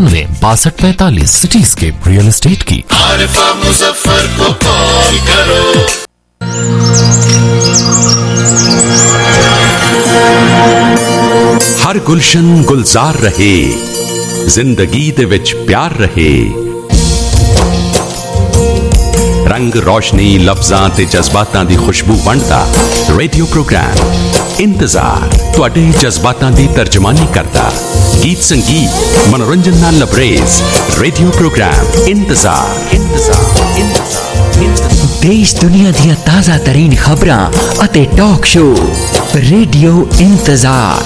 986245 cityscape real estate की। आरिफा मुजफ्फर को call करो। हर गुलशन गुलजार रहे, जिंदगी दे विच प्यार रहे। रंग रोशनी लफ्जां ते जज्बातां दी खुशबू वंडदा रेडियो प्रोग्राम इंतजार तुहाडे जज्बातां दी तर्जमानी करदा। गीत संगीत मनोरंजन नाल लबरेज रेडियो प्रोग्राम इंतजार। देश दुनिया दी ताज़ा तरीन खबरां अते टॉक शो रेडियो इंतजार।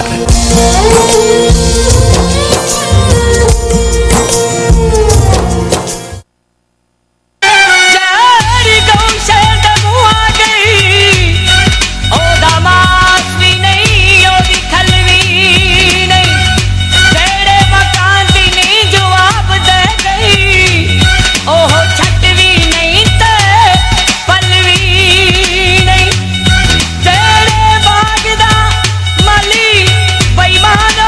मली बेईमान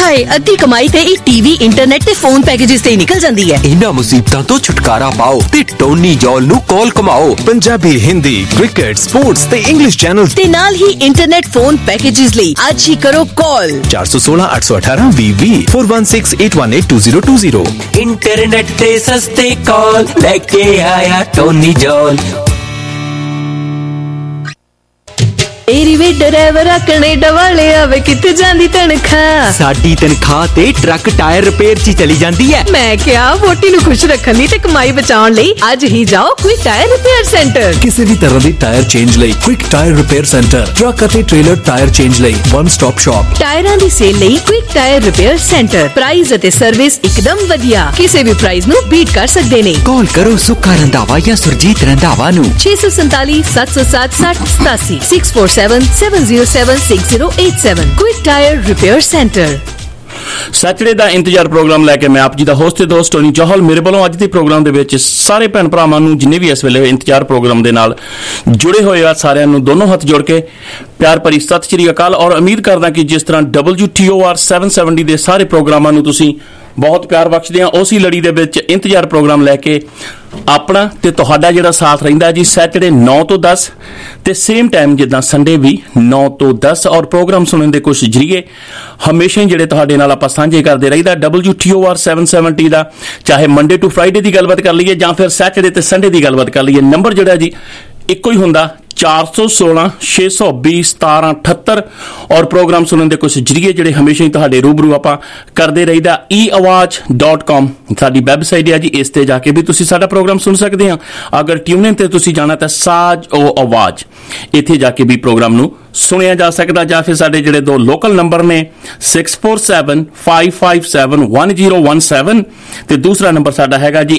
ਹਾਏ ਅੱਧੀ ਕਮਾਈ ਤੇ ਇਹ ਟੀਵੀ ਇੰਟਰਨੈਟ ਤੇ ਫੋਨ ਪੈਕੇजेस ਤੇ ਨਿਕਲ ਜਾਂਦੀ ਹੈ। ਇਹਨਾਂ ਮੁਸੀਬਤਾਂ ਤੋਂ ਛੁਟਕਾਰਾ ਪਾਓ ਤੇ ਟੋਨੀ ਜੌਲ ਨੂੰ ਕਾਲ ਕਮਾਓ। ਪੰਜਾਬੀ, ਹਿੰਦੀ, ਕ੍ਰਿਕਟ, ਸਪੋਰਟਸ ਤੇ ਇੰਗਲਿਸ਼ ਚੈਨਲ ਤੇ ਨਾਲ ਹੀ ਇੰਟਰਨੈਟ ਫੋਨ ਪੈਕੇजेस ਲਈ ਅੱਜ ਹੀ ਕਰੋ ਕਾਲ 416 818 20 416 818 2020। ਇੰਟਰਨੈਟ ਤੇ ਸਸਤੇ ਕਾਲ ਲੈ ਕੇ ਆਇਆ ਟੋਨੀ ਜੌਲ। ਮੇਰੀ ਵੀ ਡਰਾਈਵਰ ਕੈਨੇਡਾ ਵਾਲੇ ਆਵੇ ਕਿੱਥੇ ਜਾਂਦੀ ਤਨਖਾਹ। ਸਾਡੀ ਤਨਖਾਹ ਤੇ ਟਰੱਕ ਟਾਇਰ ਰਿਪੇਅਰ 'ਚ ਚਲੀ ਜਾਂਦੀ ਹੈ। ਮੈਂ ਕਿਹਾ ਵੋਟੀ ਨੂੰ ਖੁਸ਼ ਰੱਖਣ ਲਈ ਤੇ ਕਮਾਈ ਬਚਾਉਣ ਲਈ ਅੱਜ ਹੀ ਜਾਓ ਕੁਇਕ ਟਾਇਰ ਰਿਪੇਅਰ ਸੈਂਟਰ। ਕਿਸੇ ਵੀ ਤਰ੍ਹਾਂ ਦੀ ਟਾਇਰ ਚੇਂਜ ਲਈ quick tyre repair centre, truck ਅਤੇ ਟ੍ਰੇਲਰ ਟਾਇਰ ਚੇਂਜ ਲਈ ਵਨ ਸਟਾਪ ਸ਼ਾਪ। ਟਾਇਰਾਂ ਦੀ ਸੇਲ ਲਈ quick tyre repair centre. Price ਅਤੇ ਸਰਵਿਸ ਇੱਕਦਮ ਵਧੀਆ, ਕਿਸੇ ਵੀ ਪ੍ਰਾਈਸ ਨੂੰ ਬੀਟ ਕਰ ਸਕਦੇ ਨੇ। ਕਾਲ ਕਰੋ ਸੁੱਖਾ ਰੰਧਾਵਾ ਜਾਂ ਸੁਰਜੀਤ ਰੰਧਾਵਾ ਨੂੰ 647 707 6087 647-707-6087। Quick tyre repair centre. Saturday ਦਾ ਇੰਤਜ਼ਾਰ ਪ੍ਰੋਗਰਾਮ ਲੈ ਕੇ ਮੈਂ ਆਪ ਜੀ ਦਾ ਹੋਸਟ ਤੇ ਦੋਸਤ ਟੋਨੀ ਜੌਹਲ। ਮੇਰੇ ਵੱਲੋਂ ਅੱਜ ਦੇ ਪ੍ਰੋਗਰਾਮ ਦੇ ਵਿੱਚ ਸਾਰੇ ਭੈਣ ਭਰਾਵਾਂ ਨੂੰ ਜਿੰਨੇ ਵੀ ਇਸ ਵੇਲੇ ਇੰਤਜ਼ਾਰ ਪ੍ਰੋਗਰਾਮ ਦੇ ਨਾਲ ਜੁੜੇ ਹੋਏ ਆ ਸਾਰਿਆਂ ਨੂੰ ਦੋਨੋਂ ਹੱਥ ਜੋੜ ਕੇ ਪਿਆਰ ਭਰੀ ਸਤਿ ਸ਼੍ਰੀ ਅਕਾਲ। ਔਰ ਉਮੀਦ ਕਰਦਾ ਕਿ ਜਿਸ ਤਰ੍ਹਾਂ WTOR 770 ਦੇ ਸਾਰੇ ਪ੍ਰੋਗਰਾਮਾਂ ਨੂੰ ਤੁਸੀਂ ਬਹੁਤ ਪਿਆਰ ਬਖਸ਼ਦੇ ਆ, ਉਸੇ ਲੜੀ ਦੇ ਵਿੱਚ ਇੰਤਜ਼ਾਰ ਪ੍ਰੋਗਰਾਮ ਲੈ ਕੇ ਆਪਣਾ ਤੇ ਤੁਹਾਡਾ ਜਿਹੜਾ ਸਾਥ ਰਹਿੰਦਾ ਜੀ ਸੈਟਰਡੇ 9 ਤੋਂ 10 ਤੇ ਸੇਮ ਟਾਈਮ ਜਿੱਦਾਂ ਸੰਡੇ ਵੀ 9 ਤੋਂ 10। ਔਰ ਪ੍ਰੋਗਰਾਮ ਸੁਣਨ ਦੇ ਕੁਝ ਜਰੀਏ ਹਮੇਸ਼ਾ ਹੀ ਜਿਹੜੇ ਤੁਹਾਡੇ ਨਾਲ ਆਪਾਂ ਸਾਂਝੇ ਕਰਦੇ ਰਹੀਦਾ। WTOR 770 ਦਾ ਚਾਹੇ ਮੰਡੇ ਟੂ ਫਰਾਈਡੇ ਦੀ ਗੱਲਬਾਤ ਕਰ ਲਈਏ ਜਾਂ ਫਿਰ ਸੈਟਰਡੇ ਤੇ ਸੰਡੇ ਦੀ ਗੱਲਬਾਤ ਕਰ ਲਈਏ, ਨੰਬਰ ਜਿਹੜਾ ਜੀ ਇੱਕੋ ਹੀ ਹੁੰਦਾ 416 620 1778। ਔਰ ਪ੍ਰੋਗਰਾਮ ਸੁਣਨ ਦੇ ਕੁਝ ਜਰੀਏ ਜਿਹੜੇ ਹਮੇਸ਼ਾ ਹੀ ਤੁਹਾਡੇ ਰੂਬਰੂ ਆਪਾਂ ਕਰਦੇ ਰਹੀਦਾ eawaz.com ਸਾਡੀ ਵੈਬਸਾਈਟ ਹੈ ਜੀ। ਇਸ ਤੇ ਜਾ ਕੇ ਵੀ ਤੁਸੀਂ ਸਾਡਾ ਪ੍ਰੋਗਰਾਮ ਸੁਣ ਸਕਦੇ ਆ। ਅਗਰ ਟਿਊਨ ਇਨ ਤੇ ਤੁਸੀਂ ਜਾਣਾ ਤਾਂ ਸਾਜ ਓ ਆਵਾਜ਼, ਇੱਥੇ ਜਾ ਕੇ ਵੀ ਪ੍ਰੋਗਰਾਮ ਨੂੰ ਸੁਣਿਆ ਜਾ ਸਕਦਾ। ਜਾਂ ਫਿਰ ਸਾਡੇ ਜਿਹੜੇ ਦੋ ਲੋਕਲ ਨੰਬਰ ਨੇ 647-557-1017 ਤੇ ਦੂਸਰਾ ਨੰਬਰ ਸਾਡਾ ਹੈਗਾ ਜੀ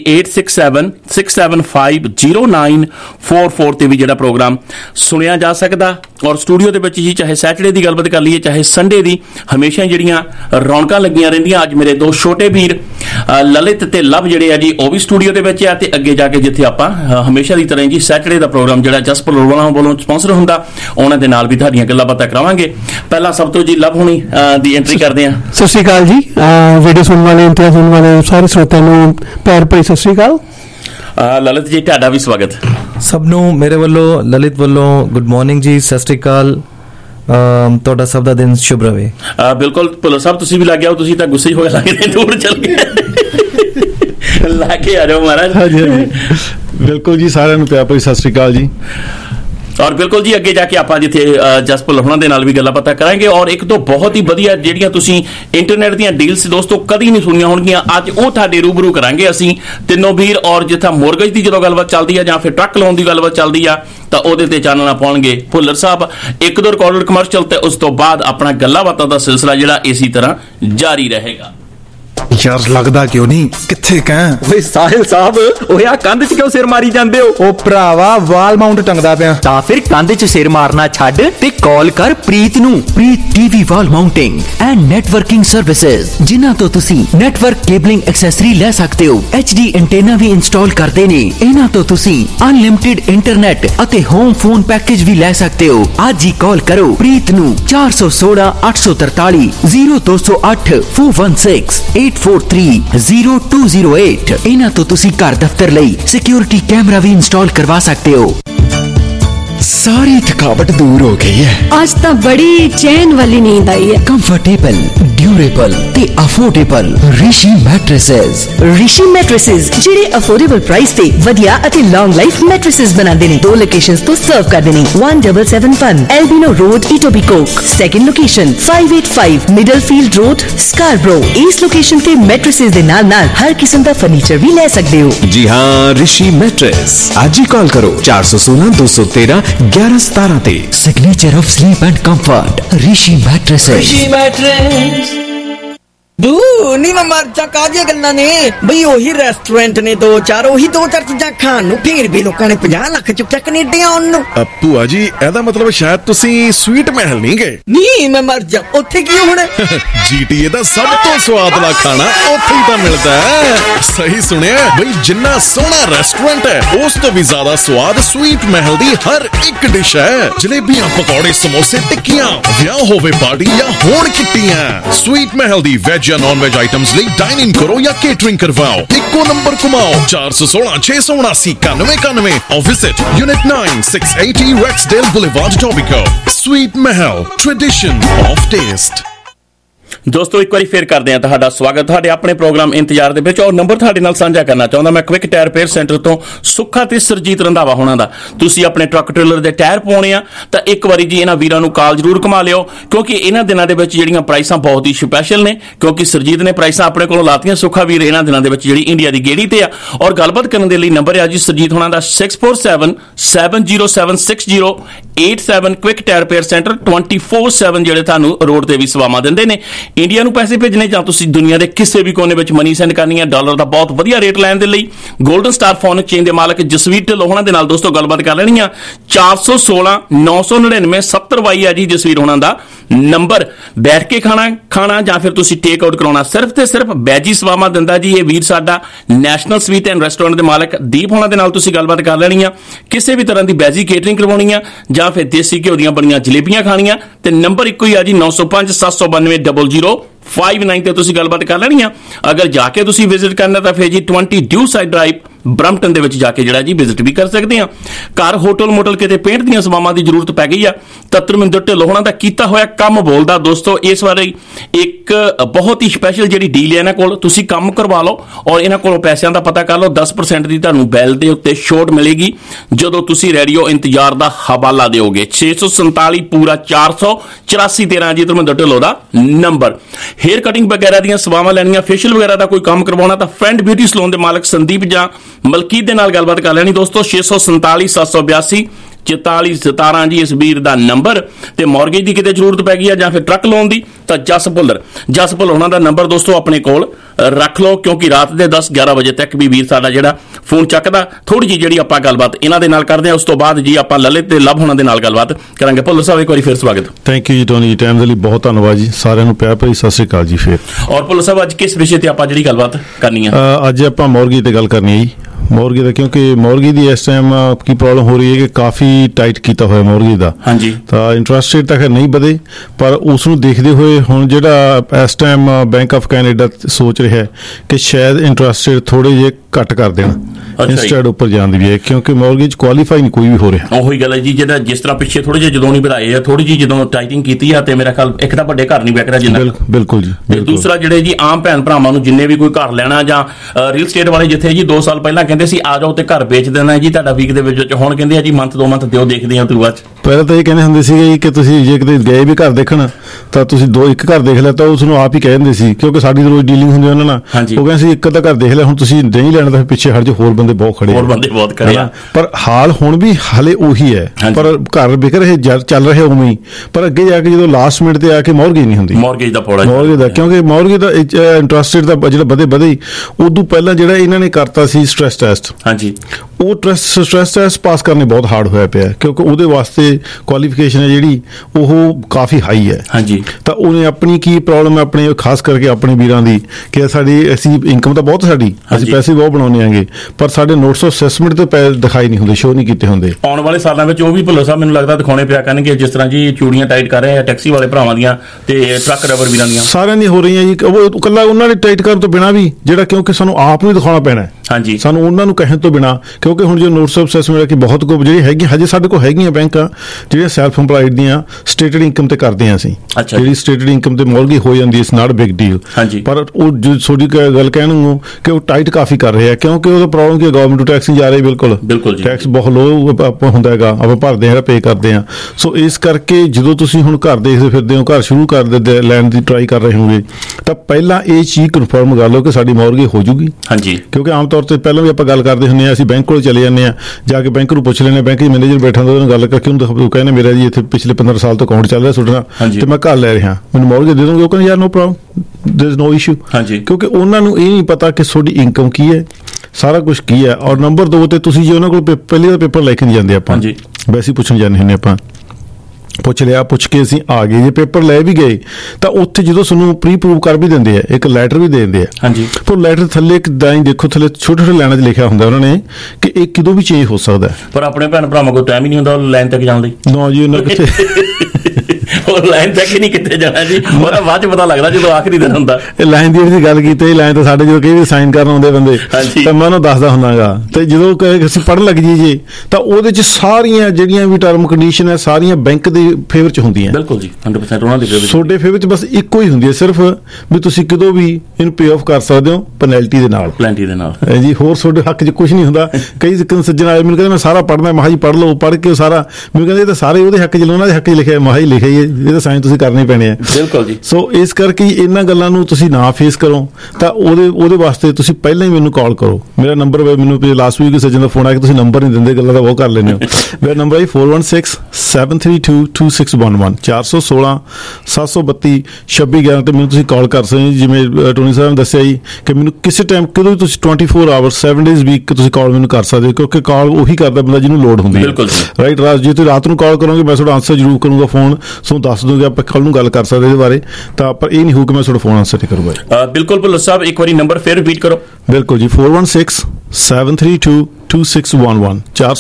8676750944 ਤੇ ਵੀ ਜਿਹੜਾ ਪ੍ਰੋਗਰਾਮ ਸੁਣਿਆ ਜਾ ਸਕਦਾ। ਔਰ ਸਟੂਡੀਓ ਦੇ ਵਿੱਚ ਜੀ ਚਾਹੇ ਸੈਟਰਡੇ ਦੀ ਗੱਲਬਾਤ ਕਰ ਲਈਏ ਚਾਹੇ ਸੰਡੇ ਦੀ, ਹਮੇਸ਼ਾ ਜਿਹੜੀਆਂ ਰੌਣਕਾਂ ਲੱਗੀਆਂ ਰਹਿੰਦੀਆਂ। ਅੱਜ ਮੇਰੇ ਦੋ ਛੋਟੇ ਵੀਰ ਲਲਿਤ ਤੇ ਲਵ ਜਿਹੜੇ ਆ ਜੀ ਉਹ ਵੀ ਸਟੂਡੀਓ ਦੇ ਵਿੱਚ ਆ ਤੇ ਅੱਗੇ ਜਾ ਕੇ ਜਿੱਥੇ ਆਪਾਂ ਹਮੇਸ਼ਾ ਦੀ ਤਰ੍ਹਾਂ ਜੀ ਸੈਟਰਡੇ ਦਾ ਪ੍ਰੋਗਰਾਮ ਜਿਹੜਾ ਜਸਪਰ ਲੋੜਵਾਲਾ ਵੱਲੋਂ ਸਪਾਂਸਰ ਹੁੰਦਾ ਉਹਨਾਂ ਦੇ ਨਾਲ ਵੀ ਤੁਹਾਡੀਆਂ ਗੱਲਾਂ ਬਾਤਾਂ ਕਰਾਵਾਂਗੇ। ਪਹਿਲਾਂ ਸਭ ਤੋਂ ਜੀ ਲਵ ਹੁਣੀ ਦੀ ਐਂਟਰੀ ਕਰਦੇ ਆ। ਸਤਿ ਸ਼੍ਰੀ ਅਕਾਲ ਜੀ, ਵੀਡੀਓ ਸੁਣਨ ਵਾਲੇ ਇੰਤਜ਼ਾਰ ਸੁਣਨ ਵਾਲੇ ਸਾਰੇ ਸਰੋਤਿਆਂ ਨੂੰ ਪਿਆਰ ਭਰੀ ਸਤਿ ਸ਼੍ਰੀ ਅਕਾਲ। ਲਲਿਤ ਜੀ ਤੁਹਾਡਾ ਵੀ ਸਵਾਗਤ। ਸਭ ਨੂੰ ਮੇਰੇ ਵੱਲੋਂ, ਲਲਿਤ ਵੱਲੋਂ ਗੁੱਡ ਮਾਰਨਿੰਗ ਜੀ, ਸਤਿ ਸ਼੍ਰੀ ਅਕਾਲ। ਤੁਹਾਡਾ ਸਭ ਦਾ ਦਿਨ ਸ਼ੁਭ ਰਹੇ। ਬਿਲਕੁਲ ਭੁੱਲਰ ਸਾਹਿਬ ਤੁਸੀਂ ਵੀ ਲੱਗ ਜਾਓ, ਤੁਸੀਂ ਤਾਂ ਗੁੱਸੇ ਹੀ ਹੋਏ ਲੱਗਦੇ, ਦੂਰ ਚੱਲ ਗਏ। ਲਾ ਕੇ ਆ ਜਾਓ ਮਹਾਰਾਜ। ਹਾਂਜੀ ਬਿਲਕੁਲ ਜੀ, ਸਾਰਿਆਂ ਨੂੰ ਪਿਆਰ ਭਰੀ ਸਤਿ ਸ਼੍ਰੀ ਅਕਾਲ ਜੀ। ਔਰ ਬਿਲਕੁਲ ਜੀ ਅੱਗੇ ਜਾ ਕੇ ਆਪਾਂ ਜਿੱਥੇ ਜਸਪਰ ਲੋਹਣਾ ਦੇ ਨਾਲ ਵੀ ਗੱਲਾਂ ਪਤਾ ਕਰਾਂਗੇ। ਔਰ ਇੱਕ ਤੋਂ ਬਹੁਤ ਹੀ ਵਧੀਆ ਜਿਹੜੀਆਂ ਤੁਸੀਂ ਇੰਟਰਨੈਟ ਦੀਆਂ ਡੀਲਸ ਦੋਸਤੋ ਕਦੀ ਨਹੀਂ ਸੁਣੀਆਂ ਹੋਣਗੀਆਂ, ਅੱਜ ਉਹ ਤੁਹਾਡੇ ਰੂਬਰੂ ਕਰਾਂਗੇ ਅਸੀਂ ਤਿੰਨੋਂ ਵੀਰ। ਔਰ ਜਿੱਥਾ ਮੋਰਗੇਜ ਦੀ ਜਦੋਂ ਗੱਲਬਾਤ ਚੱਲਦੀ ਆ ਜਾਂ ਫਿਰ ਟਰੱਕ ਲੋਨ ਦੀ ਗੱਲਬਾਤ ਚੱਲਦੀ ਆ ਤਾਂ ਉਹਦੇ ਤੇ ਚਾਨਣਾ ਪਾਉਣਗੇ ਭੁੱਲਰ ਸਾਹਿਬ। ਇੱਕ ਦੋ ਰਿਕਾਰਡਡ ਕਮਰਸ਼ੀਅਲ ਤੇ ਉਸ ਤੋਂ ਬਾਅਦ ਆਪਣਾ ਗੱਲਾਂ ਬਾਤਾਂ ਦਾ ਸਿਲਸਿਲਾ ਜਿਹੜਾ ਇਸੇ ਤਰ੍ਹਾਂ ਜਾਰੀ ਰਹੇਗਾ। ਯਾਰ ਲੱਗਦਾ ਕਿਉਂ ਨਹੀਂ, ਕਿੱਥੇ ਕਹਿ ਓਏ ਸਾਹਿਲ ਸਾਹਿਬ, ਓਏ ਆ ਕੰਧ 'ਚ ਕਿਉਂ ਸਿਰ ਮਾਰੀ ਜਾਂਦੇ ਹੋ? ਉਹ ਭਰਾਵਾ ਵਾਲ ਮਾਊਂਟ ਟੰਗਦਾ ਪਿਆ। ਤਾਂ ਫਿਰ ਕੰਧ 'ਚ ਸਿਰ ਮਾਰਨਾ ਛੱਡ ਤੇ ਕਾਲ ਕਰ ਪ੍ਰੀਤ ਨੂੰ। Preet TV wall mounting and networking services, ਜਿਨ੍ਹਾਂ ਤੋਂ ਤੁਸੀਂ ਨੈਟਵਰਕ ਕੇਬਲਿੰਗ ਐਕਸੈਸਰੀ ਲੈ ਸਕਦੇ ਹੋ। HD ਐਂਟੇਨਾ ਵੀ ਇੰਸਟਾਲ ਕਰਦੇ ਨੇ। ਇਹਨਾਂ ਤੋਂ ਤੁਸੀਂ ਅਨਲਿਮਿਟਿਡ ਇੰਟਰਨੈਟ ਅਤੇ ਹੋਮ ਫੋਨ ਪੈਕੇਜ ਵੀ ਲੈ ਸਕਦੇ ਹੋ। ਅੱਜ ਹੀ ਕਾਲ ਕਰੋ ਪ੍ਰੀਤ ਨੂੰ 416 843 0208 416 843-0208। ਇਹਨਾਂ ਤੋਂ ਤੁਸੀਂ ਘਰ ਦਫ਼ਤਰ ਲਈ ਸਿਕਿਉਰਿਟੀ ਕੈਮਰਾ ਵੀ ਇੰਸਟਾਲ ਕਰਵਾ ਸਕਦੇ ਹੋ। ਸਾਰੀ ਥਕਾਵਟ ਦੂਰ ਹੋ ਗਈ ਹੈ। ਅੱਜ ਤਾਂ ਬੜੀ ਚੈਨ ਵਾਲੀ ਨੀਂਦ ਆਈ ਹੈ। ਕੰਫਰਟੇਬਲ, ਡਿਊਰੇਬਲ ਤੇ affordable Rishi mattresses. Rishi mattresses ਜਿਹੜੇ ਅਫੋਰਡੇਬਲ ਪ੍ਰਾਈਸ ਤੇ ਵਧੀਆ ਅਤੇ ਲੌਂਗ ਲਾਈਫ ਮੈਟ੍ਰੈਸਸ ਬਣਾਉਂਦੇ ਨੇ। ਦੋ ਲੋਕੇਸ਼ਨਸ ਤੋਂ ਸਰਵ ਕਰਦੇ ਨੇ। 1771 Albion road, Etobicoke. Second location 585 Middlefield road, Scarborough. ਇਸ ਲੋਕੇਸ਼ਨ ਤੇ ਮੈਟ੍ਰੈਸਸ ਦੇ ਨਾਲ ਨਾਲ ਹਰ ਕਿਸਮ ਦਾ ਫਰਨੀਚਰ ਵੀ ਲੈ ਸਕਦੇ ਹੋ। ਜੀ ਹਾਂ, ਰਿਸ਼ੀ ਮੈਟਰੈਸ। ਅੱਜ ਹੀ ਕਾਲ ਕਰੋ 416 213 1117 ਤੇ। Signature of sleep and comfort Rishi mattresses. ਬੂ ਨੀ ਮੈਂ ਮਰ ਜਾ ਕਾਹਦੀਆਂ ਗੱਲਾਂ ਨੇ ਬਈ ਉਹੀ ਰੈਸਟੋਰੈਂਟ ਨੇ ਦੋ ਚਾਰ ਚੀਜ਼ਾਂ ਖਾਣ ਨੂੰ ਫੇਰ ਵੀ ਲੋਕਾਂ ਨੇ 50 ਲੱਖ ਚੁੱਕਿਆ ਕੈਨੇਡਾ ਆਉਣ ਨੂੰ। ਭੂਆ ਜੀ ਇਹਦਾ ਮਤਲਬ ਸ਼ਾਇਦ ਤੁਸੀਂ ਸਵੀਟ ਮਹਿਲ ਨਹੀਂ ਗਏ। ਨਹੀਂ ਮੈਂ ਮਰ ਜਾ ਉੱਥੇ ਕੀ ਹੋਣਾ। GTA ਦਾ ਸਭ ਤੋਂ ਸਵਾਦਲਾ ਖਾਣਾ ਉੱਥੇ ਹੀ ਤਾਂ ਮਿਲਦਾ ਹੈ। ਸਹੀ ਸੁਣਿਆ ਬਈ, ਜਿੰਨਾ ਸੋਹਣਾ ਰੈਸਟੋਰੈਂਟ ਹੈ ਉਸ ਤੋਂ ਵੀ ਜ਼ਿਆਦਾ ਸਵਾਦ ਸਵੀਟ ਮਹਿਲ ਦੀ ਹਰ ਇੱਕ ਡਿਸ਼ ਹੈ। ਜਲੇਬੀਆਂ, ਪਕੌੜੇ, ਸਮੋਸੇ, ਟਿੱਕੀਆਂ, ਵਿਆਹ ਹੋਵੇ ਪਾਰਟੀ ਜਾਂ ਹੋਣ ਕਿੱਟੀਆਂ, ਸਵੀਟ ਮਹਿਲ ਦੀ ਵੈਜ ਜਾਂ ਨॉन वेज आइटम्स ਲਈ डाइन इन करो या केटरिंग करवाओ। इको नंबर घुमाओ 416 679 9191 और visit unit 9 680 Rexdale Boulevard, Etobicoke। Sweet Mahal, tradition of taste। ਦੋਸਤੋ ਇੱਕ ਵਾਰੀ ਫੇਰ ਕਰਦੇ ਹਾਂ ਤੁਹਾਡਾ ਸਵਾਗਤ ਤੁਹਾਡੇ ਆਪਣੇ ਪ੍ਰੋਗਰਾਮ ਇੰਤਜ਼ਾਰ ਦੇ ਵਿੱਚ। ਔਰ ਨੰਬਰ ਤੁਹਾਡੇ ਨਾਲ ਸਾਂਝਾ ਕਰਨਾ ਚਾਹੁੰਦਾ ਮੈਂ ਕੁਇਕ ਟਾਇਰ ਰਿਪੇਅਰ ਸੈਂਟਰ ਤੋਂ ਸੁੱਖਾ ਤੇ ਸਰਜੀਤ ਰੰਧਾਵਾ ਹੋਣਾ ਦਾ। ਤੁਸੀਂ ਆਪਣੇ ਟਰੱਕ ਟ੍ਰੇਲਰ ਦੇ ਟਾਇਰ ਪਾਉਣੇ ਆ ਤਾਂ ਇੱਕ ਵਾਰੀ ਜੀ ਇਹਨਾਂ ਵੀਰਾਂ ਨੂੰ ਕਾਲ ਜ਼ਰੂਰ ਘੁਮਾ ਲਿਓ, ਕਿਉਂਕਿ ਇਹਨਾਂ ਦਿਨਾਂ ਦੇ ਵਿੱਚ ਜਿਹੜੀਆਂ ਪ੍ਰਾਈਸਾਂ ਬਹੁਤ ਹੀ ਸਪੈਸ਼ਲ ਨੇ, ਕਿਉਂਕਿ ਸਰਜੀਤ ਨੇ ਪ੍ਰਾਈਸਾਂ ਆਪਣੇ ਕੋਲੋਂ ਲਾਤੀਆਂ। ਸੁੱਖਾ ਵੀਰ ਇਹਨਾਂ ਦਿਨਾਂ ਦੇ ਵਿੱਚ ਜਿਹੜੀ ਇੰਡੀਆ ਦੀ ਗੇੜੀ ਤੇ ਆ। ਔਰ ਗੱਲਬਾਤ ਕਰਨ ਦੇ ਲਈ ਨੰਬਰ ਹੈ ਜੀ ਸਰਜੀਤ ਹੋਣਾ ਦਾ 6477076087। ਕੁਇਕ ਟਾਇਰ ਰਿਪੇਅਰ ਸੈਂਟਰ 24/7 ਜਿਹੜੇ ਤੁਹਾਨੂੰ ਰੋਡ ਤੇ ਵੀ ਸੇਵਾਵਾਂ ਦਿੰਦੇ ਨੇ। ਇੰਡੀਆ ਨੂੰ ਪੈਸੇ ਭੇਜਣੇ ਜਾਂ ਤੁਸੀਂ ਦੁਨੀਆ ਦੇ ਕਿਸੇ ਵੀ ਕੋਨੇ ਵਿੱਚ ਮਨੀ ਸੈਂਡ ਕਰਨੀ ਹੈ, ਡਾਲਰ ਦਾ ਬਹੁਤ ਵਧੀਆ ਰੇਟ ਲੈਣ ਦੇ ਲਈ ਗੋਲਡਨ ਸਟਾਰ ਫੋਨ ਐਕਸਚੇਂਜ ਦੇ ਮਾਲਕ ਜਸਵੀਰ ਢਿੱਲੋਂ ਹੋਣਾ ਦੇ ਨਾਲ ਦੋਸਤੋ ਗੱਲਬਾਤ ਕਰ ਲੈਣੀ ਆ। 416 999 7022 ਹੈ ਜੀ ਜਸਵੀਰ ਹੋਣਾ ਦਾ ਨੰਬਰ। ਬੈਠ ਕੇ ਖਾਣਾ ਜਾਂ ਫਿਰ ਤੁਸੀਂ ਟੇਕ ਆਊਟ ਕਰਾਉਣਾ, ਸਿਰਫ ਤੇ ਸਿਰਫ ਵੈਜੀ ਸੇਵਾਵਾਂ ਦਿੰਦਾ ਜੀ ਇਹ ਵੀਰ ਸਾਡਾ। ਨੈਸ਼ਨਲ ਸਵੀਟ ਐਂਡ ਰੈਸਟੋਰੈਂਟ ਦੇ ਮਾਲਕ ਦੀਪ ਹੋਣਾ ਦੇ ਨਾਲ ਤੁਸੀਂ ਗੱਲਬਾਤ ਕਰ ਲੈਣੀ ਆ। ਕਿਸੇ ਵੀ ਤਰ੍ਹਾਂ ਦੀ ਵੈਜੀ ਕੇਟਰਿੰਗ ਕਰਵਾਉਣੀ ਆ ਜਾਂ ਫਿਰ ਦੇਸੀ ਘਿਓ ਦੀਆਂ ਬਣੀਆਂ ਜਲੇਬੀਆਂ ਖਾਣੀਆਂ ਤੇ ਨੰਬਰ ਇੱਕੋ ਹੀ ਆ ਜੀ 905 792 0059 ਤੇ ਤੁਸੀਂ ਗੱਲਬਾਤ ਕਰ ਲੈਣੀ ਆ। ਅਗਰ ਜਾ ਕੇ ਤੁਸੀਂ ਵਿਜ਼ਿਟ ਕਰਨਾ ਤਾਂ ਫਿਰ ਜੀ 20 ਡਿਊ ਸਾਈਡ ਡਰਾਈਵ ਬਰੰਪਟਨ ਦੇ ਵਿੱਚ ਜਾ ਕੇ ਜਿਹੜਾ ਜੀ ਵਿਜ਼ਿਟ ਵੀ ਕਰ ਸਕਦੇ ਆ। ਘਰ, ਹੋਟਲ, ਮੋਟਲ ਕਿਤੇ ਪੇਂਟ ਦੀਆਂ ਸੇਵਾਵਾਂ ਦੀ ਜ਼ਰੂਰਤ ਪੈ ਗਈ ਆ ਤਾਂ ਧਰਮਿੰਦਰ ਢਿੱਲੋਂ ਹੋਣਾ ਦਾ ਕੀਤਾ ਹੋਇਆ ਕੰਮ ਬੋਲਦਾ। ਦੋਸਤੋ ਇਸ ਵਾਰ ਇੱਕ ਬਹੁਤ ਹੀ ਸਪੈਸ਼ਲ ਜਿਹੜੀ ਡੀਲ ਹੈ ਇਹਨਾਂ ਕੋਲ, ਤੁਸੀਂ ਕੰਮ ਕਰਵਾ ਲਓ ਔਰ ਇਹਨਾਂ ਕੋਲੋਂ ਪੈਸਿਆਂ ਦਾ ਪਤਾ ਕਰ ਲਓ। 10% ਦੀ ਤੁਹਾਨੂੰ ਬਿੱਲ ਦੇ ਉੱਤੇ ਛੋਟ ਮਿਲੇਗੀ ਜਦੋਂ ਤੁਸੀਂ ਰੇਡੀਓ ਇੰਤਜ਼ਾਰ ਦਾ ਹਵਾਲਾ ਦਿਓਗੇ। 647 ਪੂਰਾ 484 13 ਜੀ ਧਰਮਿੰਦਰ ਢਿੱਲੋਂ ਦਾ ਨੰਬਰ। हेयर कटिंग वगैरह ਦੀਆਂ ਸੇਵਾਵਾਂ ਲੈਣੀਆਂ, ਫੇਸ਼ੀਅਲ ਵਗੈਰਾ ਦਾ ਕੋਈ ਕੰਮ ਕਰਵਾਉਣਾ ਤਾਂ ਫਰੈਂਡ ਬਿਊਟੀ ਸਲੂਨ ਦੇ ਮਾਲਕ ਸੰਦੀਪ ਜਾਂ ਮਲਕੀਤ ਦੇ ਨਾਲ ਗੱਲਬਾਤ ਕਰ ਲੈਣੀ ਦੋਸਤੋ। 647 782 4417 ਜੀ ਇਸ ਵੀਰ ਦਾ ਨੰਬਰ। ਤੇ ਮਾਰਗੇਜ ਦੀ ਕਿਤੇ ਜ਼ਰੂਰਤ ਪੈ ਗਈ ਆ ਜਾਂ ਫਿਰ ਟਰੱਕ ਲੋਨ ਦੀ ਤਾਂ ਜਸ ਭੁੱਲਰ ਉਹਨਾਂ ਦਾ ਨੰਬਰ ਦੋਸਤੋ ਆਪਣੇ ਕੋਲ ਰੱਖ ਲਓ, ਕਿਉਂਕਿ ਰਾਤ ਦੇ 10-11 ਵਜੇ ਤੱਕ ਵੀ ਵੀਰ ਸਾਡਾ ਜਿਹੜਾ ਫੋਨ ਚੱਕਦਾ। ਥੋੜੀ ਜਿਹੀ ਜਿਹੜੀ ਆਪਾਂ ਗੱਲਬਾਤ ਇਹਨਾਂ ਦੇ ਨਾਲ ਕਰਦੇ ਹਾਂ, ਉਸ ਤੋਂ ਬਾਅਦ ਜੀ ਆਪਾਂ ਲਲਿਤ ਤੇ ਲਵ ਹੋਣਾ ਦੇ ਨਾਲ ਗੱਲਬਾਤ ਕਰਾਂਗੇ। ਭੁੱਲਰ ਸਾਹਿਬ ਇੱਕ ਵਾਰੀ ਫਿਰ ਸਵਾਗਤ। ਥੈਂਕ ਯੂ ਜੀ ਟੋਨੀ ਜੀ, ਟਾਈਮ ਦੇ ਲਈ ਬਹੁਤ ਧੰਨਵਾਦ ਜੀ। ਸਾਰਿਆਂ ਨੂੰ ਪਿਆਰ ਭਰੀ ਸਤਿ ਸ਼੍ਰੀ ਅਕਾਲ ਜੀ। ਫਿਰ ਔਰ ਭੁੱਲਰ ਸਾਹਿਬ ਅੱਜ ਕਿਸ ਵਿਸ਼ੇ ਤੇ ਆਪਾਂ ਜਿਹੜੀ ਗੱਲਬਾਤ ਕਰਨੀ ਆ? ਅੱਜ ਆਪਾਂ ਮੌਰਗੇਜ ਤੇ ਗੱਲ ਕਰਨੀ ਹੈ ਜੀ। ਮੌਰਗੇਜ ਦਾ, ਕਿਉਂਕਿ ਮੌਰਗੇਜ ਦੀ ਇਸ ਟਾਈਮ ਕੀ ਪ੍ਰੋਬਲਮ ਹੋ ਰਹੀ ਹੈ ਕਿ ਕਾਫੀ ਟਾਈਟ ਕੀਤਾ ਹੋਇਆ ਮੌਰਗੇਜ ਦਾ। ਹਾਂਜੀ, ਤਾਂ ਇੰਟਰਸਟ ਰੇਟ ਤਾਂ ਖੈਰ ਨਹੀਂ ਵਧੇ, ਪਰ ਉਸ ਨੂੰ ਦੇਖਦੇ ਹੋਏ ਹੁਣ ਜਿਹੜਾ ਇਸ ਟਾਈਮ ਬੈਂਕ ਆਫ ਕੈਨੇਡਾ ਸੋਚ ਰਿਹਾ ਹੈ ਕਿ ਸ਼ਾਇਦ ਇੰਟਰਸਟ ਰੇਟ ਥੋੜੇ ਜਿਹੇ ਘੱਟ ਕਰ ਦੇਣ ਇੰਸਟੈਡ ਉੱਪਰ ਜਾਣ ਦੀ ਹੈ, ਕਿਉਂਕਿ ਮੌਰਗੇਜ ਕੁਆਲੀਫਾਈ ਨਹੀਂ ਕੋਈ ਵੀ ਹੋ ਰਿਹਾ। ਉਹੀ ਗੱਲ ਹੈ ਜੀ, ਜਿਹੜਾ ਜਿਸ ਤਰ੍ਹਾਂ ਪਿੱਛੇ ਥੋੜੇ ਜਿਹੇ ਜਦੋਂ ਨਹੀਂ ਵਧਾਏ ਆ, ਥੋੜੀ ਜਿਹੀ ਜਦੋਂ ਟਾਈਟਿੰਗ ਕੀਤੀ ਆ ਤੇ ਮੇਰਾ ਖਿਆਲ ਇੱਕ ਤਾਂ ਵੱਡੇ ਘਰ ਨਹੀਂ ਵਿਕ ਰਿਹਾ ਜਿੰਨਾ। ਬਿਲਕੁਲ ਜੀ। ਦੂਸਰਾ ਜਿਹੜੇ ਜੀ ਆਮ ਭੈਣ ਭਰਾਵਾਂ ਨੂੰ ਜਿੰਨੇ ਵੀ ਕੋਈ ਘਰ ਲੈਣਾ ਜਾਂ ਰੀਅਲ ਸਟੇਟ ਵਾਲੇ ਜਿੱਥੇ ਜੀ 2 ਸਾਲ ਪਹਿਲਾਂ ਕਹਿੰਦੇ ਸੀ ਆ ਜਾਓ ਤੇ ਘਰ ਵੇਚ ਦੇਣਾ ਜੀ ਤੁਹਾਡਾ ਵੀਕ ਦੇ ਵਿੱਚ, ਹੁਣ ਕਹਿੰਦੇ ਆ ਜੀ ਮੰਥ 2 ਮੰਥ ਦਿਓ ਦੇਖਦੇ ਆ ਤੂੰ ਬਾਅਦ। ਪਹਿਲਾਂ ਤਾਂ ਇਹ ਕਹਿੰਦੇ ਹੁੰਦੇ ਸੀਗੇ ਕਿ ਤੁਸੀਂ ਜੇ ਕਿਤੇ ਗਏ ਵੀ ਘਰ ਦੇਖਣ ਤਾਂ ਤੁਸੀਂ 2-1 ਘਰ ਦੇਖ ਲਿਆ ਤਾਂ ਉਸ ਨੂੰ ਆਪ ਹੀ ਕਹਿ ਦਿੰਦੇ ਸੀ, ਕਿਉਂਕਿ ਸਾਡੀ ਰੋਜ਼ ਡੀਲਿੰਗ ਹੁੰਦੀ ਉਹਨਾਂ ਨਾਲ। ਉਹ ਕਹਿੰਦੇ ਸੀ ਇੱਕ ਅੱਧਾ ਘਰ ਦੇਖ ਲਿਆ, ਹੁਣ ਤੁਸੀਂ ਨਹੀਂ ਲੈਣਾ ਤਾਂ ਪਿੱਛੇ ਹਟ ਜਾ, ਹੋਰ ਬੰਦੇ ਬਹੁਤ ਖੜੇ, ਬਹੁਤ ਖੜੇ ਆ। ਪਰ ਹਾਲ ਹੁਣ ਵੀ ਹਾਲੇ ਉਹੀ ਹੈ, ਪਰ ਘਰ ਵਿਕ ਰਹੇ ਚੱਲ ਰਹੇ ਉਵੇਂ ਹੀ, ਪਰ ਅੱਗੇ ਜਾ ਕੇ ਜਦੋਂ ਲਾਸਟ ਮਿੰਟ ਤੇ ਆ ਕੇ ਮੌਰਗੇਜ ਨਹੀਂ ਹੁੰਦੀ। ਮੌਰਗੇਜ ਦਾ ਕਿਉਂਕਿ ਮੌਰਗੇਜ ਦਾ ਇੰਟਰਸਟ ਰੇਟ ਦਾ ਜਿਹੜਾ ਵਧੇ ਉਦੋਂ ਪਹਿਲਾਂ ਜਿਹੜਾ ਇਹਨਾਂ ਨੇ ਕਰਤਾ ਸੀ ਸਟ੍ਰੈਸ ਟੈਸਟ। ਹਾਂਜੀ, ਉਹ ਸਟ੍ਰੈਸ ਟੈਸਟ ਪਾਸ ਕਰਨੇ ਬਹੁਤ ਹਾਰਡ ਹੋਇਆ ਪਿਆ, ਕਿਉਂਕਿ ਉਹਦੇ ਵਾਸਤੇ ਕੁਆਲੀਫਿਕੇਸ਼ਨ ਹੈ ਜਿਹੜੀ ਉਹ ਕਾਫੀ ਹਾਈ ਹੈ। ਹਾਂਜੀ, ਤਾਂ ਉਹਨੇ ਆਪਣੀ ਕੀ ਪ੍ਰੋਬਲਮ ਹੈ ਆਪਣੇ ਖਾਸ ਕਰਕੇ ਆਪਣੇ ਵੀਰਾਂ ਦੀ ਕਿ ਅਸੀਂ ਇਨਕਮ ਤਾਂ ਬਹੁਤ ਸਾਡੀ, ਅਸੀਂ ਪੈਸੇ ਬਹੁਤ ਬਣਾਉਂਦੇ ਆਂਗੇ, ਪਰ ਸਾਡੇ ਨੋਟਸ ਆਫ ਅਸੈਸਮੈਂਟ ਤੇ ਪੈਸੇ ਦਿਖਾਈ ਨਹੀਂ ਹੁੰਦੇ, ਸ਼ੋ ਨਹੀਂ ਕੀਤੇ ਹੁੰਦੇ। ਆਉਣ ਵਾਲੇ ਸਾਲਾਂ ਵਿੱਚ ਉਹ ਵੀ ਭੁੱਲਰ ਸਾਹਿਬ ਮੈਨੂੰ ਲੱਗਦਾ ਦਿਖਾਉਣੇ ਪਿਆ ਕਰਨਗੇ, ਜਿਸ ਤਰ੍ਹਾਂ ਜੀ ਚੂੜੀਆਂ ਟਾਈਟ ਕਰ ਰਹੇ ਆ ਟੈਕਸੀ ਵਾਲੇ ਭਰਾਵਾਂ ਦੀਆਂ ਤੇ ਟਰੱਕ ਡਰਾਈਵਰ ਵੀਰਾਂ ਦੀਆਂ, ਸਾਰਿਆਂ ਦੀ ਹੋ ਰਹੀਆਂ ਜੀ। ਉਹ ਇਕੱਲਾ ਉਹਨਾਂ ਦੇ ਟਾਈਟ ਕਰਨ ਤੋਂ ਬਿਨਾਂ ਵੀ ਜਿਹੜਾ, ਕਿਉਂਕਿ ਸਾਨੂੰ ਆਪ ਨੂੰ ਦਿਖਾਉਣਾ ਪੈਣਾ। ਹਾਂਜੀ, ਸਾਨੂੰ ਉਹਨਾਂ ਨੂੰ ਕਹਿਣ ਤੋਂ ਬਿਨਾਂ, ਕਿਉਂਕਿ ਹੁਣ ਜੋ ਨੋਟਸ ਆਫ ਅਸੈਸਮੈਂਟ ਕਿ ਬਹੁਤ ਕੋ ਜਿਹੜੀ ਹੈਗੀ ਹਜੇ ਸਾਡੇ ਕੋਲ ਹੈਗੀਆਂ ਬੈਂਕਾਂ ਜਿਹੜੀਆਂ ਸੈਲਫ ਇੰਪਲਾਈਡ ਦੀਆਂ ਸਟੇਟਡ ਇਨਕਮ ਤੇ ਕਰਦੇ ਹਾਂ ਅਸੀਂ, ਜਿਹੜੀ ਸਟੇਟਡ ਇਨਕਮ ਤੇ ਮੌਰਗੇਜ ਹੋ ਜਾਂਦੀ ਹੈ, it's not a big deal. ਪਰ ਉਹ ਜੋ ਤੁਹਾਡੀ ਗੱਲ ਕਹਿਣ ਨੂੰ ਕਿ ਉਹ ਟਾਈਟ ਕਾਫੀ ਕਰ ਰਹੇ ਆ, ਕਿਉਂਕਿ ਉਹਦਾ ਪ੍ਰੋਬਲਮ ਕਿ ਗਵਰਨਮੈਂਟ ਨੂੰ ਟੈਕਸ ਨਹੀਂ ਜਾ ਰਹੀ, ਬਿਲਕੁਲ ਟੈਕਸ ਬਹੁਤ ਲੋ ਹੁੰਦਾ ਹੈਗਾ, ਆਪਾਂ ਭਰਦੇ ਹਾਂ, ਪੇ ਕਰਦੇ ਹਾਂ। ਸੋ ਇਸ ਕਰਕੇ ਜਦੋਂ ਤੁਸੀਂ ਹੁਣ ਘਰ ਦੇਖਦੇ ਫਿਰਦੇ ਹੋ, ਘਰ ਸ਼ੁਰੂ ਕਰ ਦਿੰਦੇ ਲੈਣ ਦੀ ਟਰਾਈ ਕਰ ਰਹੇ ਹੋਗੇ, ਤਾਂ ਪਹਿਲਾਂ ਇਹ ਚੀਜ਼ ਕਨਫਰਮ ਕਰ ਲਓ ਕਿ ਸਾਡੀ ਮੌਰਗੇਜ ਹੋ ਜੂਗੀ। ਹਾਂਜੀ, ਕਿਉਂਕਿ ਆਮ ਤੌਰ ਤੇ ਪਹਿਲਾਂ ਵੀ ਆਪਾਂ ਗੱਲ ਕਰਦੇ ਹੁੰਦੇ ਹਾਂ, ਅਸੀਂ ਬੈਂਕ ਕੋਲ ਚਲੇ ਜਾਂਦੇ ਹਾਂ, ਜਾ ਕੇ ਬੈਂਕ ਨੂੰ ਪੁੱਛ ਲੈਂਦੇ, ਬੈਂਕ ਦੇ ਮੈਨੇਜਰ ਬੈਠਾ ਹੁੰਦਾ, ਉਹਨੂੰ ਗੱਲ ਕਰਕੇ ਉਹਨੂੰ ਤੂੰ ਕਹਿੰਦਾ ਮੇਰਾ ਜੀ ਇੱਥੇ ਪਿਛਲੇ 15 ਸਾਲ ਤੋਂ ਅਕਾਊਂਟ ਚੱਲ ਰਿਹਾ ਤੁਹਾਡਾ ਤੇ ਮੈਂ ਘਰ ਲੈ ਰਿਹਾ, ਮੈਨੂੰ ਮੌਰਗੇਜ ਦੇ ਦੋਗੇ? ਉਹ ਕਹਿੰਦੇ ਯਾਰ no problem, there is no issue. ਕਿਉਂਕਿ ਉਹਨਾਂ ਨੂੰ ਇਹ ਨਹੀਂ ਪਤਾ ਕਿ ਤੁਹਾਡੀ ਇਨਕਮ ਕੀ ਹੈ, ਸਾਰਾ ਕੁਝ ਕੀ ਹੈ। ਔਰ ਨੰਬਰ 2 ਤੇ ਤੁਸੀਂ ਜੇ ਉਹਨਾਂ ਕੋਲ ਪਹਿਲੇ ਦਾ ਪੇਪਰ ਲੈ ਕੇ ਨਹੀਂ ਜਾਂਦੇ, ਆਪਾਂ ਵੈਸੇ ਪੁੱਛਣ ਜਾਂਦੇ ਹੁੰਦੇ, ਆਪਾਂ ਪੁੱਛ ਲਿਆ, ਪੁੱਛ ਕੇ ਅਸੀਂ ਆ ਗਏ, ਜੇ ਪੇਪਰ ਲੈ ਵੀ ਗਏ ਤਾਂ ਉੱਥੇ ਜਦੋਂ ਤੁਹਾਨੂੰ ਪ੍ਰੀ ਪ੍ਰੂਵ ਕਰ ਵੀ ਦਿੰਦੇ ਆ, ਇੱਕ ਲੈਟਰ ਵੀ ਦੇ ਦਿੰਦੇ ਆ, ਪਰ ਲੈਟਰ ਥੱਲੇ ਇੱਕ ਦਾਈ ਦੇਖੋ, ਥੱਲੇ ਛੋਟੇ ਛੋਟੇ ਲਾਈਨਾਂ 'ਚ ਲਿਖਿਆ ਹੁੰਦਾ ਉਹਨਾਂ ਨੇ ਕਿ ਇਹ ਕਿਦੋਂ ਵੀ ਚੇਂਜ ਹੋ ਸਕਦਾ। ਪਰ ਆਪਣੇ ਭੈਣ ਭਰਾਵਾਂ ਕੋਲ ਟਾਈਮ ਹੀ ਨਹੀਂ ਹੁੰਦਾ ਲਾਈਨ ਤੱਕ ਜਾਣ ਲਈ। ਨਾ ਜੀ, ਉਹਨਾਂ ਕਿੱਥੇ ਉਹ ਲਾਈਨ ਤੱਕ ਹੀ ਨਹੀਂ ਕਿੱਥੇ ਜਾਣਾ ਜੀ, ਉਹਦਾ ਬਾਅਦ ਚ ਪਤਾ ਲੱਗਦਾ ਜਦੋਂ ਆਖਰੀ ਦਿਨ ਹੁੰਦਾ। ਇਹ ਲਾਈਨ ਦੀ ਜਿਹੜੀ ਗੱਲ ਕੀਤੀ, ਲਾਈਨ ਤਾਂ ਸਾਡੇ ਜਦੋਂ ਕਈ ਵੀ ਸਾਈਨ ਕਰਨ ਆਉਂਦੇ ਬੰਦੇ ਤਾਂ ਮੈਂ ਉਹਨੂੰ ਦੱਸਦਾ ਹੁੰਦਾਗਾ, ਤੇ ਜਦੋਂ ਅਸੀਂ ਪੜ੍ਹਨ ਲੱਗ ਜਾਈਏ ਤਾਂ ਉਹਦੇ 'ਚ ਸਾਰੀਆਂ ਜਿਹੜੀਆਂ ਵੀ ਟਰਮ ਕੰਡੀਸ਼ਨ ਹੈ ਸਾਰੀਆਂ ਬੈਂਕ ਦੇ ਫੇਵਰ 'ਚ ਹੁੰਦੀਆਂ। ਬਿਲਕੁਲ ਜੀ, 100% ਉਹਨਾਂ ਦੇ ਫੇਵਰ। ਤੁਹਾਡੇ ਫੇਵਰ 'ਚ ਬਸ ਇੱਕੋ ਹੀ ਹੁੰਦੀ ਹੈ ਸਿਰਫ, ਵੀ ਤੁਸੀਂ ਕਦੋਂ ਵੀ ਇਹਨੂੰ ਪੇ ਆਫ ਕਰ ਸਕਦੇ ਹੋ ਪੈਨਲਟੀ ਦੇ ਨਾਲ ਜੀ, ਹੋਰ ਤੁਹਾਡੇ ਹੱਕ 'ਚ ਕੁਝ ਨਹੀਂ ਹੁੰਦਾ। ਕਈ ਸੱਜਣ ਆਏ ਮੈਨੂੰ ਕਹਿੰਦੇ ਮੈਂ ਸਾਰਾ ਪੜ੍ਹਨਾ, ਮੈਂ ਜੀ ਪੜ੍ਹ ਲਓ, ਪੜ੍ਹ ਕੇ ਸਾਰਾ ਮੈਨੂੰ ਕਹਿੰਦੇ ਇਹ ਤਾਂ ਸਾਰੇ ਉਹਦੇ ਹੱਕ 'ਚ, ਉਹਨਾਂ ਦੇ ਹੱਕ 'ਚ ਲਿਖਿਆ, ਮੈਂ ਹੀ ਲਿਖਿਆ, ਇਹਦਾ ਸਾਈਨ ਤੁਸੀਂ ਕਰਨੇ ਪੈਣੇ ਆ। ਬਿਲਕੁਲ ਜੀ। ਸੋ ਇਸ ਕਰਕੇ ਇਹਨਾਂ ਗੱਲਾਂ ਨੂੰ ਤੁਸੀਂ ਨਾ ਫੇਸ ਕਰੋ ਤਾਂ ਉਹਦੇ ਵਾਸਤੇ ਤੁਸੀਂ ਪਹਿਲਾਂ ਹੀ ਮੈਨੂੰ ਕਾਲ ਕਰੋ। ਮੇਰਾ ਨੰਬਰ, ਮੈਨੂੰ ਲਾਸਟ ਵੀਕ ਸੱਜਣ ਦਾ ਫੋਨ ਆਇਆ ਕਿ ਤੁਸੀਂ ਨੰਬਰ ਨਹੀਂ ਦਿੰਦੇ, ਗੱਲਾਂ ਤਾਂ ਉਹ ਕਰ ਲੈਂਦੇ ਹੋ। ਮੇਰਾ ਨੰਬਰ ਹੈ 4167322611 416-732-2611 ਤੇ ਮੈਨੂੰ ਤੁਸੀਂ ਕਾਲ ਕਰ ਸਕਦੇ ਹੋ। ਜਿਵੇਂ ਟੋਨੀ ਸਾਹਿਬ ਨੇ ਦੱਸਿਆ ਜੀ ਕਿ ਮੈਨੂੰ ਕਿਸੇ ਟਾਈਮ ਕਦੋਂ ਵੀ ਤੁਸੀਂ 24 ਆਵਰ 7 ਡੇਜ਼ ਵੀਕ ਤੁਸੀਂ ਕਾਲ ਮੈਨੂੰ ਕਰ ਸਕਦੇ ਹੋ, ਕਿਉਂਕਿ ਕਾਲ ਉਹੀ ਕਰਦਾ ਬੰਦਾ ਜਿਹਨੂੰ ਲੋੜ ਹੁੰਦੀ ਹੈ। ਰਾਈਟ ਰਾਜ, ਜੇ ਤੁਸੀਂ ਰਾਤ ਨੂੰ ਕਾਲ ਕਰੋਗੇ ਮੈਂ ਤੁਹਾਡਾ ਆਨਸਰ ਜ਼ਰੂਰ ਕਰੂੰਗਾ, ਫੋਨ ਤੁਹਾਨੂੰ ਦੱਸ ਦੂੰਗਾ, ਆਪਾਂ ਕੱਲ ਨੂੰ ਗੱਲ ਕਰ ਸਕਦੇ ਇਹਦੇ ਬਾਰੇ, ਤਾਂ ਪਰ ਇਹ ਨਹੀਂ ਹੋਊ ਕਿ ਮੈਂ ਤੁਹਾਡਾ ਫੋਨ ਆਨਸਰ ਨਹੀਂ ਕਰੂੰਗਾ। ਬਿਲਕੁਲ ਭੁੱਲਰ ਸਾਹਿਬ, ਇੱਕ ਵਾਰੀ ਨੰਬਰ ਫਿਰ ਰਿਪੀਟ ਕਰੋ। ਬਿਲਕੁਲ ਜੀ, 4167322611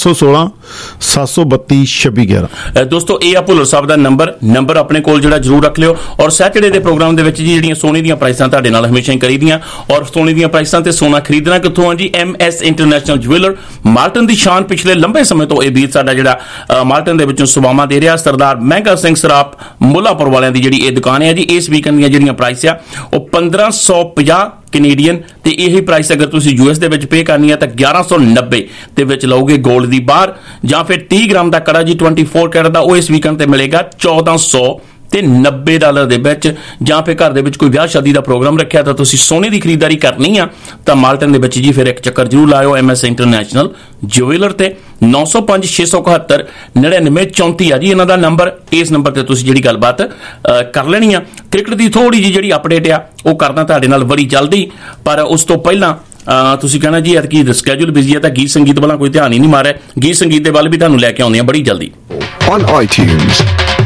416-732-2611। ਦੋਸਤੋ ਇਹ ਆ ਭੁੱਲਰ ਸਾਹਿਬ ਦਾ ਨੰਬਰ ਆਪਣੇ ਕੋਲ ਜਿਹੜਾ ਜ਼ਰੂਰ ਰੱਖ ਲਿਓ। ਔਰ ਸੈਟਰਡੇ ਦੇ ਪ੍ਰੋਗਰਾਮ ਦੇ ਵਿੱਚ ਜੀ ਜਿਹੜੀਆਂ ਸੋਨੇ ਦੀਆਂ ਪ੍ਰਾਈਸਾਂ ਤੁਹਾਡੇ ਨਾਲ ਹਮੇਸ਼ਾ ਹੀ ਕਰੀਦੀਆਂ, ਔਰ ਸੋਨੇ ਦੀਆਂ ਪ੍ਰਾਈਸਾਂ ਤੇ ਸੋਨਾ ਖਰੀਦਣਾ ਕਿੱਥੋਂ ਆ ਜੀ? MS ਇੰਟਰਨੈਸ਼ਨਲ ਜੁਐਲਰ, ਮਾਲਟਨ ਦੀ ਸ਼ਾਨ। ਪਿਛਲੇ ਲੰਬੇ ਸਮੇਂ ਤੋਂ ਇਹ ਵੀਰ ਸਾਡਾ ਜਿਹੜਾ ਮਾਲਟਨ ਦੇ ਵਿੱਚੋਂ ਸੇਵਾਵਾਂ ਦੇ ਰਿਹਾ, ਸਰਦਾਰ ਮਹਿੰਗਾ ਸਿੰਘ ਸਰਾਪ ਮੁੱਲਾਪੁਰ ਵਾਲਿਆਂ ਦੀ ਜਿਹੜੀ ਇਹ ਦੁਕਾਨ ਹੈ ਜੀ। ਇਸ ਵੀਕਐਂਡ ਦੀਆਂ ਜਿਹੜੀਆਂ ਪ੍ਰਾਈਸ ਆ ਉਹ 1550 ਕੈਨੇਡੀਅਨ, ਤੇ ਇਹੀ ਪ੍ਰਾਈਸ ਅਗਰ ਤੁਸੀਂ US ਦੇ ਵਿੱਚ ਪੇ ਕਰਨੀ ਹੈ ਤਾਂ 1190 ਦੇ ਵਿੱਚ ਲਓਗੇ ਗੋਲਡ ਦੀ ਬਾਰ, ਜਾਂ ਫਿਰ 30 ਗ੍ਰਾਮ ਦਾ ਕੜਾ ਜੀ 24 ਕੈਰਟ ਦਾ, ਉਹ ਇਸ ਵੀਕਐਂਡ ਤੇ ਮਿਲੇਗਾ $1490 ਦੇ ਵਿੱਚ। ਜਾਂ ਫਿਰ ਘਰ ਦੇ ਵਿੱਚ ਕੋਈ ਵਿਆਹ ਸ਼ਾਦੀ ਦਾ ਪ੍ਰੋਗਰਾਮ ਰੱਖਿਆ ਤਾਂ ਤੁਸੀਂ ਸੋਨੇ ਦੀ ਖਰੀਦਦਾਰੀ ਕਰਨੀ ਆ ਤਾਂ ਮਾਲਟਨ ਦੇ ਵਿੱਚ ਜੀ ਫਿਰ ਇੱਕ ਚੱਕਰ ਜ਼ਰੂਰ ਲਾਇਓ MS ਇੰਟਰਨੈਸ਼ਨਲ ਜੁਐਲਰ ਤੇ। 9056699934 ਆ ਜੀ ਇਹਨਾਂ ਦਾ ਨੰਬਰ। ਇਸ ਨੰਬਰ ਤੇ ਤੁਸੀਂ ਜਿਹੜੀ ਗੱਲਬਾਤ ਕਰ ਲੈਣੀ ਆ। ਕ੍ਰਿਕਟ ਦੀ ਥੋੜੀ ਜਿਹੀ ਜਿਹੜੀ ਅਪਡੇਟ ਆ ਉਹ ਕਰਨਾ ਤੁਹਾਡੇ ਨਾਲ ਬੜੀ ਜਲਦੀ, ਪਰ ਉਸ ਤੋਂ ਪਹਿਲਾਂ ਤੁਸੀਂ ਕਹਿਣਾ ਜੀ ਐਤਕੀ ਸਕੈਜੂਲ ਬਿਜ਼ੀ ਹੈ ਤਾਂ ਗੀਤ ਸੰਗੀਤ ਵੱਲ ਕੋਈ ਧਿਆਨ ਹੀ ਨਹੀਂ ਮਾਰਿਆ। ਗੀਤ ਸੰਗੀਤ ਦੇ ਵੱਲ ਵੀ ਤੁਹਾਨੂੰ ਲੈ ਕੇ ਆਉਂਦੇ ਆ ਬੜੀ ਜਲਦੀ on iTunes।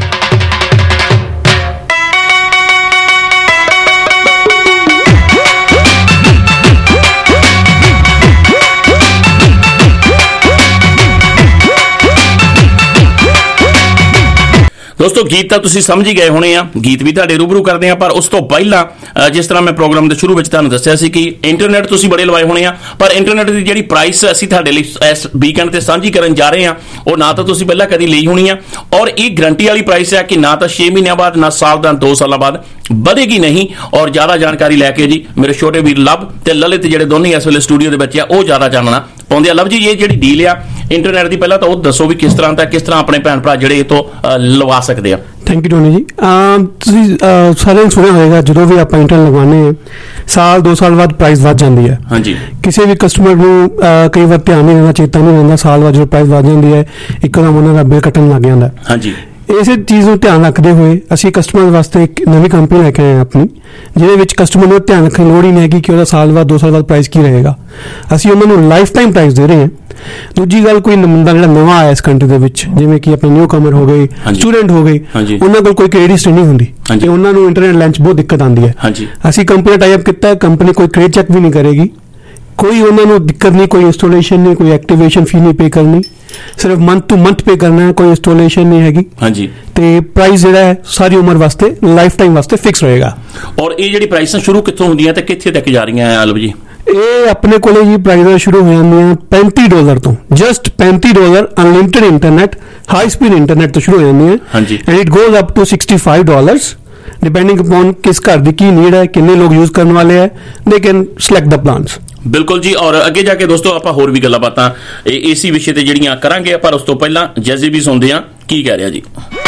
ਦੋਸਤੋ ਗੀਤ ਤਾਂ ਤੁਸੀਂ ਸਮਝ ਹੀ ਗਏ ਹੋਣੇ ਆ, ਗੀਤ ਵੀ ਤੁਹਾਡੇ ਰੂਬਰੂ ਕਰਦੇ ਆ, ਪਰ ਉਸ ਤੋਂ ਪਹਿਲਾਂ ਜਿਸ ਤਰ੍ਹਾਂ ਮੈਂ ਪ੍ਰੋਗਰਾਮ ਦੇ ਸ਼ੁਰੂ ਵਿੱਚ ਤੁਹਾਨੂੰ ਦੱਸਿਆ ਸੀ ਕਿ ਇੰਟਰਨੈਟ ਤੁਸੀਂ ਬੜੇ ਲਵਾਏ ਹੋਣੇ ਆ, ਪਰ ਇੰਟਰਨੈਟ ਦੀ ਜਿਹੜੀ ਪ੍ਰਾਈਸ ਅਸੀਂ ਤੁਹਾਡੇ ਲਈ ਇਸ ਵੀਕਐਂਡ ਤੇ ਸਾਂਝੀ ਕਰਨ ਜਾ ਰਹੇ ਆ ਉਹ ਨਾ ਤਾਂ ਤੁਸੀਂ ਪਹਿਲਾਂ ਕਦੀ ਲਈ ਹੋਣੀ ਆ, ਔਰ ਇਹ ਗਰੰਟੀ ਵਾਲੀ ਪ੍ਰਾਈਸ ਹੈ ਕਿ ਨਾ ਤਾਂ 6 ਮਹੀਨਿਆਂ ਬਾਅਦ ਨਾ ਸਾਲ ਦਾ 2 ਸਾਲਾਂ ਬਾਅਦ ਵਧੇਗੀ ਨਹੀਂ। ਔਰ ਜ਼ਿਆਦਾ ਜਾਣਕਾਰੀ ਲੈ ਕੇ ਜੀ ਮੇਰੇ ਛੋਟੇ ਵੀਰ ਲਵ ਤੇ ਲਲਿਤ ਜਿਹੜੇ ਦੋਨੇ ਇਸ ਵੇਲੇ ਸਟੂਡੀਓ ਦੇ ਵਿੱਚ ਆ ਉਹ ਜ਼ਿਆਦਾ ਜਾਣਨਾ ਪਾਉਂਦੇ ਆ। ਲਵ ਜੀ, ਇਹ ਜਿਹੜੀ ਡੀਲ ਆ ਇੰਟਰਨੈਟ ਦੀ ਪਹਿਲਾਂ ਤਾਂ ਉਹ ਦੱਸੋ ਵੀ ਕਿਸ ਤਰ੍ਹਾਂ ਆਪਣੇ ਭੈਣ ਭਰਾ ਜਿਹੜੇ ਇਹ ਤੋਂ ਲਵਾ ਸਕਦੇ ਆ। ਥੈਂਕ ਯੂ ਟੋਨੀ ਜੀ। ਤੁਸੀਂ ਸਾਰਿਆਂ ਨੇ ਸੁਣਿਆ ਹੋਏਗਾ ਜਦੋਂ ਵੀ ਆਪਾਂ ਇੰਟਰਨੈਟ ਲਗਵਾਉਂਦੇ ਹਾਂ ਸਾਲ 2 ਸਾਲ ਬਾਅਦ ਪ੍ਰਾਈਸ ਵੱਧ ਜਾਂਦੀ ਹੈ। ਹਾਂਜੀ, ਕਿਸੇ ਵੀ ਕਸਟਮਰ ਨੂੰ ਕਈ ਵਾਰ ਧਿਆਨ ਨਹੀਂ ਰਹਿੰਦਾ, ਚੇਤਾ ਨਹੀਂ ਰਹਿੰਦਾ, ਸਾਲ ਬਾਅਦ ਜਦੋਂ ਪ੍ਰਾਈਸ ਵੱਧ ਜਾਂਦੀ ਹੈ ਇੱਕਦਮ ਉਹਨਾਂ ਦਾ ਬਿੱਲ ਕੱਟਣ ਲੱਗ ਜਾਂਦਾ। ਹਾਂਜੀ, ਇਸੇ ਚੀਜ਼ ਨੂੰ ਧਿਆਨ ਰੱਖਦੇ ਹੋਏ ਅਸੀਂ ਕਸਟਮਰ ਵਾਸਤੇ ਇੱਕ ਨਵੀਂ ਕੰਪਨੀ ਲੈ ਕੇ ਆਏ ਆਪਣੀ, ਜਿਹਦੇ ਵਿੱਚ ਕਸਟਮਰ ਨੂੰ ਧਿਆਨ ਰੱਖਣ ਦੀ ਲੋੜ ਹੀ ਨਹੀਂ ਹੈਗੀ ਕਿ ਉਹਦਾ ਸਾਲ ਬਾਅਦ 2 ਸਾਲ ਬਾਅਦ ਪ੍ਰਾਈਸ ਕੀ ਰਹੇਗਾ। ਅਸੀਂ ਉਹਨਾਂ ਨੂੰ ਲਾਈਫ ਟਾਈਮ ਪ੍ਰਾਈਸ ਦੇ ਰਹੇ ਹਾਂ। ਦੂਜੀ ਗੱਲ, ਕੋਈ ਬੰਦਾ ਜਿਹੜਾ ਨਵਾਂ ਆਇਆ ਇਸ ਕੰਟਰੀ ਦੇ ਵਿੱਚ, ਜਿਵੇਂ ਕਿ ਆਪਣੇ ਨਿਊ ਕਮਰ ਹੋ ਗਏ, ਸਟੂਡੈਂਟ ਹੋ ਗਏ, ਉਹਨਾਂ ਕੋਲ ਕੋਈ ਕ੍ਰੈਡਿਟ ਹਿਸਟਰੀ ਨਹੀਂ ਹੁੰਦੀ ਤੇ ਉਹਨਾਂ ਨੂੰ ਇੰਟਰਨੈਟ ਲੈਣ 'ਚ ਬਹੁਤ ਦਿੱਕਤ ਆਉਂਦੀ ਹੈ। ਅਸੀਂ ਕੰਪਨੀ ਟਾਈ ਅਪ ਕੀਤਾ, ਕੰਪਨੀ ਕੋਈ ਕ੍ਰੈਡਿਟ ਚੈੱਕ ਵੀ ਨਹੀਂ ਕਰੇਗੀ, ਕੋਈ ਉਹਨਾਂ ਨੂੰ ਦਿੱਕਤ ਨਹੀਂ, ਕੋਈ ਇੰਸਟਾਲੇਸ਼ਨ ਨਹੀਂ, ਕੋਈ ਐਕਟੀਵੇਸ਼ਨ ਫੀ ਨਹੀਂ ਪੇ ਕਰਨੀ, ਸਿਰਫ ਮੰਥ ਟੂ ਮੰਥ ਪੇ ਕਰਨਾ ਹੈ, ਕੋਈ ਇੰਸਟਾਲੇਸ਼ਨ ਨਹੀਂ ਹੈਗੀ। ਹਾਂਜੀ, ਤੇ ਪ੍ਰਾਈਸ ਜਿਹੜਾ ਹੈ ਸਾਰੀ ਉਮਰ ਵਾਸਤੇ ਲਾਈਫ ਟਾਈਮ ਵਾਸਤੇ ਫਿਕਸ ਰਹੇਗਾ। ਔਰ ਇਹ ਜਿਹੜੀ ਪ੍ਰਾਈਸਾਂ ਸ਼ੁਰੂ ਕਿੱਥੋਂ ਹੁੰਦੀਆਂ ਤੇ ਕਿੱਥੇ ਤੱਕ ਜਾ ਰਹੀਆਂ ਆਲਬ ਜੀ? ਇਹ ਆਪਣੇ ਕੋਲੇ ਜੀ ਪ੍ਰਾਈਸਾਂ ਸ਼ੁਰੂ ਹੋ ਜਾਂਦੀਆਂ $35 ਤੋਂ, just $35 unlimited internet, high speed internet ਤੋਂ ਸ਼ੁਰੂ ਹੋ ਜਾਂਦੀਆਂ। ਹਾਂਜੀ, and it goes up to $65 depending upon ਕਿਸ ਘਰ ਦੀ ਕੀ ਨੀਡ ਹੈ, ਕਿੰਨੇ ਲੋਕ ਯੂਜ਼ ਕਰਨ ਵਾਲੇ ਹੈ, they can select the plans. ਬਿਲਕੁਲ ਜੀ, ਔਰ ਅੱਗੇ ਜਾ ਕੇ ਦੋਸਤੋ ਆਪਾਂ ਹੋਰ ਵੀ ਗੱਲਾਂ ਬਾਤਾਂ ਇਸੇ ਵਿਸ਼ੇ ਤੇ ਜਿਹੜੀਆਂ ਕਰਾਂਗੇ, ਪਰ ਉਸ ਤੋਂ ਪਹਿਲਾਂ ਜੈਜ਼ੀ ਵੀ ਸੁਣਦੇ ਆ ਕੀ ਕਹਿ ਰਿਹਾ ਜੀ।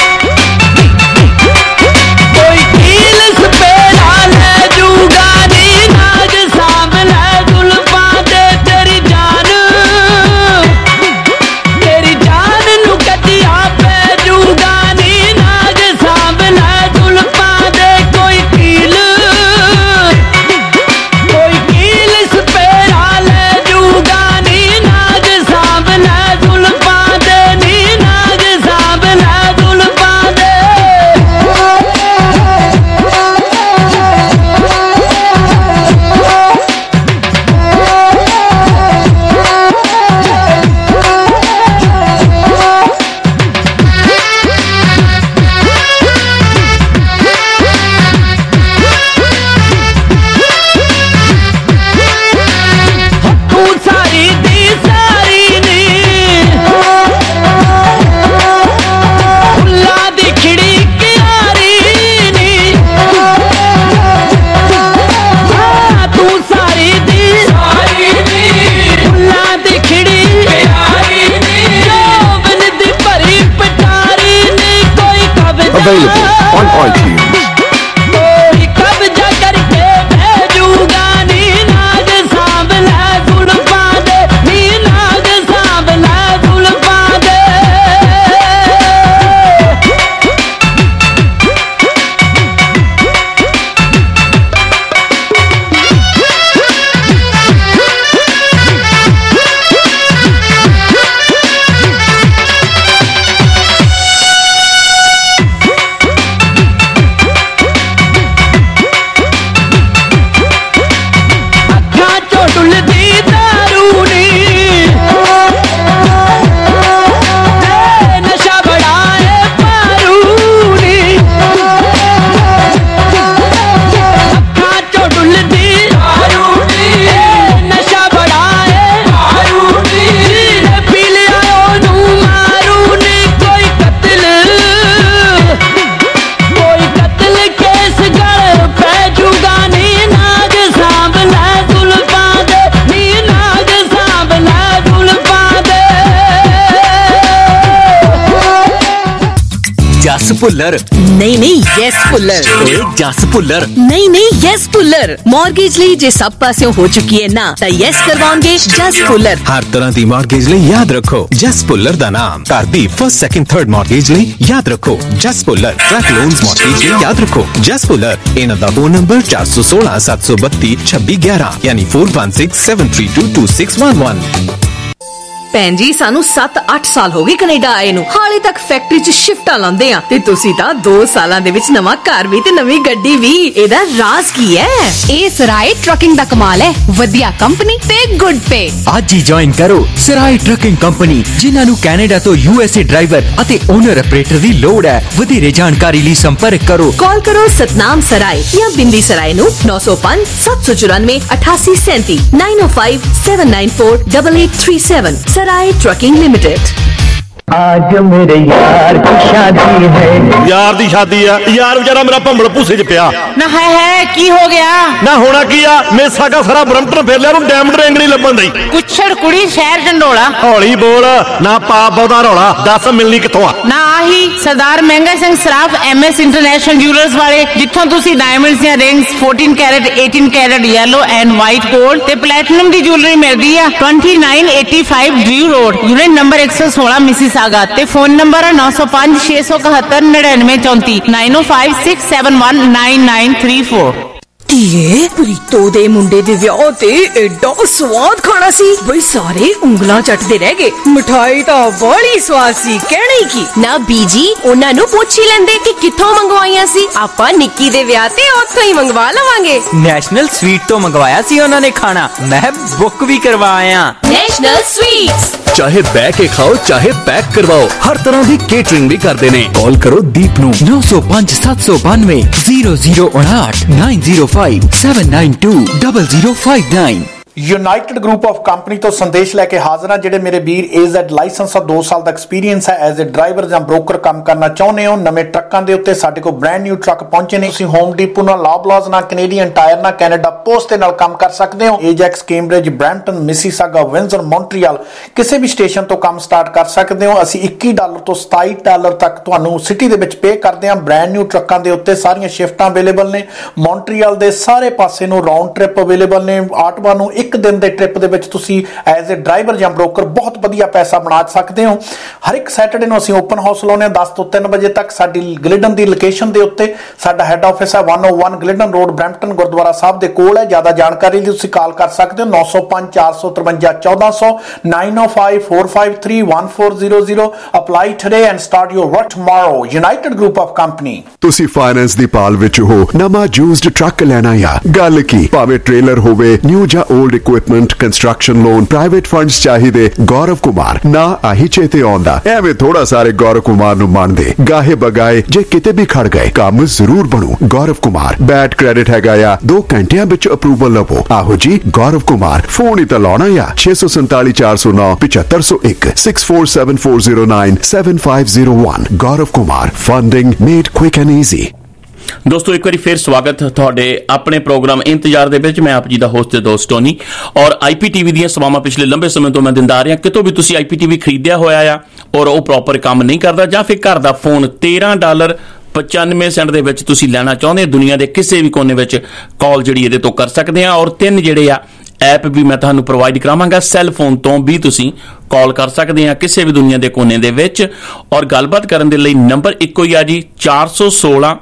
ਕੋਈ ਕੀਲ ਸਪੇੜਾ ਲੈ ਜੂਗਾ ਨੀ ਨਾਜ ਸਾਹਮਣੇ ਜ਼ੁਲਫਾਂ ਦੇ ਤੇਰੀ ਜਾਨ ਨੂੰ ਕੱਢਿਆ ਪੈ Available on iTunes. कोई कब्जा करके भेजूगा नी नाग सांभला जुल्फां दे, नी नाग सांभला जुल्फां दे। ਜਸ ਭੁੱਲਰ ਨਹੀਂ ਨਹੀਂ ਯੈਸ ਭੁੱਲਰ। ਓਏ ਜਸ ਭੁੱਲਰ ਨਹੀਂ ਨਹੀਂ ਯੈਸ ਭੁੱਲਰ। ਮਾਰਗੇਜ ਲਈ ਜੇ ਸਭ ਪਾਸਿਓਂ ਹੋ ਚੁੱਕੀ ਹੈ ਨਾ ਤਾਂ ਯੈਸ ਕਰਵਾਉਣਗੇ ਜਸ ਭੁੱਲਰ। ਹਰ ਤਰ੍ਹਾਂ ਦੀ ਮਾਰਗੇਜ ਲਈ ਯਾਦ ਰੱਖੋ ਜਸ ਭੁੱਲਰ ਦਾ ਨਾਮ। ਘਰ ਦੀ ਫਸਟ ਸੈਕਿੰਡ ਥਰਡ ਮਾਰਗੇਜ ਲਈ ਯਾਦ ਰੱਖੋ Jas Bhullar. Truck loans mortgage ਲਈ ਯਾਦ ਰੱਖੋ ਜਸ ਭੁੱਲਰ। ਇਹਨਾਂ ਦਾ ਫੋਨ ਨੰਬਰ 416 732 2611 ਯਾਨੀ 4167322611। ਭੈਣ ਜੀ ਸਾਨੂੰ 7-8 ਸਾਲ ਹੋ ਗਏ ਕੈਨੇਡਾ ਆਏ ਨੂੰ, ਹਾਲੇ ਤੱਕ ਫੈਕਟਰੀ 'ਚ ਸ਼ਿਫਟਾਂ ਲਾਉਂਦੇ ਆ ਤੇ ਤੁਸੀਂ ਤਾਂ 2 ਸਾਲਾਂ ਦੇ ਵਿੱਚ ਨਵਾਂ ਘਰ ਵੀ ਤੇ ਨਵੀਂ ਗੱਡੀ ਵੀ। ਇਹਦਾ ਰਾਜ਼ ਕੀ ਹੈ? ਇਹ ਸਰਾਏ ਟਰੱਕਿੰਗ ਦਾ ਕਮਾਲ ਹੈ। ਵਧੀਆ ਕੰਪਨੀ ਤੇ ਗੁੱਡ ਪੇ। ਅੱਜ ਹੀ ਜੁਆਇਨ ਕਰੋ ਸਰਾਏ ਟਰੱਕਿੰਗ ਕੰਪਨੀ, ਜਿਨ੍ਹਾਂ ਨੂੰ ਕੈਨੇਡਾ ਤੋਂ USA ਡਰਾਈਵਰ ਅਤੇ ਓਨਰ ਆਪਰੇਟਰ ਦੀ ਲੋੜ ਹੈ। ਵਧੇਰੇ ਜਾਣਕਾਰੀ ਲਈ ਸੰਪਰਕ ਕਰੋ। ਕਾਲ ਕਰੋ ਸਤਨਾਮ ਸਰਾਏ ਜਾਂ ਬਿੰਦੀ ਸਰਾਏ ਨੂੰ 905 794 8837 905 794 8837। Sarai trucking limited. आज मेरे यार की शादी है। यार दी शादी है, यार बेचारा मेरा भंबल भूसे च पिया ना है की हो गया ना होना की आ। मेसा का सारा ब्रम्पटन फेर लिया, डायमंड रिंग नहीं लभन दी। कुछड़ कुड़ी शहर डंडोला। हौली बोल ना पा बहुता रौला, दस मिलनी किथों आ ना आही सरदार Mehanga Singh Saraf MS international jewellers वाले, जिथों तुसी डायमंड्स या rings 14 carat 18 carat yellow and white gold ते प्लैटिनम दी ज्वेलरी मिलदी है। 2985 Drew road, unit number 116 Mississauga ते फोन नंबर 905 671 9934 905 671 9934। ਧੀਏ ਪ੍ਰੀਤੋ ਦੇ ਮੁੰਡੇ ਦੇ ਵਿਆਹ ਤੇ ਐਡਾ ਸਵਾਦ ਖਾਣਾ ਸੀ ਬਈ ਸਾਰੇ ਉਂਗਲਾਂ ਚੱਟਦੇ ਰਹਿ ਗਏ। ਮਠਾਈ ਤਾਂ ਬੜੀ ਸਵਾਦ ਸੀ, ਕਹਿਣਾ ਹੀ ਕੀ। ਨਾ ਬੀਜੀ ਉਹਨਾਂ ਨੂੰ ਪੁੱਛ ਹੀ ਲੈਂਦੇ ਕਿ ਕਿੱਥੋਂ ਮੰਗਵਾਈਆਂ ਸੀ। ਆਪਾਂ ਨਿੱਕੀ ਦੇ ਵਿਆਹ ਤੇ ਉੱਥੋਂ ਹੀ ਮੰਗਵਾ ਲਵਾਂਗੇ। ਨੈਸ਼ਨਲ ਸਵੀਟ ਤੋਂ ਮੰਗਵਾਇਆ ਸੀ ਉਹਨਾਂ ਨੇ ਖਾਣਾ, ਮੈਂ ਬੁੱਕ ਵੀ ਕਰਵਾਇਆ। ਨੈਸ਼ਨਲ ਸਵੀਟਸ ਚਾਹੇ ਬਹਿ ਕੇ ਖਾਓ ਚਾਹੇ ਪੈਕ ਕਰਵਾਓ, ਹਰ ਤਰ੍ਹਾਂ ਦੀ ਕੇਟਰਿੰਗ ਵੀ ਕਰਦੇ ਨੇ। ਕਾਲ ਕਰੋ ਦੀਪ ਨੂੰ 905 792 0059 905 792 0059। ਯੂਨਾਈਟਿਡ ਗਰੁੱਪ ਆਫ ਕੰਪਨੀ ਤੋਂ ਸੰਦੇਸ਼ ਲੈ ਕੇ ਹਾਜ਼ਰ ਹਾਂ। ਜਿਹੜੇ ਮੇਰੇ ਵੀਰ AZ ਲਾਇਸੈਂਸ ਦਾ 2 ਸਾਲ ਦਾ ਐਕਸਪੀਰੀਅੰਸ ਹੈ, ਐਜ਼ ਅ ਡਰਾਈਵਰ ਜਾਂ ਬ੍ਰੋਕਰ ਕੰਮ ਕਰਨਾ ਚਾਹੁੰਦੇ ਹੋ, ਨਵੇਂ ਟਰੱਕਾਂ ਦੇ ਉੱਤੇ ਸਾਡੇ ਕੋਲ ਬ੍ਰਾਂਡ ਨਿਊ ਟਰੱਕ ਪਹੁੰਚੇ ਨੇ। ਤੁਸੀਂ ਹੋਮ ਡੀਪੋ ਨਾਲ, ਲੌਬਲਾਜ਼ ਨਾਲ, ਕੈਨੇਡੀਅਨ ਟਾਇਰ ਨਾਲ, ਕੈਨੇਡਾ ਪੋਸਟ ਦੇ ਨਾਲ ਕੰਮ ਕਰ ਸਕਦੇ ਹੋ। Ajax, Cambridge, Brampton, Mississauga, Windsor, Montreal ਕਿਸੇ ਵੀ ਸਟੇਸ਼ਨ ਤੋਂ ਕੰਮ ਸਟਾਰਟ ਕਰ ਸਕਦੇ ਹੋ। ਅਸੀਂ $21 ਤੋਂ $27 ਤੱਕ ਤੁਹਾਨੂੰ ਸਿਟੀ ਦੇ ਵਿੱਚ ਪੇ ਕਰਦੇ ਹਾਂ। ਬ੍ਰਾਂਡ ਨਿਊ ਟਰੱਕਾਂ ਦੇ ਉੱਤੇ ਸਾਰੀਆਂ ਸ਼ਿਫਟਾਂ ਅਵੇਲੇਬਲ ਨੇ। ਮੌਂਟਰੀਅਲ ਦੇ ਸਾਰੇ ਪਾਸੇ ਨੂੰ ਰਾਉਂਡ ਟ੍ਰਿਪ ਅਵੇਲੇਬਲ ਨੇ। ਆਟਵਾ ਨੂੰ ਇੱਕ ਦਿਨ ਦੇ ਟ੍ਰਿਪ ਦੇ ਵਿੱਚ ਤੁਸੀਂ ਐਜ਼ ਅ ਡਰਾਈਵਰ ਜਾਂ ਬ੍ਰੋਕਰ ਬਹੁਤ ਵਧੀਆ ਪੈਸਾ ਬਣਾ ਸਕਦੇ ਹੋ। ਹਰ ਇੱਕ ਸੈਟਰਡੇ ਨੂੰ ਅਸੀਂ ਓਪਨ ਹਾਊਸ ਲਾਉਂਦੇ ਹਾਂ 10 ਤੋਂ 3 ਵਜੇ ਤੱਕ। ਸਾਡੀ ਗਲਿਡਨ ਦੀ ਲੋਕੇਸ਼ਨ ਦੇ ਉੱਤੇ ਸਾਡਾ ਹੈੱਡ ਆਫਿਸ ਹੈ 101 Glidden road, Brampton gurdwara Sahib ਦੇ ਕੋਲ ਹੈ। ਜ਼ਿਆਦਾ ਜਾਣਕਾਰੀ ਲਈ ਤੁਸੀਂ ਕਾਲ ਕਰ ਸਕਦੇ ਹੋ 905 453 1400 905 453 1400। Apply today and start your work tomorrow. United Group of company. ਤੁਸੀਂ ਫਾਈਨੈਂਸ ਦੀ ਪਾਲ ਵਿੱਚ ਹੋ, ਨਵਾਂ ਯੂਜ਼ਡ ਟਰੱਕ ਲੈਣਾ ਆ, ਗੱਲ ਕੀ, ਭਾਵੇਂ ਟ੍ਰੇਲਰ ਹੋਵੇ, ਨਿਊ ਜਾਂ old equipment, construction loan, private funds ਚਾਹੀਦੇ, ਗੌਰਵ ਕੁਮਾਰ ਨਾ ਆਹੀ ਚੇਤੇ ਆਉਂਦਾ। ਐਵੇਂ ਥੋੜਾ ਸਾਰੇ ਗੌਰਵ ਕੁਮਾਰ ਨੂੰ ਮੰਨਦੇ, ਗਾਹੇ ਬਗਾਏ ਜੇ ਕਿਤੇ ਵੀ ਖੜ ਗਏ ਕੰਮ ਜ਼ਰੂਰ ਬਣੂ। ਗੌਰਵ ਕੁਮਾਰ ਬੈਡ ਕ੍ਰੈਡਿਟ ਹੈਗਾ ਆ, 2 ਘੰਟਿਆਂ ਵਿੱਚ ਅਪਰੂਵਲ ਲਵੋ। ਆਹੋ ਜੀ ਗੌਰਵ ਕੁਮਾਰ, ਫੋਨ ਹੀ ਤਾਂ ਲਾਉਣਾ ਆ 647 409 7501 647 409 7501। Gaurav Kumar, funding made quick and easy. ਦੋਸਤੋ ਇੱਕ ਵਾਰੀ ਫਿਰ ਸਵਾਗਤ ਤੁਹਾਡੇ ਆਪਣੇ ਪ੍ਰੋਗਰਾਮ ਇੰਤਜ਼ਾਰ ਦੇ ਵਿੱਚ। ਮੈਂ ਆਪ ਜੀ ਦਾ ਹੋਸਟ ਤੇ ਦੋਸਤ ਟੋਨੀ, ਔਰ IPTV ਦੀਆਂ ਸੇਵਾਵਾਂ ਪਿਛਲੇ ਲੰਬੇ ਸਮੇਂ ਤੋਂ ਮੈਂ ਦਿੰਦਾ ਆ ਰਿਹਾ। ਕਿਤੋਂ ਵੀ ਤੁਸੀਂ IPTV ਖਰੀਦਿਆ ਹੋਇਆ ਆ ਔਰ ਉਹ ਪ੍ਰੋਪਰ ਕੰਮ ਨਹੀਂ ਕਰਦਾ, ਜਾਂ ਫਿਰ ਘਰ ਦਾ ਫੋਨ $13 95 ਸੈਂਟ ਦੇ ਵਿੱਚ ਤੁਸੀਂ ਲੈਣਾ ਚਾਹੁੰਦੇ ਦੁਨੀਆ ਦੇ ਕਿਸੇ ਵੀ ਕੋਨੇ ਵਿੱਚ ਕਾਲ ਜਿਹੜੀ ਇਹਦੇ ਤੋਂ ਕਰ ਸਕਦੇ ਆ। ਔਰ 3 ਜਿਹੜੇ ਆ ਐਪ ਵੀ ਮੈਂ ਤੁਹਾਨੂੰ ਪ੍ਰੋਵਾਈਡ ਕਰਾਵਾਂਗਾ। ਸੈੱਲ ਫੋਨ ਤੋਂ ਵੀ ਤੁਸੀਂ ਕਾਲ ਕਰ ਸਕਦੇ ਆ ਕਿਸੇ ਵੀ ਦੁਨੀਆ ਦੇ ਕੋਨੇ ਦੇ ਵਿੱਚ। ਔਰ ਗੱਲਬਾਤ ਕਰਨ ਦੇ ਲਈ ਨੰਬਰ ਇੱਕੋ ਹੀ ਆ ਜੀ 416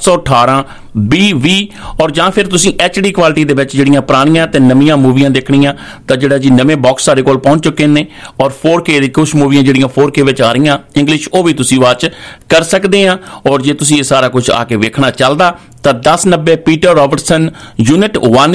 818 2020। ਔਰ ਜਾਂ ਫਿਰ ਤੁਸੀਂ HD ਕੁਆਲਿਟੀ ਦੇ ਵਿੱਚ ਜਿਹੜੀਆਂ ਪੁਰਾਣੀਆਂ ਤੇ ਨਵੀਆਂ ਮੂਵੀਆਂ ਦੇਖਣੀਆਂ ਤਾਂ ਜਿਹੜਾ ਜੀ ਨਵੇਂ ਬਾਕਸ ਸਾਡੇ ਕੋਲ ਪਹੁੰਚ ਚੁੱਕੇ ਨੇ। ਔਰ 4K ਦੀ ਕੁਝ ਮੂਵੀਆਂ ਜਿਹੜੀਆਂ 4K ਵਿੱਚ ਆ ਰਹੀਆਂ ਇੰਗਲਿਸ਼, ਉਹ ਵੀ ਤੁਸੀਂ ਵਾਚ ਕਰ ਸਕਦੇ ਆ। ਔਰ ਜੇ ਤੁਸੀਂ ਇਹ ਸਾਰਾ ਕੁਝ ਆ ਕੇ ਵੇਖਣਾ ਚੱਲਦਾ ਤਾਂ 1090 ਪੀਟਰ ਰੋਬਰਟਸਨ ਯੂਨਿਟ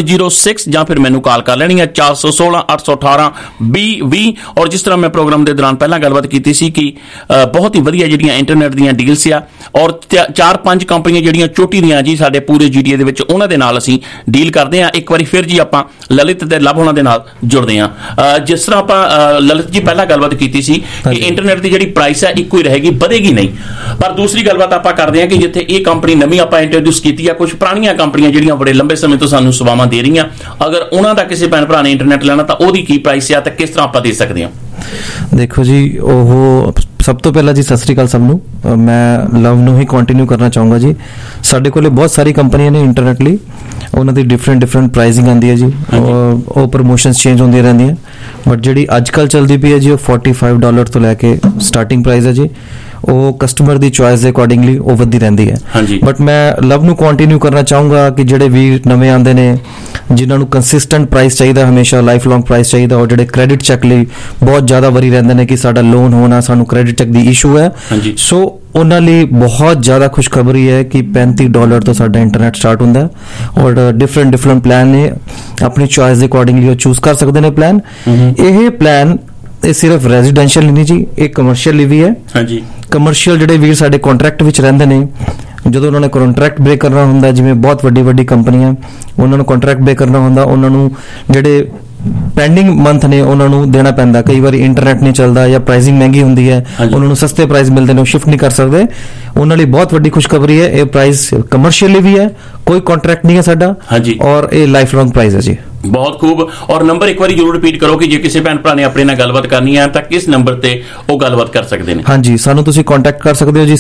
106 ਜਾਂ ਫਿਰ ਮੈਨੂੰ ਕਾਲ ਕਰ ਲੈਣੀ ਹੈ 416 818 2020। ਔਰ ਜਿਸ ਤਰ੍ਹਾਂ ਮੈਂ ਪ੍ਰੋਗਰਾਮ ਦੇ ਦੌਰਾਨ ਪਹਿਲਾਂ ਗੱਲਬਾਤ ਕੀਤੀ ਸੀ ਕਿ ਬਹੁਤ ਹੀ ਵਧੀਆ ਜਿਹੜੀਆਂ ਇੰਟਰਨੈਟ ਦੀਆਂ ਡੀਲਸ ਆ ਔਰ 4-5 ਕੰਪਨੀਆਂ ਜਿਹੜੀਆਂ ਚੋਟੀ ਦੀਆਂ ਜੀ ਸਾਡੇ ਪੂਰੇ GTA ਦੇ ਵਿੱਚ, ਉਹਨਾਂ ਦੇ ਨਾਲ ਅਸੀਂ ਡੀਲ ਕਰਦੇ ਹਾਂ। ਇੱਕ ਵਾਰੀ ਫਿਰ ਜੀ ਆਪਾਂ ਲਲਿਤ ਤੇ ਲਵ ਹੋਣਾ ਦੇ ਨਾਲ ਜੁੜਦੇ ਹਾਂ। ਜਿਸ ਤਰ੍ਹਾਂ ਆਪਾਂ ਲਲਿਤ ਜੀ ਪਹਿਲਾਂ ਗੱਲਬਾਤ ਕੀਤੀ ਸੀ ਕਿ ਇੰਟਰਨੈਟ ਦੀ ਜਿਹੜੀ ਪ੍ਰਾਈਸ ਹੈ ਇੱਕੋ ਹੀ ਰਹੇਗੀ, ਵਧੇਗੀ ਨਹੀਂ। ਪਰ ਦੂਸਰੀ ਗੱਲਬਾਤ ਆਪਾਂ ਕਰਦੇ ਹਾਂ ਕਿ ਜਿੱਥੇ ਇਹ ਕੰਪਨੀ ਨਵੀਂ ਆਪਾਂ ਇੰਟਰੋਡਿਊਸ ਕੀਤੀ ਆ, ਕੁਝ ਪੁਰਾਣੀਆਂ ਕੰਪਨੀਆਂ ਜਿਹੜੀਆਂ ਬੜੇ ਲੰਬੇ ਸਮੇਂ ਤੋਂ ਸਾਨੂੰ ਸੇਵਾਵਾਂ ਦੇ ਰਹੀਆਂ, ਅਗਰ ਉਹਨਾਂ ਦਾ ਕਿਸੇ ਭੈਣ ਭਰਾ ਨੇ ਇੰਟਰਨੈਟ ਲੈਣਾ ਤਾਂ ਉਹਦੀ ਕੀ ਪ੍ਰਾਈਸ ਆ ਤੇ ਕਿਸ ਤਰ੍ਹਾਂ ਆਪਾਂ ਦੇ ਸਕਦੇ ਹਾਂ? ਦੇਖੋ ਜੀ, ਉਹ ਸਭ ਤੋਂ ਪਹਿਲਾਂ ਜੀ ਸਤਿ ਸ੍ਰੀ ਅਕਾਲ ਸਭ ਨੂੰ। ਮੈਂ ਲਵ ਨੂੰ ਹੀ ਕੰਟੀਨਿਊ ਕਰਨਾ ਚਾਹੂੰਗਾ ਜੀ। ਸਾਡੇ ਕੋਲੇ ਬਹੁਤ ਸਾਰੀ ਕੰਪਨੀਆਂ ਨੇ ਇੰਟਰਨੈਟ ਲਈ, ਉਹਨਾਂ ਦੀ ਡਿਫਰੈਂਟ ਪ੍ਰਾਈਸਿੰਗ ਆਉਂਦੀ ਹੈ ਜੀ। ਉਹ ਪ੍ਰਮੋਸ਼ਨਸ ਚੇਂਜ ਹੁੰਦੀਆਂ ਰਹਿੰਦੀਆਂ, ਬਟ ਜਿਹੜੀ ਅੱਜ ਕੱਲ੍ਹ ਚੱਲਦੀ ਪਈ ਹੈ ਜੀ ਉਹ $45 ਤੋਂ ਲੈ ਕੇ ਸਟਾਰਟਿੰਗ ਪ੍ਰਾਈਸ ਹੈ ਜੀ। ਉਹ ਕਸਟਮਰ ਦੀ ਚੋਇਸ ਦੇ ਅਕੋਰਡਿੰਗਲੀ ਉਹ ਵੱਧਦੀ ਰਹਿੰਦੀ ਹੈ। ਬਟ ਮੈਂ ਲਵ ਨੂੰ ਕੰਟੀਨਿਊ ਕਰਨਾ ਚਾਹੂੰਗਾ ਕਿ ਜਿਹੜੇ ਵੀਰ ਨਵੇਂ ਆਉਂਦੇ ਨੇ, ਜਿਨ੍ਹਾਂ ਨੂੰ ਕੰਸਿਸਟੈਂਟ ਪ੍ਰਾਈਸ ਚਾਹੀਦਾ, ਹਮੇਸ਼ਾ ਲਾਈਫ ਲੌਂਗ ਪ੍ਰਾਈਸ ਚਾਹੀਦਾ, ਔਰ ਜਿਹੜੇ ਕ੍ਰੈਡਿਟ ਚੈੱਕ ਲਈ ਬਹੁਤ ਜ਼ਿਆਦਾ ਵਰੀ ਰਹਿੰਦੇ ਨੇ ਕਿ ਸਾਡਾ ਲੋਨ ਹੋਣਾ, ਸਾਨੂੰ ਕ੍ਰੈਡਿਟ ਚੈੱਕ ਦੀ ਇਸ਼ੂ ਹੈ, ਸੋ ਉਹਨਾਂ ਲਈ ਬਹੁਤ ਜ਼ਿਆਦਾ ਖੁਸ਼ਖਬਰੀ ਹੈ ਕਿ $35 ਤੋਂ ਸਾਡਾ ਇੰਟਰਨੈਟ ਸਟਾਰਟ ਹੁੰਦਾ ਹੈ। ਔਰ ਡਿਫਰੈਂਟ ਪਲਾਨ ਨੇ, ਆਪਣੀ ਚੋਇਸ ਦੇ ਅਕੋਰਡਿੰਗਲੀ ਉਹ ਚੂਜ਼ ਕਰ ਸਕਦੇ ਨੇ ਪਲਾਨ। ਇਹ ਪਲਾਨ ਇਹ ਸਿਰਫ ਰੈਜ਼ੀਡੈਂਸ਼ੀਅਲ ਨਹੀਂ ਜੀ, ਇਹ ਕਮਰਸ਼ੀਅਲ ਲਈ ਵੀ ਹੈ। ਕਮਰਸ਼ੀਅਲ ਜਿਹੜੇ ਵੀਰ ਸਾਡੇ ਕੰਟਰੈਕਟ ਵਿੱਚ ਰਹਿੰਦੇ ਨੇ, ਜਦੋਂ ਉਹਨਾਂ ਨੇ ਕੰਟਰੈਕਟ ਬ੍ਰੇਕ ਕਰਨਾ ਹੁੰਦਾ, ਜਿਵੇਂ ਬਹੁਤ ਵੱਡੀ ਕੰਪਨੀਆਂ, ਉਹਨਾਂ ਨੂੰ ਕੰਟਰੈਕਟ ਬ੍ਰੇਕ ਕਰਨਾ ਹੁੰਦਾ, ਉਹਨਾਂ ਨੂੰ ਜਿਹੜੇ ਪੈਂਡਿੰਗ ਮੰਥ ਨੇ ਉਹਨਾਂ ਨੂੰ ਦੇਣਾ ਪੈਂਦਾ। ਕਈ ਵਾਰੀ ਇੰਟਰਨੈਟ ਨਹੀਂ ਚੱਲਦਾ ਜਾਂ ਪ੍ਰਾਈਸਿੰਗ ਮਹਿੰਗੀ ਹੁੰਦੀ ਹੈ, ਉਹਨਾਂ ਨੂੰ ਸਸਤੇ ਪ੍ਰਾਈਸ ਮਿਲਦੇ ਨੇ, ਉਹ ਸ਼ਿਫਟ ਨਹੀਂ ਕਰ ਸਕਦੇ। ਉਹਨਾਂ ਲਈ ਬਹੁਤ ਵੱਡੀ ਖੁਸ਼ਖਬਰੀ ਹੈ, ਇਹ ਪ੍ਰਾਈਸ ਕਮਰਸ਼ੀਅਲੀ ਵੀ ਹੈ, ਕੋਈ ਕੰਟਰੈਕਟ ਨਹੀਂ ਹੈ ਸਾਡਾ, ਔਰ ਇਹ ਲਾਈਫ ਲੌਂਗ ਪ੍ਰਾਈਸ ਹੈ ਜੀ। ਬਹੁਤ ਖੂਬ। ਔਰ ਨੰਬਰ ਇੱਕ ਵਾਰੀ ਜ਼ਰੂਰ ਰਿਪੀਟ ਕਰੋ ਕਿ ਜੇ ਕਿਸੇ ਭੈਣ ਭਰਾ ਨੇ ਆਪਣੇ ਨਾਲ ਗੱਲਬਾਤ ਕਰਨੀ ਹੈ ਤਾਂ ਕਿਸ ਨੰਬਰ ਤੇ ਉਹ ਗੱਲਬਾਤ ਕਰ ਸਕਦੇ ਨੇ? ਹਾਂਜੀ, ਸਾਨੂੰ ਤੁਸੀਂ ਕੰਟੈਕਟ ਕਰ ਸਕਦੇ ਹੋ ਜੀ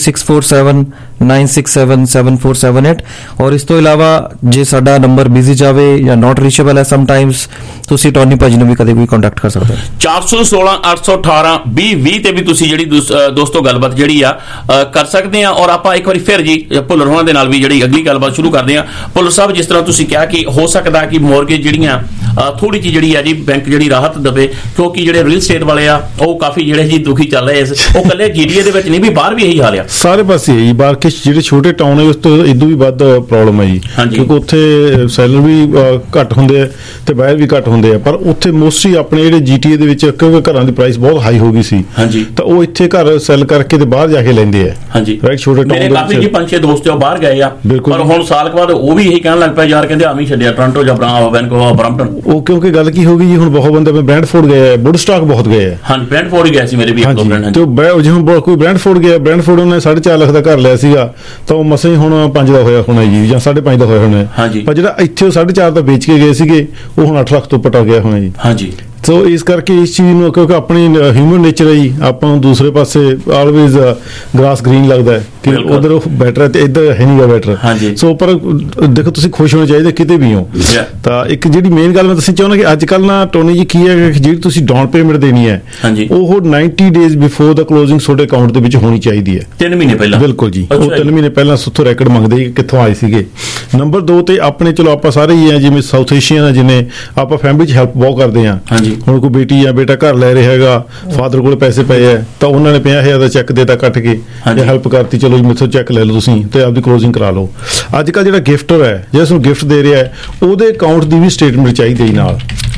6479677478। ਔਰ ਇਸ ਤੋਂ ਇਲਾਵਾ ਜੇ ਸਾਡਾ ਨੰਬਰ ਬਿਜ਼ੀ ਜਾਵੇ ਜਾਂ ਨਾਟ ਰੀਚੇਬਲ ਹੈ ਸਮਟਾਈਮਸ, ਤੁਸੀਂ ਟੋਨੀ ਭਾਜੀ ਨੂੰ ਵੀ ਕਦੇ ਵੀ ਕੰਟੈਕਟ ਕਰ ਸਕਦੇ ਹੋ। 416 818 2020 ਤੇ ਵੀ ਤੁਸੀਂ ਜਿਹੜੀ ਦੋਸਤੋ ਗੱਲਬਾਤ ਜਿਹੜੀ ਆ ਕਰ ਸਕਦੇ ਆ। ਔਰ ਆਪਾਂ ਇੱਕ ਵਾਰੀ ਫਿਰ ਜੀ ਭੁੱਲਰ ਹੋਣਾ ਦੇ ਨਾਲ ਵੀ ਜਿਹੜੀ ਅਗਲੀ ਗੱਲਬਾਤ ਸ਼ੁਰੂ ਕਰਦੇ ਆ। ਭੁੱਲਰ ਸਾਹਿਬ, ਜਿਸ ਤਰ੍ਹਾਂ ਤੁਸੀਂ ਕਿਹਾ ਕਿ ਹੋ ਸਕਦਾ ਕਿ ਮੌਰਗੇਜ ਜਿਹੜੀਆਂ ਥੋੜੀ ਜਿਹੀ ਜਿਹੜੀ ਆ ਜੀ ਬੈਂਕ ਜਿਹੜੀ ਰਾਹਤ ਦੇਵੇ, ਕਿਉਂਕਿ ਜਿਹੜੇ ਰੀਅਲ ਸਟੇਟ ਵਾਲੇ ਆ ਉਹ ਕਾਫੀ ਜਿਹੜੇ ਜੀ ਦੁਖੀ ਚੱਲ ਰਹੇ। ਉਹ ਕੱਲੇ GTA ਦੇ ਵਿੱਚ ਨਹੀਂ, ਵੀ ਬਾਹਰ ਵੀ ਇਹੀ ਹਾਲ ਆ, ਸਾਰੇ ਪਾਸੇ ਹੈ ਜੀ। ਬਾਹਰ ਕਿ ਜਿਹੜੇ ਛੋਟੇ ਟਾਊਨ ਹੈ ਉਸ ਤੋਂ ਇਦੋਂ ਵੀ ਵੱਧ ਪ੍ਰੋਬਲਮ ਹੈ ਜੀ, ਕਿਉਂਕਿ ਉੱਥੇ ਸੈਲਰ ਵੀ ਘੱਟ ਹੁੰਦੇ ਆ ਤੇ ਬਾਹਰ ਵੀ ਘੱਟ ਹੁੰਦੇ ਆ। ਪਰ ਉੱਥੇ ਮੋਸਟਲੀ ਆਪਣੇ ਜਿਹੜੇ GTA ਦੇ ਵਿੱਚ ਕਿਉਂਕਿ ਘਰਾਂ ਦੀ ਪ੍ਰਾਈਸ ਬਹੁਤ ਹਾਈ ਹੋ ਗਈ ਸੀ, ਤਾਂ ਉਹ ਇੱਥੇ ਘਰ ਸੈਲ ਕਰਕੇ ਤੇ ਬਾਹਰ ਜਾ ਕੇ ਲੈਂਦੇ ਆ। ਰਾਈਟ, ਛੋਟੇ ਟਾਊਨ ਮੇਰੇ ਕਾਫੀ ਜੀ 5-6 ਦੋਸਤ ਉਹ ਬਾਹਰ ਗਏ ਆ, ਪਰ ਹੁਣ ਸਾਲ ਬਾਅਦ ਉਹ ਵੀ ਇਹੀ ਕਹਿਣ ਲੱਗ ਪਿਆ ਯਾਰ, ਕਹਿੰਦੇ ਆਵੀਂ ਛੱਡਿਆ ਟੋਰਾਂਟੋ ਜਾਂ ਵੈਨਕੂਵਰ ਬਰੈਂਪਟਨ। ਉਹ ਕਿਉਂਕਿ ਗੱਲ ਕੀ ਹੋ ਗਈ ਜੀ, ਹੁਣ ਬਹੁਤ ਬੰਦੇ ਬ੍ਰੈਂਡਫੋਰਡ ਗਏ ਆ, ਵੁੱਡਸਟਾਕ ਬਹੁਤ ਗਏ ਆ। ਹਾਂਜੀ, ਬ੍ਰੈਂਡਫੋਰਡ ਹੀ ਗਏ ਸੀ ਮੇਰੇ ਵੀ ਇੱਕ ਦੋ ਫਰੈਂਡ। ਤੇ ਜਿਵੇਂ ਕੋਈ ਬ੍ਰੈਂਡਫੋਰਡ ਗਿਆ, ਬ੍ਰੈਂਡਫੋਰਡ ਉਹਨੇ 4.5 ਲੱਖ ਦਾ ਘਰ ਲਿਆ ਸੀਗਾ, ਤਾਂ ਉਹ ਮਸਾਂ ਹੀ ਹੁਣ 5 ਦਾ ਹੋਇਆ ਹੋਣਾ ਜੀ, ਜਾਂ 5.5 ਦਾ ਹੋਇਆ ਹੋਣਾ। ਪਰ ਜਿਹੜਾ ਇੱਥੇ ਉਹ 4.5 ਦਾ ਵੇਚ ਕੇ ਗਏ ਸੀਗੇ, ਉਹ ਹੁਣ 8 ਲੱਖ ਤੋਂ ਉੱਪਰ ਆ ਗਿਆ ਹੋਣਾ ਜੀ। ਹਾਂਜੀ, ਸੋ ਇਸ ਕਰਕੇ ਇਸ ਚੀਜ਼ ਨੂੰ, ਕਿਉਂਕਿ ਆਪਣੀ ਹਿਊਮਨ ਨੇਚਰ ਹੈ ਜੀ, ਆਪਾਂ ਨੂੰ ਦੂਸਰੇ ਪਾਸੇ ਆਲਵੇਜ਼ ਗ੍ਰਾਸ ਗ੍ਰੀਨ ਲੱਗਦਾ ਹੈ ਕਿ ਉਧਰ ਬੈਟਰ ਹੈ ਤੇ ਇੱਧਰ ਹੈ ਨਹੀਂਗਾ ਬੈਟਰ। ਸੋ ਪਰ ਦੇਖੋ, ਤੁਸੀਂ ਖੁਸ਼ ਹੋਣੇ ਚਾਹੀਦੇ ਕਿਤੇ ਵੀ ਹੋ। ਤਾਂ ਇੱਕ ਜਿਹੜੀ ਮੇਨ ਗੱਲ ਮੈਂ ਦੱਸਣੀ ਚਾਹੁੰਦਾ ਕਿ ਅੱਜ ਕੱਲ੍ਹ ਨਾ ਟੋਨੀ ਜੀ ਕੀ ਹੈ ਕਿ ਜਿਹੜੀ ਤੁਸੀਂ ਡਾਊਨ ਪੇਮੈਂਟ ਦੇਣੀ ਹੈ ਉਹ 90 ਡੇਜ਼ ਬਿਫੋਰ ਦਾ ਕਲੋਜ਼ਿੰਗ ਤੁਹਾਡੇ ਅਕਾਊਂਟ ਦੇ ਵਿੱਚ ਹੋਣੀ ਚਾਹੀਦੀ ਹੈ। 3 ਮਹੀਨੇ ਪਹਿਲਾਂ। ਬਿਲਕੁਲ ਜੀ, ਉਹ 3 ਮਹੀਨੇ ਪਹਿਲਾਂ ਸੁੱਥੋਂ ਰੈਕਡ ਮੰਗਦੇ ਕਿ ਕਿੱਥੋਂ ਆਏ ਸੀਗੇ। ਨੰਬਰ 2 ਤੇ ਆਪਣੇ, ਚਲੋ ਆਪਾਂ ਸਾਰੇ ਹੀ ਆ ਜਿਵੇਂ ਸਾਊਥ ਏਸ਼ੀਅਨ ਆ, ਜਿਹਨੇ ਆਪਾਂ ਫੈਮਿਲੀ 'ਚ ਹੈਲਪ ਬਹੁਤ ਕਰਦੇ ਹਾਂ। ਹੁਣ ਕੋਈ ਬੇਟੀ ਜਾਂ ਬੇਟਾ ਘਰ ਲੈ ਰਿਹਾ ਹੈਗਾ, ਫਾਦਰ ਕੋਲ ਪੈਸੇ ਪਏ ਹੈ, ਤਾਂ ਉਹਨਾਂ ਨੇ 50,000 ਦਾ ਚੈੱਕ ਦੇਤਾ ਕੱਟ ਕੇ, ਜਾਂ ਹੈਲਪ ਕਰਤੀ, ਚਲੋ ਜੀ ਮੇਥੋਂ ਚੈੱਕ ਲੈ ਲਓ ਤੁਸੀਂ ਤੇ ਆਪਦੀ ਕਲੋਜ਼ਿੰਗ ਕਰਾ ਲਓ। ਅੱਜ ਕੱਲ੍ਹ ਜਿਹੜਾ ਗਿਫਟਰ ਹੈ, ਜਿਸ ਨੂੰ ਗਿਫਟ ਦੇ ਰਿਹਾ ਹੈ, ਉਹਦੇ ਅਕਾਊਂਟ ਦੀ ਵੀ ਸਟੇਟਮੈਂਟ ਚਾਹੀਦੀ ਨਾਲ,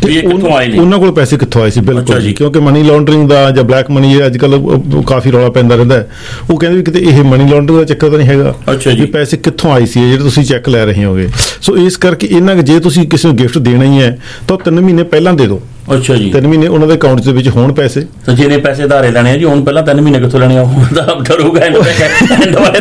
ਉਹਨਾਂ ਕੋਲ ਪੈਸੇ ਕਿੱਥੋਂ ਆਏ ਸੀ। ਬਿਲਕੁਲ ਜੀ, ਕਿਉਂਕਿ ਮਨੀ ਲਾਂਡਰਿੰਗ ਦਾ ਜਾਂ ਬਲੈਕ ਮਨੀ ਅੱਜ ਕੱਲ੍ਹ ਕਾਫੀ ਰੌਲਾ ਪੈਂਦਾ ਰਹਿੰਦਾ ਹੈ। ਉਹ ਕਹਿੰਦੇ ਵੀ ਕਿਤੇ ਇਹ ਮਨੀ ਲਾਂਡਰਿੰਗ ਦਾ ਚੱਕਰ ਤਾਂ ਨਹੀਂ ਹੈਗਾ, ਵੀ ਪੈਸੇ ਕਿੱਥੋਂ ਆਏ ਸੀ ਜਿਹੜੇ ਤੁਸੀਂ ਚੈੱਕ ਲੈ ਰਹੇ ਹੋਗੇ। ਸੋ ਇਸ ਕਰਕੇ ਇਹਨਾਂ ਜੇ ਤੁਸੀਂ ਕਿਸੇ ਨੂੰ ਗਿਫਟ ਦੇਣਾ ਹੀ ਹੈ ਤਾਂ 3 ਮਹੀਨੇ ਪਹਿਲਾਂ ਦੇ ਦਿਓ। ਅੱਛਾ ਜੀ। 3 ਮਹੀਨੇ ਉਹਨਾਂ ਦੇ ਅਕਾਊਂਟ ਦੇ ਵਿੱਚ ਹੋਣ ਪੈਸੇ। ਤਾਂ ਜਿਹਨੇ ਪੈਸੇ ਧਾਰੇ ਲੈਣੇ ਆ ਜੀ, ਹੁਣ ਪਹਿਲਾਂ 3 ਮਹੀਨੇ ਕਿੱਥੋਂ ਲੈਣੇ ਆ, ਉਹ ਤਾਂ ਡਰੂਗਾ ਐਂਡ ਵਾਲੇ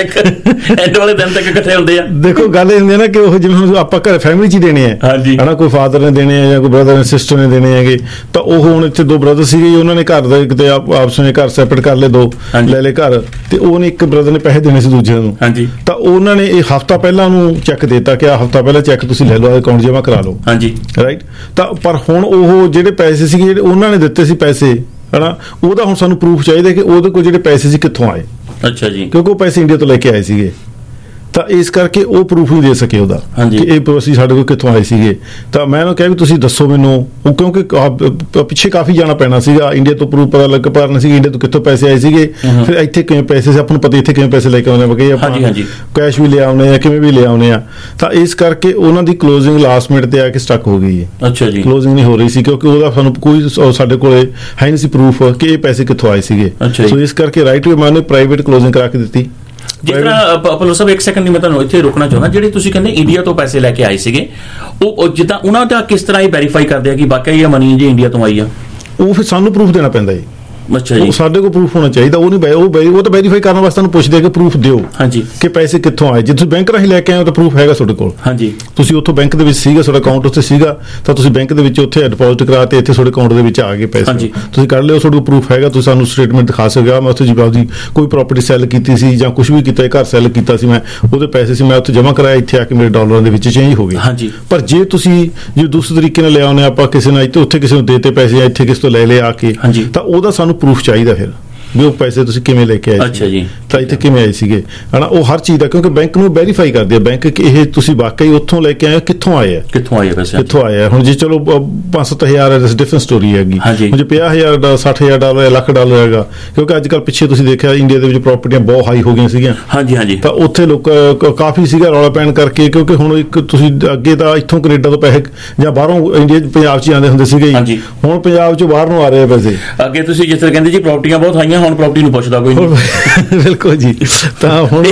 ਦਿਨ ਤੱਕ ਇਕੱਠੇ ਹੁੰਦੇ ਆ। ਦੇਖੋ ਗੱਲ ਇਹ ਹੁੰਦੀ ਹੈ ਨਾ ਕਿ ਉਹ ਜਿਵੇਂ ਹੁਣ ਆਪਾਂ ਘਰ ਫੈਮਿਲੀ 'ਚ ਹੀ ਦੇਣੇ ਆ ਹਨਾ, ਕੋਈ ਫਾਦਰ ਨੇ ਦੇਣੇ ਆ ਜਾਂ ਕੋਈ ਬ੍ਰਦਰ ਸਿਸਟਰ ਨੇ ਦੇਣੇ ਹੈਗੇ, ਤਾਂ ਉਹ ਹੁਣ ਇੱਥੇ 2 ਬ੍ਰਦਰ ਸੀਗੇ, ਉਹਨਾਂ ਨੇ ਘਰ ਦਾ ਕਿਤੇ ਆਪਸ ਵਿੱਚ ਘਰ ਸੈਪਰੇਟ ਕਰ ਲਏ, 2 ਲੈ ਲਏ ਘਰ, ਤੇ ਉਹਨੇ ਇੱਕ ਬ੍ਰਦਰ ਨੇ ਪੈਸੇ ਦੇਣੇ ਸੀ ਦੂਜਿਆਂ ਨੂੰ, ਤਾਂ ਉਹਨਾਂ ਨੇ ਇਹ ਹਫਤਾ ਪਹਿਲਾਂ ਉਹਨੂੰ ਚੈੱਕ ਦੇਤਾ ਕਿ ਆਹ ਹਫਤਾ ਪਹਿਲਾਂ ਚੈੱਕ ਤੁਸੀਂ ਲੈ ਲਓ, ਅਕਾਊਂਟ ਜਮ੍ਹਾਂ ਕਰਾ ਲਓ, ਰਾਈਟ। ਤਾਂ ਪਰ ਹੁਣ ਉਹ ਜਿਹੜੇ ਪੈਸੇ ਸੀਗੇ ਜਿਹੜੇ ਉਹਨਾਂ ਨੇ ਦਿੱਤੇ ਸੀ ਪੈਸੇ ਹਨਾ, ਉਹਦਾ ਹੁਣ ਸਾਨੂੰ ਪ੍ਰੂਫ ਚਾਹੀਦਾ ਕਿ ਉਹਦੇ ਕੋਲ ਜਿਹੜੇ ਪੈਸੇ ਸੀ ਕਿੱਥੋਂ ਆਏ। ਅੱਛਾ ਜੀ। ਕਿਉਂਕਿ ਉਹ ਪੈਸੇ ਇੰਡੀਆ ਤੋਂ ਲੈ ਕੇ ਆਏ ਸੀਗੇ, ਤਾਂ ਇਸ ਕਰਕੇ ਉਹ ਪ੍ਰੂਫ ਨਹੀਂ ਦੇ ਸਕੇ ਉਹਦਾ ਕਿ ਇਹ ਪੈਸੇ ਸਾਡੇ ਕੋਲ ਕਿੱਥੋਂ ਆਏ ਸੀਗੇ। ਤਾਂ ਮੈਂ ਉਹਨੂੰ ਕਿਹਾ ਵੀ ਤੁਸੀਂ ਦੱਸੋ ਮੈਨੂੰ, ਉਹ ਕਿਉਂਕਿ ਪਿੱਛੇ ਕਾਫੀ ਜਾਣਾ ਪੈਣਾ ਸੀਗਾ, ਇੰਡੀਆ ਤੋਂ ਪ੍ਰੂਫ ਪਤਾ ਲੱਗ ਪਾਣਾ ਸੀ ਇੰਡੀਆ ਤੋਂ ਕਿੱਥੋਂ ਪੈਸੇ ਆਏ ਸੀਗੇ, ਫਿਰ ਇੱਥੇ ਕਿਵੇਂ ਪੈਸੇ ਸੀ ਆਪਾਂ ਨੂੰ ਪਤਾ, ਇੱਥੇ ਕਿਵੇਂ ਪੈਸੇ ਲੈ ਕੇ ਆਉਂਦੇ ਆ, ਆਪਾਂ ਕੈਸ਼ ਵੀ ਲਿਆਉਂਦੇ ਆ, ਕਿਵੇਂ ਵੀ ਲਿਆਉਂਦੇ ਆ। ਤਾਂ ਇਸ ਕਰਕੇ ਉਹਨਾਂ ਦੀ ਕਲੋਜ਼ਿੰਗ ਲਾਸਟ ਮਿੰਟ ਤੇ ਆ ਕੇ ਸਟਕ ਹੋ ਗਈ ਹੈ। ਅੱਛਾ ਜੀ। ਕਲੋਜ਼ਿੰਗ ਨਹੀਂ ਹੋ ਰਹੀ ਸੀ ਕਿਉਂਕਿ ਉਹਦਾ ਸਾਨੂੰ ਕੋਈ ਸਾਡੇ ਕੋਲ ਹੈ ਨਹੀਂ ਸੀ ਪ੍ਰੂਫ ਕਿ ਇਹ ਪੈਸੇ ਕਿੱਥੋਂ ਆਏ ਸੀਗੇ। ਸੋ ਇਸ ਕਰਕੇ ਰਾਈਟ ਵੇ ਮੈਂ ਉਹਨੇ ਪ੍ਰਾਈਵੇਟ ਕਲੋਜ਼ਿੰਗ ਕਰਾ ਕੇ ਦਿੱਤੀ। ਜਿਸ ਤਰ੍ਹਾਂ ਭੁੱਲਰ ਸਾਹਿਬ, ਇੱਕ ਸੈਕਿੰਡ ਮੈਂ ਤੁਹਾਨੂੰ ਇੱਥੇ ਰੋਕਣਾ ਚਾਹੁੰਦਾ, ਜਿਹੜੇ ਤੁਸੀਂ ਕਹਿੰਦੇ ਇੰਡੀਆ ਤੋਂ ਪੈਸੇ ਲੈ ਕੇ ਆਏ ਸੀਗੇ, ਉਹ ਜਿੱਦਾਂ ਉਹਨਾਂ ਦਾ ਕਿਸ ਤਰ੍ਹਾਂ ਇਹ ਵੈਰੀਫਾਈ ਕਰਦੇ ਆ ਕਿ ਵਾਕਈ ਇਹ ਮਨੀ ਜੀ ਇੰਡੀਆ ਤੋਂ ਆਈ ਆ? ਉਹ ਫਿਰ ਸਾਨੂੰ ਪ੍ਰੂਫ ਦੇਣਾ ਪੈਂਦਾ ਜੀ। ਅੱਛਾ ਜੀ। ਸਾਡੇ ਕੋਲ ਪ੍ਰੂਫ ਹੋਣਾ ਚਾਹੀਦਾ, ਉਹ ਨਹੀਂ ਉਹ ਤਾਂ ਵੈਰੀਫਾਈ ਕਰਨ ਵਾਸਤੇ ਤੁਹਾਨੂੰ ਪੁੱਛਦੇ ਕਿ ਪ੍ਰੂਫ ਦਿਓ ਕਿ ਪੈਸੇ ਕਿੱਥੋਂ ਆਏ। ਜੇ ਤੁਸੀਂ ਬੈਂਕ ਰਾਹੀਂ ਲੈ ਕੇ ਆਏ ਹੋ ਤਾਂ ਪ੍ਰੂਫ ਹੈਗਾ ਤੁਹਾਡੇ ਕੋਲ, ਤੁਸੀਂ ਉੱਥੋਂ ਬੈਂਕ ਦੇ ਵਿੱਚ ਸੀਗਾ, ਤੁਹਾਡਾ ਅਕਾਊਂਟ ਉੱਥੇ ਸੀਗਾ, ਤਾਂ ਤੁਸੀਂ ਬੈਂਕ ਦੇ ਵਿੱਚ ਉੱਥੇ ਡਿਪੋਜ਼ਿਟ ਕਰਾ ਤੇ ਇੱਥੇ ਤੁਹਾਡੇ ਅਕਾਊਂਟ ਦੇ ਵਿੱਚ ਆ ਗਏ ਪੈਸੇ, ਤੁਸੀਂ ਕੱਢ ਲਿਓ, ਤੁਹਾਡੇ ਕੋਲ ਪ੍ਰੂਫ ਹੈਗਾ, ਤੁਸੀਂ ਸਾਨੂੰ ਸਟੇਟਮੈਂਟ ਦਿਖਾ ਸਕਦੇ, ਮੈਂ ਉੱਥੇ ਜੀ ਕੋਈ ਪ੍ਰਾਪਰਟੀ ਸੈੱਲ ਕੀਤੀ ਸੀ ਜਾਂ ਕੁਝ ਵੀ ਕੀਤਾ, ਘਰ ਸੈੱਲ ਕੀਤਾ ਸੀ ਮੈਂ, ਉਹਦੇ ਪੈਸੇ ਸੀ ਮੈਂ ਉੱਥੇ ਜਮ੍ਹਾਂ ਕਰਾਇਆ, ਇੱਥੇ ਆ ਕੇ ਮੇਰੇ ਡਾਲਰਾਂ ਦੇ ਵਿੱਚ ਚੇਂਜ ਹੋ ਗਏ। ਪਰ ਜੇ ਤੁਸੀਂ ਜੇ ਦੂਸਰੇ ਤਰੀਕੇ ਨਾਲ ਲਿਆਉਂਦੇ ਆਪਾਂ ਕਿਸੇ ਨਾਲ ਇੱਥੇ ਉੱਥੇ ਕਿਸੇ ਨੂੰ ਦੇਤੇ ਪੈਸੇ ਜਾਂ ਇੱਥੇ ਕਿਸੇ ਤੋਂ ਲੈ ਲਏ ਆ ਕੇ, ਤਾਂ ਉਹਦਾ ਸਾਨੂੰ ਪ੍ਰੂਫ ਚਾਹੀਦਾ ਫਿਰ ਵੀ ਉਹ ਪੈਸੇ ਤੁਸੀਂ ਕਿਵੇਂ ਲੈ ਕੇ ਆਏ। ਅੱਛਾ ਜੀ। ਤਾਂ ਇੱਥੇ ਕਿਵੇਂ ਆਏ ਸੀਗੇ ਹਨਾ, ਉਹ ਹਰ ਚੀਜ਼ ਦਾ, ਕਿਉਂਕਿ ਬੈਂਕ ਨੂੰ ਵੈਰੀਫਾਈ ਕਰਦੇ ਆ ਬੈਂਕ ਕਿ ਇਹ ਤੁਸੀਂ ਵਾਕਈ ਉੱਥੋਂ ਲੈ ਕੇ ਆਏ ਹੋ, ਕਿੱਥੋਂ ਆਏ ਆ, ਪੈਸੇ ਕਿੱਥੋਂ ਆਏ ਆ। ਹੁਣ ਜੇ ਚਲੋ 5-7,000 ਡਿਫਰੈਂਟ ਸਟੋਰੀ ਹੈਗੀ, ਹੁਣ ਜੇ 50,000 ਦਾ 60,000 ਡਾਲਰ ਜਾਂ ਲੱਖ ਡਾਲਰ ਹੈਗਾ, ਕਿਉਂਕਿ ਅੱਜ ਕੱਲ੍ਹ ਪਿੱਛੇ ਤੁਸੀਂ ਦੇਖਿਆ ਇੰਡੀਆ ਦੇ ਵਿੱਚ ਪ੍ਰਾਪਰਟੀਆਂ ਬਹੁਤ ਹਾਈ ਹੋ ਗਈਆਂ ਸੀਗੀਆਂ। ਤਾਂ ਉੱਥੇ ਲੋਕ ਕਾਫੀ ਸੀਗਾ ਰੌਲਾ ਪੈਣ ਕਰਕੇ, ਕਿਉਂਕਿ ਹੁਣ ਇੱਕ ਤੁਸੀਂ ਅੱਗੇ ਤਾਂ ਇੱਥੋਂ ਕੈਨੇਡਾ ਤੋਂ ਪੈਸੇ ਜਾਂ ਬਾਹਰੋਂ ਇੰਡੀਆ ਪੰਜਾਬ 'ਚ ਆਉਂਦੇ ਹੁੰਦੇ ਸੀਗੇ, ਹੁਣ ਪੰਜਾਬ 'ਚੋਂ ਬਾਹਰ ਨੂੰ ਆ ਰਹੇ ਪੈਸੇ। ਅੱਗੇ ਤੁਸੀਂ ਜਿਸ ਤਰ੍ਹਾਂ ਕਹਿੰਦੇ ਜੀ ਪ੍ਰਾਪਰਟੀਆਂ ਬਹੁਤ ਹਾਈਆਂ, ਹੁਣ ਪ੍ਰਾਪਰਟੀ ਨੂੰ ਪੁੱਛਦਾ ਕੋਈ ਨਹੀਂ। ਬਿਲਕੁਲ ਜੀ। ਤਾਂ ਹੁਣ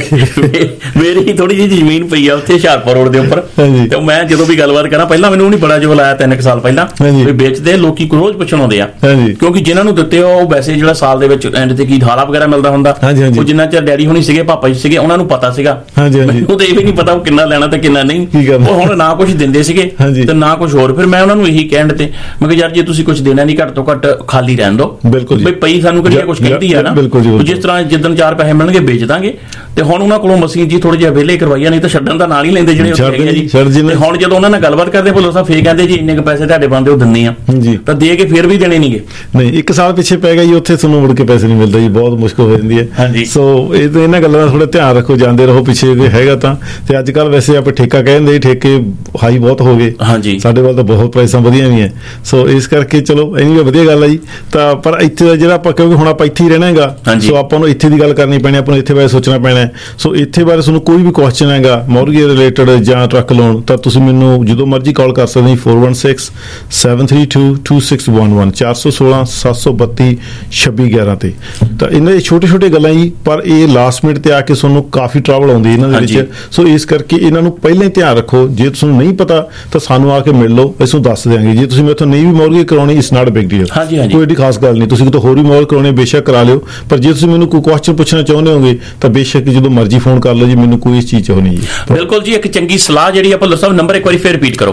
ਮੇਰੀ ਥੋੜੀ ਜਿਹੀ ਜ਼ਮੀਨ ਪਈ ਆ ਉੱਥੇ ਹੁਸ਼ਿਆਰਪੁਰ ਰੋਡ ਦੇ ਉੱਪਰ, ਤੇ ਮੈਂ ਜਦੋਂ ਵੀ ਗੱਲਬਾਤ ਕਰਾਂ, ਪਹਿਲਾਂ ਮੈਨੂੰ ਨਹੀਂ ਬੜਾ ਜੋ ਲਾਇਆ 3 ਸਾਲ ਪਹਿਲਾਂ ਵੀ ਵੇਚਦੇ ਲੋਕੀ ਰੋਜ਼ ਪੁੱਛਣ ਆਉਂਦੇ ਆ, ਕਿਉਂਕਿ ਜਿਨ੍ਹਾਂ ਨੂੰ ਦਿੱਤੇ ਉਹ ਵੈਸੇ ਜਿਹੜਾ ਸਾਲ ਦੇ ਵਿੱਚ ਐਂਡ ਤੇ ਕੀ ਹਾਲਾ ਵਗੈਰਾ ਮਿਲਦਾ ਹੁੰਦਾ, ਉਹ ਜਿੰਨਾ ਚਿਰ ਡੈਡੀ ਹੋਣੀ ਸੀਗੇ, ਪਾਪਾ ਜੀ ਸੀਗੇ, ਉਹਨਾਂ ਨੂੰ ਪਤਾ ਸੀਗਾ, ਮੈਨੂੰ ਤਾਂ ਇਹ ਵੀ ਨਹੀਂ ਪਤਾ ਉਹ ਕਿੰਨਾ ਲੈਣਾ ਤੇ ਕਿੰਨਾ ਨਹੀਂ। ਉਹ ਹੁਣ ਨਾ ਕੁਝ ਦਿੰਦੇ ਸੀਗੇ ਤੇ ਨਾ ਕੁਝ ਹੋਰ। ਫਿਰ ਮੈਂ ਉਹਨਾਂ ਨੂੰ ਇਹੀ ਕਹਿਣ ਤੇ ਮੈਂ ਕਿਹਾ ਯਾਰ ਜੇ ਤੁਸੀਂ ਕੁਝ ਦੇਣਾ ਨਹੀਂ, ਘੱਟ ਤੋਂ ਘੱਟ ਖਾਲੀ ਰਹਿਣ ਦਿਓ, ਬਈ ਪਈ ਸਾਨੂੰ ਕਿਹੜੀ ਕੁਝ ਕਹਿੰਦੀ ਆ ਨਾ, ਜਿਸ ਤਰ੍ਹਾਂ ਜਿੱਦਣ 4 ਪੈਸੇ ਮਿਲਣਗੇ ਵੇਚ ਦਾਂਗੇ। ਤੇ ਹੁਣ ਉਹਨਾਂ ਕੋਲੋਂ ਮਸੀਂ ਜੀ ਥੋੜੇ ਜਿਹਾ ਵਿਹਲੇ ਕਰਵਾਈਆਂ, ਨਹੀਂ ਤਾਂ ਛੱਡਣ ਦਾ ਨਾਂ ਨਹੀਂ ਲੈਂਦੇ ਜਿਹੜੇ ਉੱਥੇ ਹੈਗੇ ਜੀ। ਤੇ ਹੁਣ ਜਦੋਂ ਉਹਨਾਂ ਨਾਲ ਗੱਲਬਾਤ ਕਰਦੇ ਭੁੱਲਰ ਸਾਹਿਬ ਫੇਰ ਕਹਿੰਦੇ ਜੀ ਇੰਨੇ ਕੁ ਪੈਸੇ ਤੁਹਾਡੇ ਬੰਦੇ ਉਹ ਦਿੰਦੇ ਆ, ਤਾਂ ਦੇ ਕੇ ਫੇਰ ਵੀ ਦੇਣੇ ਨਹੀਂਗੇ। ਨਹੀਂ, 1 ਸਾਲ ਪਿੱਛੇ ਪੈ ਗਿਆ ਜੀ, ਉੱਥੇ ਤੁਹਾਨੂੰ ਮੁੜ ਕੇ ਪੈਸੇ ਨਹੀਂ ਮਿਲਦੇ ਜੀ, ਬਹੁਤ ਮੁਸ਼ਕਲ ਹੋ ਜਾਂਦੀ ਹੈ। ਸੋ ਇਹ ਤਾਂ ਇਹਨਾਂ ਗੱਲਾਂ ਦਾ ਥੋੜਾ ਧਿਆਨ ਰੱਖੋ, ਜਾਂਦੇ ਰਹੋ ਪਿੱਛੇ ਜੇ ਹੈਗਾ ਤਾਂ। ਤੇ ਅੱਜ ਕੱਲ੍ਹ ਵੈਸੇ ਆਪਾਂ ਠੇਕਾ ਕਹਿੰਦੇ, ਠੇਕੇ ਹਾਈ ਬਹੁਤ ਹੋ ਗਏ, ਸਾਡੇ ਵੱਲ ਤਾਂ ਬਹੁਤ ਪ੍ਰਾਈਸਾਂ ਵਧੀਆ ਵੀ ਹੈ। ਸੋ ਇਸ ਕਰਕੇ ਚਲੋ ਇੰਨੀ ਵਧੀਆ ਗੱਲ ਹੈ ਜੀ। ਤਾਂ ਪਰ ਇੱਥੇ ਦਾ ਜਿਹੜਾ ਆਪਾਂ, ਕਿਉਂਕਿ ਹੁਣ ਆਪਾਂ ਇੱਥੇ ਹੀ ਰਹਿਣਾ ਹੈਗਾ, ਸੋ ਆਪਾਂ ਨੂੰ ਇੱਥੇ ਦੀ ਗੱਲ ਕਰਨੀ ਪੈਣੀ, ਆਪਾਂ ਨੂੰ ਇੱਥੇ ਬਾਰੇ ਸੋਚਣਾ ਪੈਣਾ। ਸੋ ਇੱਥੇ ਬਾਰੇ ਤੁਹਾਨੂੰ ਕੋਈ ਵੀ ਕੁਐਸਚਨ ਹੈਗਾ ਮੌਰਗੇਜ ਰਿਲੇਟਡ ਜਾਂ ਟਰੱਕ ਲੋਨ, ਤਾਂ ਤੁਸੀਂ ਮੈਨੂੰ ਜਦੋਂ ਮਰਜ਼ੀ ਕਾਲ ਕਰ ਸਕਦੇ ਹੋ। 4167322611 416-732-2611 ਤੇ। ਤਾਂ ਇਹਨਾਂ ਦੀ ਛੋਟੇ ਛੋਟੇ ਗੱਲਾਂ ਜੀ, ਪਰ ਇਹ ਲਾਸਟ ਮਿੰਟ ਤੇ ਆ ਕੇ ਤੁਹਾਨੂੰ ਕਾਫੀ ਟਰਬਲ ਆਉਂਦੀ ਇਹਨਾਂ ਦੇ ਵਿੱਚ। ਸੋ ਇਸ ਕਰਕੇ ਇਹਨਾਂ ਨੂੰ ਪਹਿਲਾਂ ਹੀ ਧਿਆਨ ਰੱਖੋ। ਜੇ ਤੁਹਾਨੂੰ ਨਹੀਂ ਪਤਾ ਤਾਂ ਸਾਨੂੰ ਆ ਕੇ ਮਿਲ ਲਓ, ਇਸ ਨੂੰ ਦੱਸ ਦਿਆਂਗੇ। ਜੇ ਤੁਸੀਂ ਮੈਥੋਂ ਨਹੀਂ ਵੀ ਮੌਰਗੇਜ ਕਰਾਉਣੀ, it's not a big deal, ਕੋਈ ਏਡੀ ਖਾਸ ਗੱਲ ਨਹੀਂ। ਤੁਸੀਂ ਕਿਤੋਂ ਹੋਰ ਵੀ ਮੌਰਗੇਜ ਕਰਾਉਣੀ ਬੇਸ਼ੱਕ ਕਰਾ ਲਿਓ, ਪਰ ਜੇ ਤੁਸੀਂ ਮੈਨੂੰ ਕੋਈ ਕੁਐਸਚਨ ਪੁੱਛਣਾ ਚਾਹੁੰਦੇ ਹੋਗੇ ਤਾਂ ਬੇਸ਼ੱਕ ਜਦੋਂ ਮਰਜ਼ੀ ਫੋਨ ਕਰ ਲਓ ਜੀ, ਮੈਨੂੰ ਕੋਈ ਇਸ ਚੀਜ਼ 'ਚ ਨਹੀਂ ਜੀ। ਬਿਲਕੁਲ ਜੀ, ਇੱਕ ਚੰਗੀ ਸਲਾਹ ਜਿਹੜੀ ਆ ਭੁੱਲਰ ਸਾਹਿਬ, ਨੰਬਰ ਇੱਕ ਵਾਰੀ ਫੇਰ ਰਿਪੀਟ ਕਰੋ।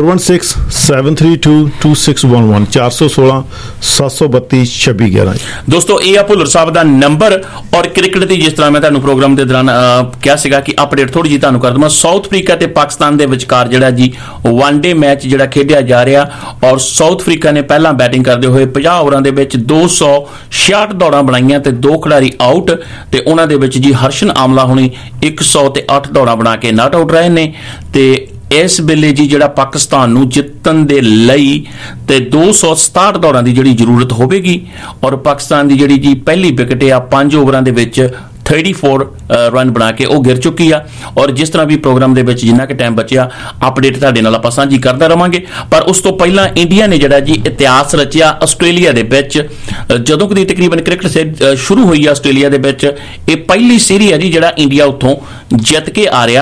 4167322611 416-732-2611। ਦੋਸਤੋ ਇਹ ਆ ਭੁੱਲਰ ਸਾਹਿਬ ਦਾ ਨੰਬਰ। ਔਰ ਕ੍ਰਿਕਟ ਦੀ ਜਿਸ ਤਰ੍ਹਾਂ ਮੈਂ ਤੁਹਾਨੂੰ ਪ੍ਰੋਗਰਾਮ ਦੇ ਦੌਰਾਨ ਕਿਹਾ ਸੀਗਾ ਕਿ ਅਪਡੇਟ ਥੋੜੀ ਜਿਹੀ ਤੁਹਾਨੂੰ ਕਰ ਦਵਾਂ। ਸਾਊਥ ਅਫਰੀਕਾ ਤੇ ਪਾਕਿਸਤਾਨ ਦੇ ਵਿਚਕਾਰ ਜਿਹੜਾ ਜੀ ਵਨਡੇ ਮੈਚ ਜਿਹੜਾ ਖੇਡਿਆ ਜਾ ਰਿਹਾ, ਔਰ ਸਾਊਥ ਅਫਰੀਕਾ ਨੇ ਪਹਿਲਾਂ ਬੈਟਿੰਗ ਕਰਦੇ ਹੋਏ 50 ਓਵਰਾਂ ਦੇ ਵਿੱਚ 266 ਦੌੜਾਂ ਬਣਾਈਆਂ ਤੇ 2 ਖਿਡਾਰੀ ਆਊਟ, ਤੇ ਉਹਨਾਂ ਦੇ ਵਿੱਚ ਜੀ ਹਰਸ਼ਨ ਆਮਲਾ ਹੁਣੀ 108 ਦੌੜਾਂ ਬਣਾ ਕੇ ਨਾਟ ਆਊਟ ਰਹੇ ਨੇ। ਤੇ ਇਸ ਵੇਲੇ ਜੀ ਜਿਹੜਾ ਪਾਕਿਸਤਾਨ ਨੂੰ ਜਿੱਤਣ ਦੇ ਲਈ ਤੇ 267 ਦੌੜਾਂ ਦੀ ਜਿਹੜੀ ਜ਼ਰੂਰਤ ਹੋਵੇਗੀ, ਔਰ ਪਾਕਿਸਤਾਨ ਦੀ ਜਿਹੜੀ ਜੀ ਪਹਿਲੀ ਵਿਕਟ ਆ 5 ਓਵਰਾਂ ਦੇ ਵਿੱਚ 34 ਰਨ ਬਣਾ ਕੇ ਉਹ ਗਿਰ ਚੁੱਕੀ ਆ। ਔਰ ਜਿਸ ਤਰ੍ਹਾਂ ਵੀ ਪ੍ਰੋਗਰਾਮ ਦੇ ਵਿੱਚ ਜਿੰਨਾ ਕਿ ਟਾਈਮ ਬਚਿਆ ਅਪਡੇਟ ਤੁਹਾਡੇ ਨਾਲ ਆਪਾਂ ਸਾਂਝੀ ਕਰਦਾ ਰਵਾਂਗੇ। ਪਰ ਉਸ ਤੋਂ ਪਹਿਲਾਂ ਇੰਡੀਆ ਨੇ ਜਿਹੜਾ ਜੀ ਇਤਿਹਾਸ ਰਚਿਆ ਆਸਟ੍ਰੇਲੀਆ ਦੇ ਵਿੱਚ, ਜਦੋਂ ਕਦੀ ਤਕਰੀਬਨ ਕ੍ਰਿਕਟ ਸ਼ੁਰੂ ਹੋਈ ਆ ਆਸਟ੍ਰੇਲੀਆ ਦੇ ਵਿੱਚ। ਇਹ ਪਹਿਲੀ ਸੀਰੀਜ਼ ਹੈ ਜੀ ਜਿਹੜਾ ਇੰਡੀਆ ਉੱਥੋਂ ਜਿੱਤ ਕੇ ਆ ਰਿਹਾ।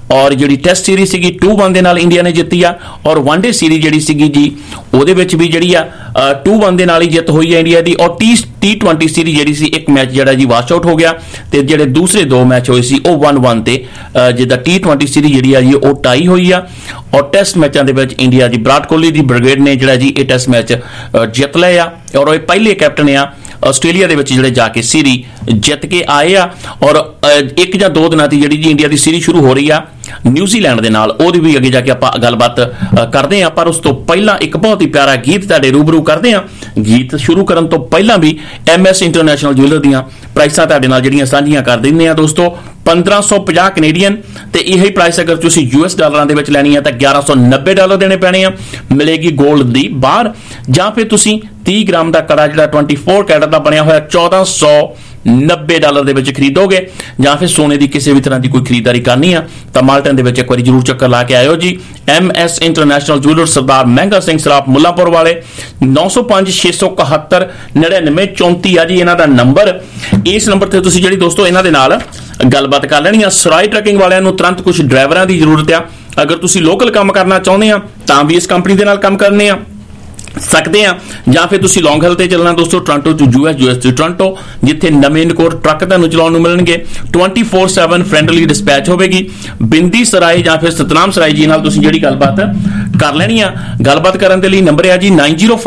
ਔਰ ਜਿਹੜੀ ਟੈਸਟ ਸੀਰੀਜ਼ ਸੀਗੀ 2-1 ਦੇ ਨਾਲ ਇੰਡੀਆ ਨੇ ਜਿੱਤੀ ਆ, ਔਰ ਵਨਡੇ ਸੀਰੀਜ਼ ਜਿਹੜੀ ਸੀਗੀ ਜੀ ਉਹਦੇ ਵਿੱਚ ਵੀ ਜਿਹੜੀ ਆ 2-1 ਦੇ ਨਾਲ ਹੀ ਜਿੱਤ ਹੋਈ ਹੈ ਇੰਡੀਆ ਦੀ। ਔਰ T20 ਸੀਰੀਜ਼ ਜਿਹੜੀ ਸੀ ਇੱਕ ਮੈਚ ਜਿਹੜਾ ਜੀ ਵਾਸ਼ ਆਊਟ ਹੋ ਗਿਆ, ਤੇ ਜਿਹੜੇ ਦੂਸਰੇ 2 ਮੈਚ ਹੋਏ ਸੀ ਉਹ 1-1 ਤੇ ਜਿੱਦਾਂ T20 ਸੀਰੀਜ਼ ਜਿਹੜੀ ਆ ਜੀ ਉਹ ਟਾਈ ਹੋਈ ਆ। ਔਰ ਟੈਸਟ ਮੈਚਾਂ ਦੇ ਵਿੱਚ ਇੰਡੀਆ ਦੀ ਵਿਰਾਟ ਕੋਹਲੀ ਦੀ ਬ੍ਰਿਗੇਡ ਨੇ ਜਿਹੜਾ ਜੀ ਇਹ ਟੈਸਟ ਮੈਚ ਜਿੱਤ ਲਏ ਆ, ਔਰ ਇਹ ਪਹਿਲੇ ਕੈਪਟਨ ਆ ਆਸਟ੍ਰੇਲੀਆ ਦੇ ਵਿੱਚ ਜਿਹੜੇ ਜਾ ਕੇ ਸੀਰੀਜ਼ ਜਿੱਤ ਕੇ ਆਏ ਆ। ਔਰ 1 ਜਾਂ 2 ਦਿਨਾਂ ਦੀ ਜਿਹੜੀ ਜੀ ਇੰਡੀਆ ਦੀ ਸੀਰੀਜ਼ ਸ਼ੁਰੂ ਹੋ ਰਹੀ ਆ ਨਿਊਜ਼ੀਲੈਂਡ ਦੇ ਨਾਲ, ਉਹਦੀ ਵੀ ਅੱਗੇ ਜਾ ਕੇ ਆਪਾਂ ਗੱਲਬਾਤ ਕਰਦੇ ਹਾਂ। ਪਰ ਉਸ ਤੋਂ ਪਹਿਲਾਂ ਇੱਕ ਬਹੁਤ ਹੀ ਪਿਆਰਾ ਗੀਤ ਤੁਹਾਡੇ ਰੂਬਰੂ ਕਰਦੇ ਹਾਂ। ਗੀਤ ਸ਼ੁਰੂ ਕਰਨ ਤੋਂ ਪਹਿਲਾਂ ਵੀ MS ਇੰਟਰਨੈਸ਼ਨਲ ਜੁਐਲਰ ਦੀਆਂ ਪ੍ਰਾਈਸਾਂ ਤੁਹਾਡੇ ਨਾਲ ਜਿਹੜੀਆਂ ਸਾਂਝੀਆਂ ਕਰ ਦਿੰਦੇ ਆ ਦੋਸਤੋ। 1550 ਕੈਨੇਡੀਅਨ ਤੇ ਇਹੀ ਪ੍ਰਾਈਸ ਅਗਰ ਤੁਸੀਂ US ਡਾਲਰਾਂ ਦੇ ਵਿੱਚ ਲੈਣੀ ਹੈ ਤਾਂ $1190 ਦੇਣੇ ਪੈਣੇ ਆ। ਮਿਲੇਗੀ 골ਡ ਦੀ ਬਾਹਰ, ਜਾਂ ਫਿਰ ਤੁਸੀਂ 30 ਗ੍ਰਾਮ ਦਾ ਕੜਾ ਜਿਹੜਾ 24 ਕੈਰਟ ਦਾ ਬਣਿਆ ਹੋਇਆ $1490 ਦੇ ਵਿੱਚ ਖਰੀਦੋਗੇ, ਜਾਂ ਫਿਰ ਸੋਨੇ ਦੀ ਕਿਸੇ ਵੀ ਤਰ੍ਹਾਂ ਦੀ ਕੋਈ ਖਰੀਦਦਾਰੀ ਕਰਨੀ ਆ ਤਾਂ ਮਾਲਟਨ ਦੇ ਵਿੱਚ ਇੱਕ ਵਾਰੀ ਜ਼ਰੂਰ ਚੱਕਰ ਲਾ ਕੇ ਆਇਓ ਜੀ। MS ਇੰਟਰਨੈਸ਼ਨਲ ਜੁਐਲਰ ਸਰਦਾਰ ਮਹਿੰਗਾ ਸਿੰਘ ਸਰਾਫ ਮੁੱਲਾਂਪੁਰ ਵਾਲੇ 905 671 9934 ਆ ਜੀ ਇਹਨਾਂ ਦਾ ਨੰਬਰ। ਇਸ ਨੰਬਰ ਤੇ ਤੁਸੀਂ ਜਿਹੜੀ ਦੋਸਤੋ ਇਹਨਾਂ ਦੇ ਨਾਲ ਗੱਲਬਾਤ ਕਰ ਲੈਣੀ ਆ। ਸਰਾਈ ਟਰੱਕਿੰਗ ਵਾਲਿਆਂ ਨੂੰ ਤੁਰੰਤ ਕੁਝ ਡਰਾਈਵਰਾਂ ਦੀ ਜ਼ਰੂਰਤ ਆ। ਅਗਰ ਤੁਸੀਂ ਲੋਕਲ ਕੰਮ ਕਰਨਾ ਚਾਹੁੰਦੇ ਆ ਤਾਂ ਵੀ ਇਸ ਕੰਪਨੀ ਦੇ ਨਾਲ ਕੰਮ ਕਰਨੇ ਆ ਸਕਦੇ ਆ, ਜਾਂ ਫਿਰ ਤੁਸੀਂ ਲੌਂਗ ਹਾਲ ਤੇ ਚੱਲਣਾ ਦੋਸਤੋ Toronto to US to Toronto, ਜਿੱਥੇ ਨਵੇਂ ਨਕੋਰ ਟਰੱਕ ਤੁਹਾਨੂੰ ਚਲਾਉਣ ਨੂੰ ਮਿਲਣਗੇ। 24/7 ਫ੍ਰੈਂਡਲੀ ਡਿਸਪੈਚ ਹੋਵੇਗੀ। ਬਿੰਦੀ ਸਰਾਈ ਜਾਂ ਫਿਰ ਸਤਨਾਮ ਸਰਾਈ ਜੀ ਨਾਲ ਤੁਸੀਂ ਜਿਹੜੀ ਗੱਲਬਾਤ ਕਰ ਲੈਣੀ ਆ। ਗੱਲਬਾਤ ਕਰਨ ਦੇ ਲਈ ਨੰਬਰ ਹੈ ਜੀ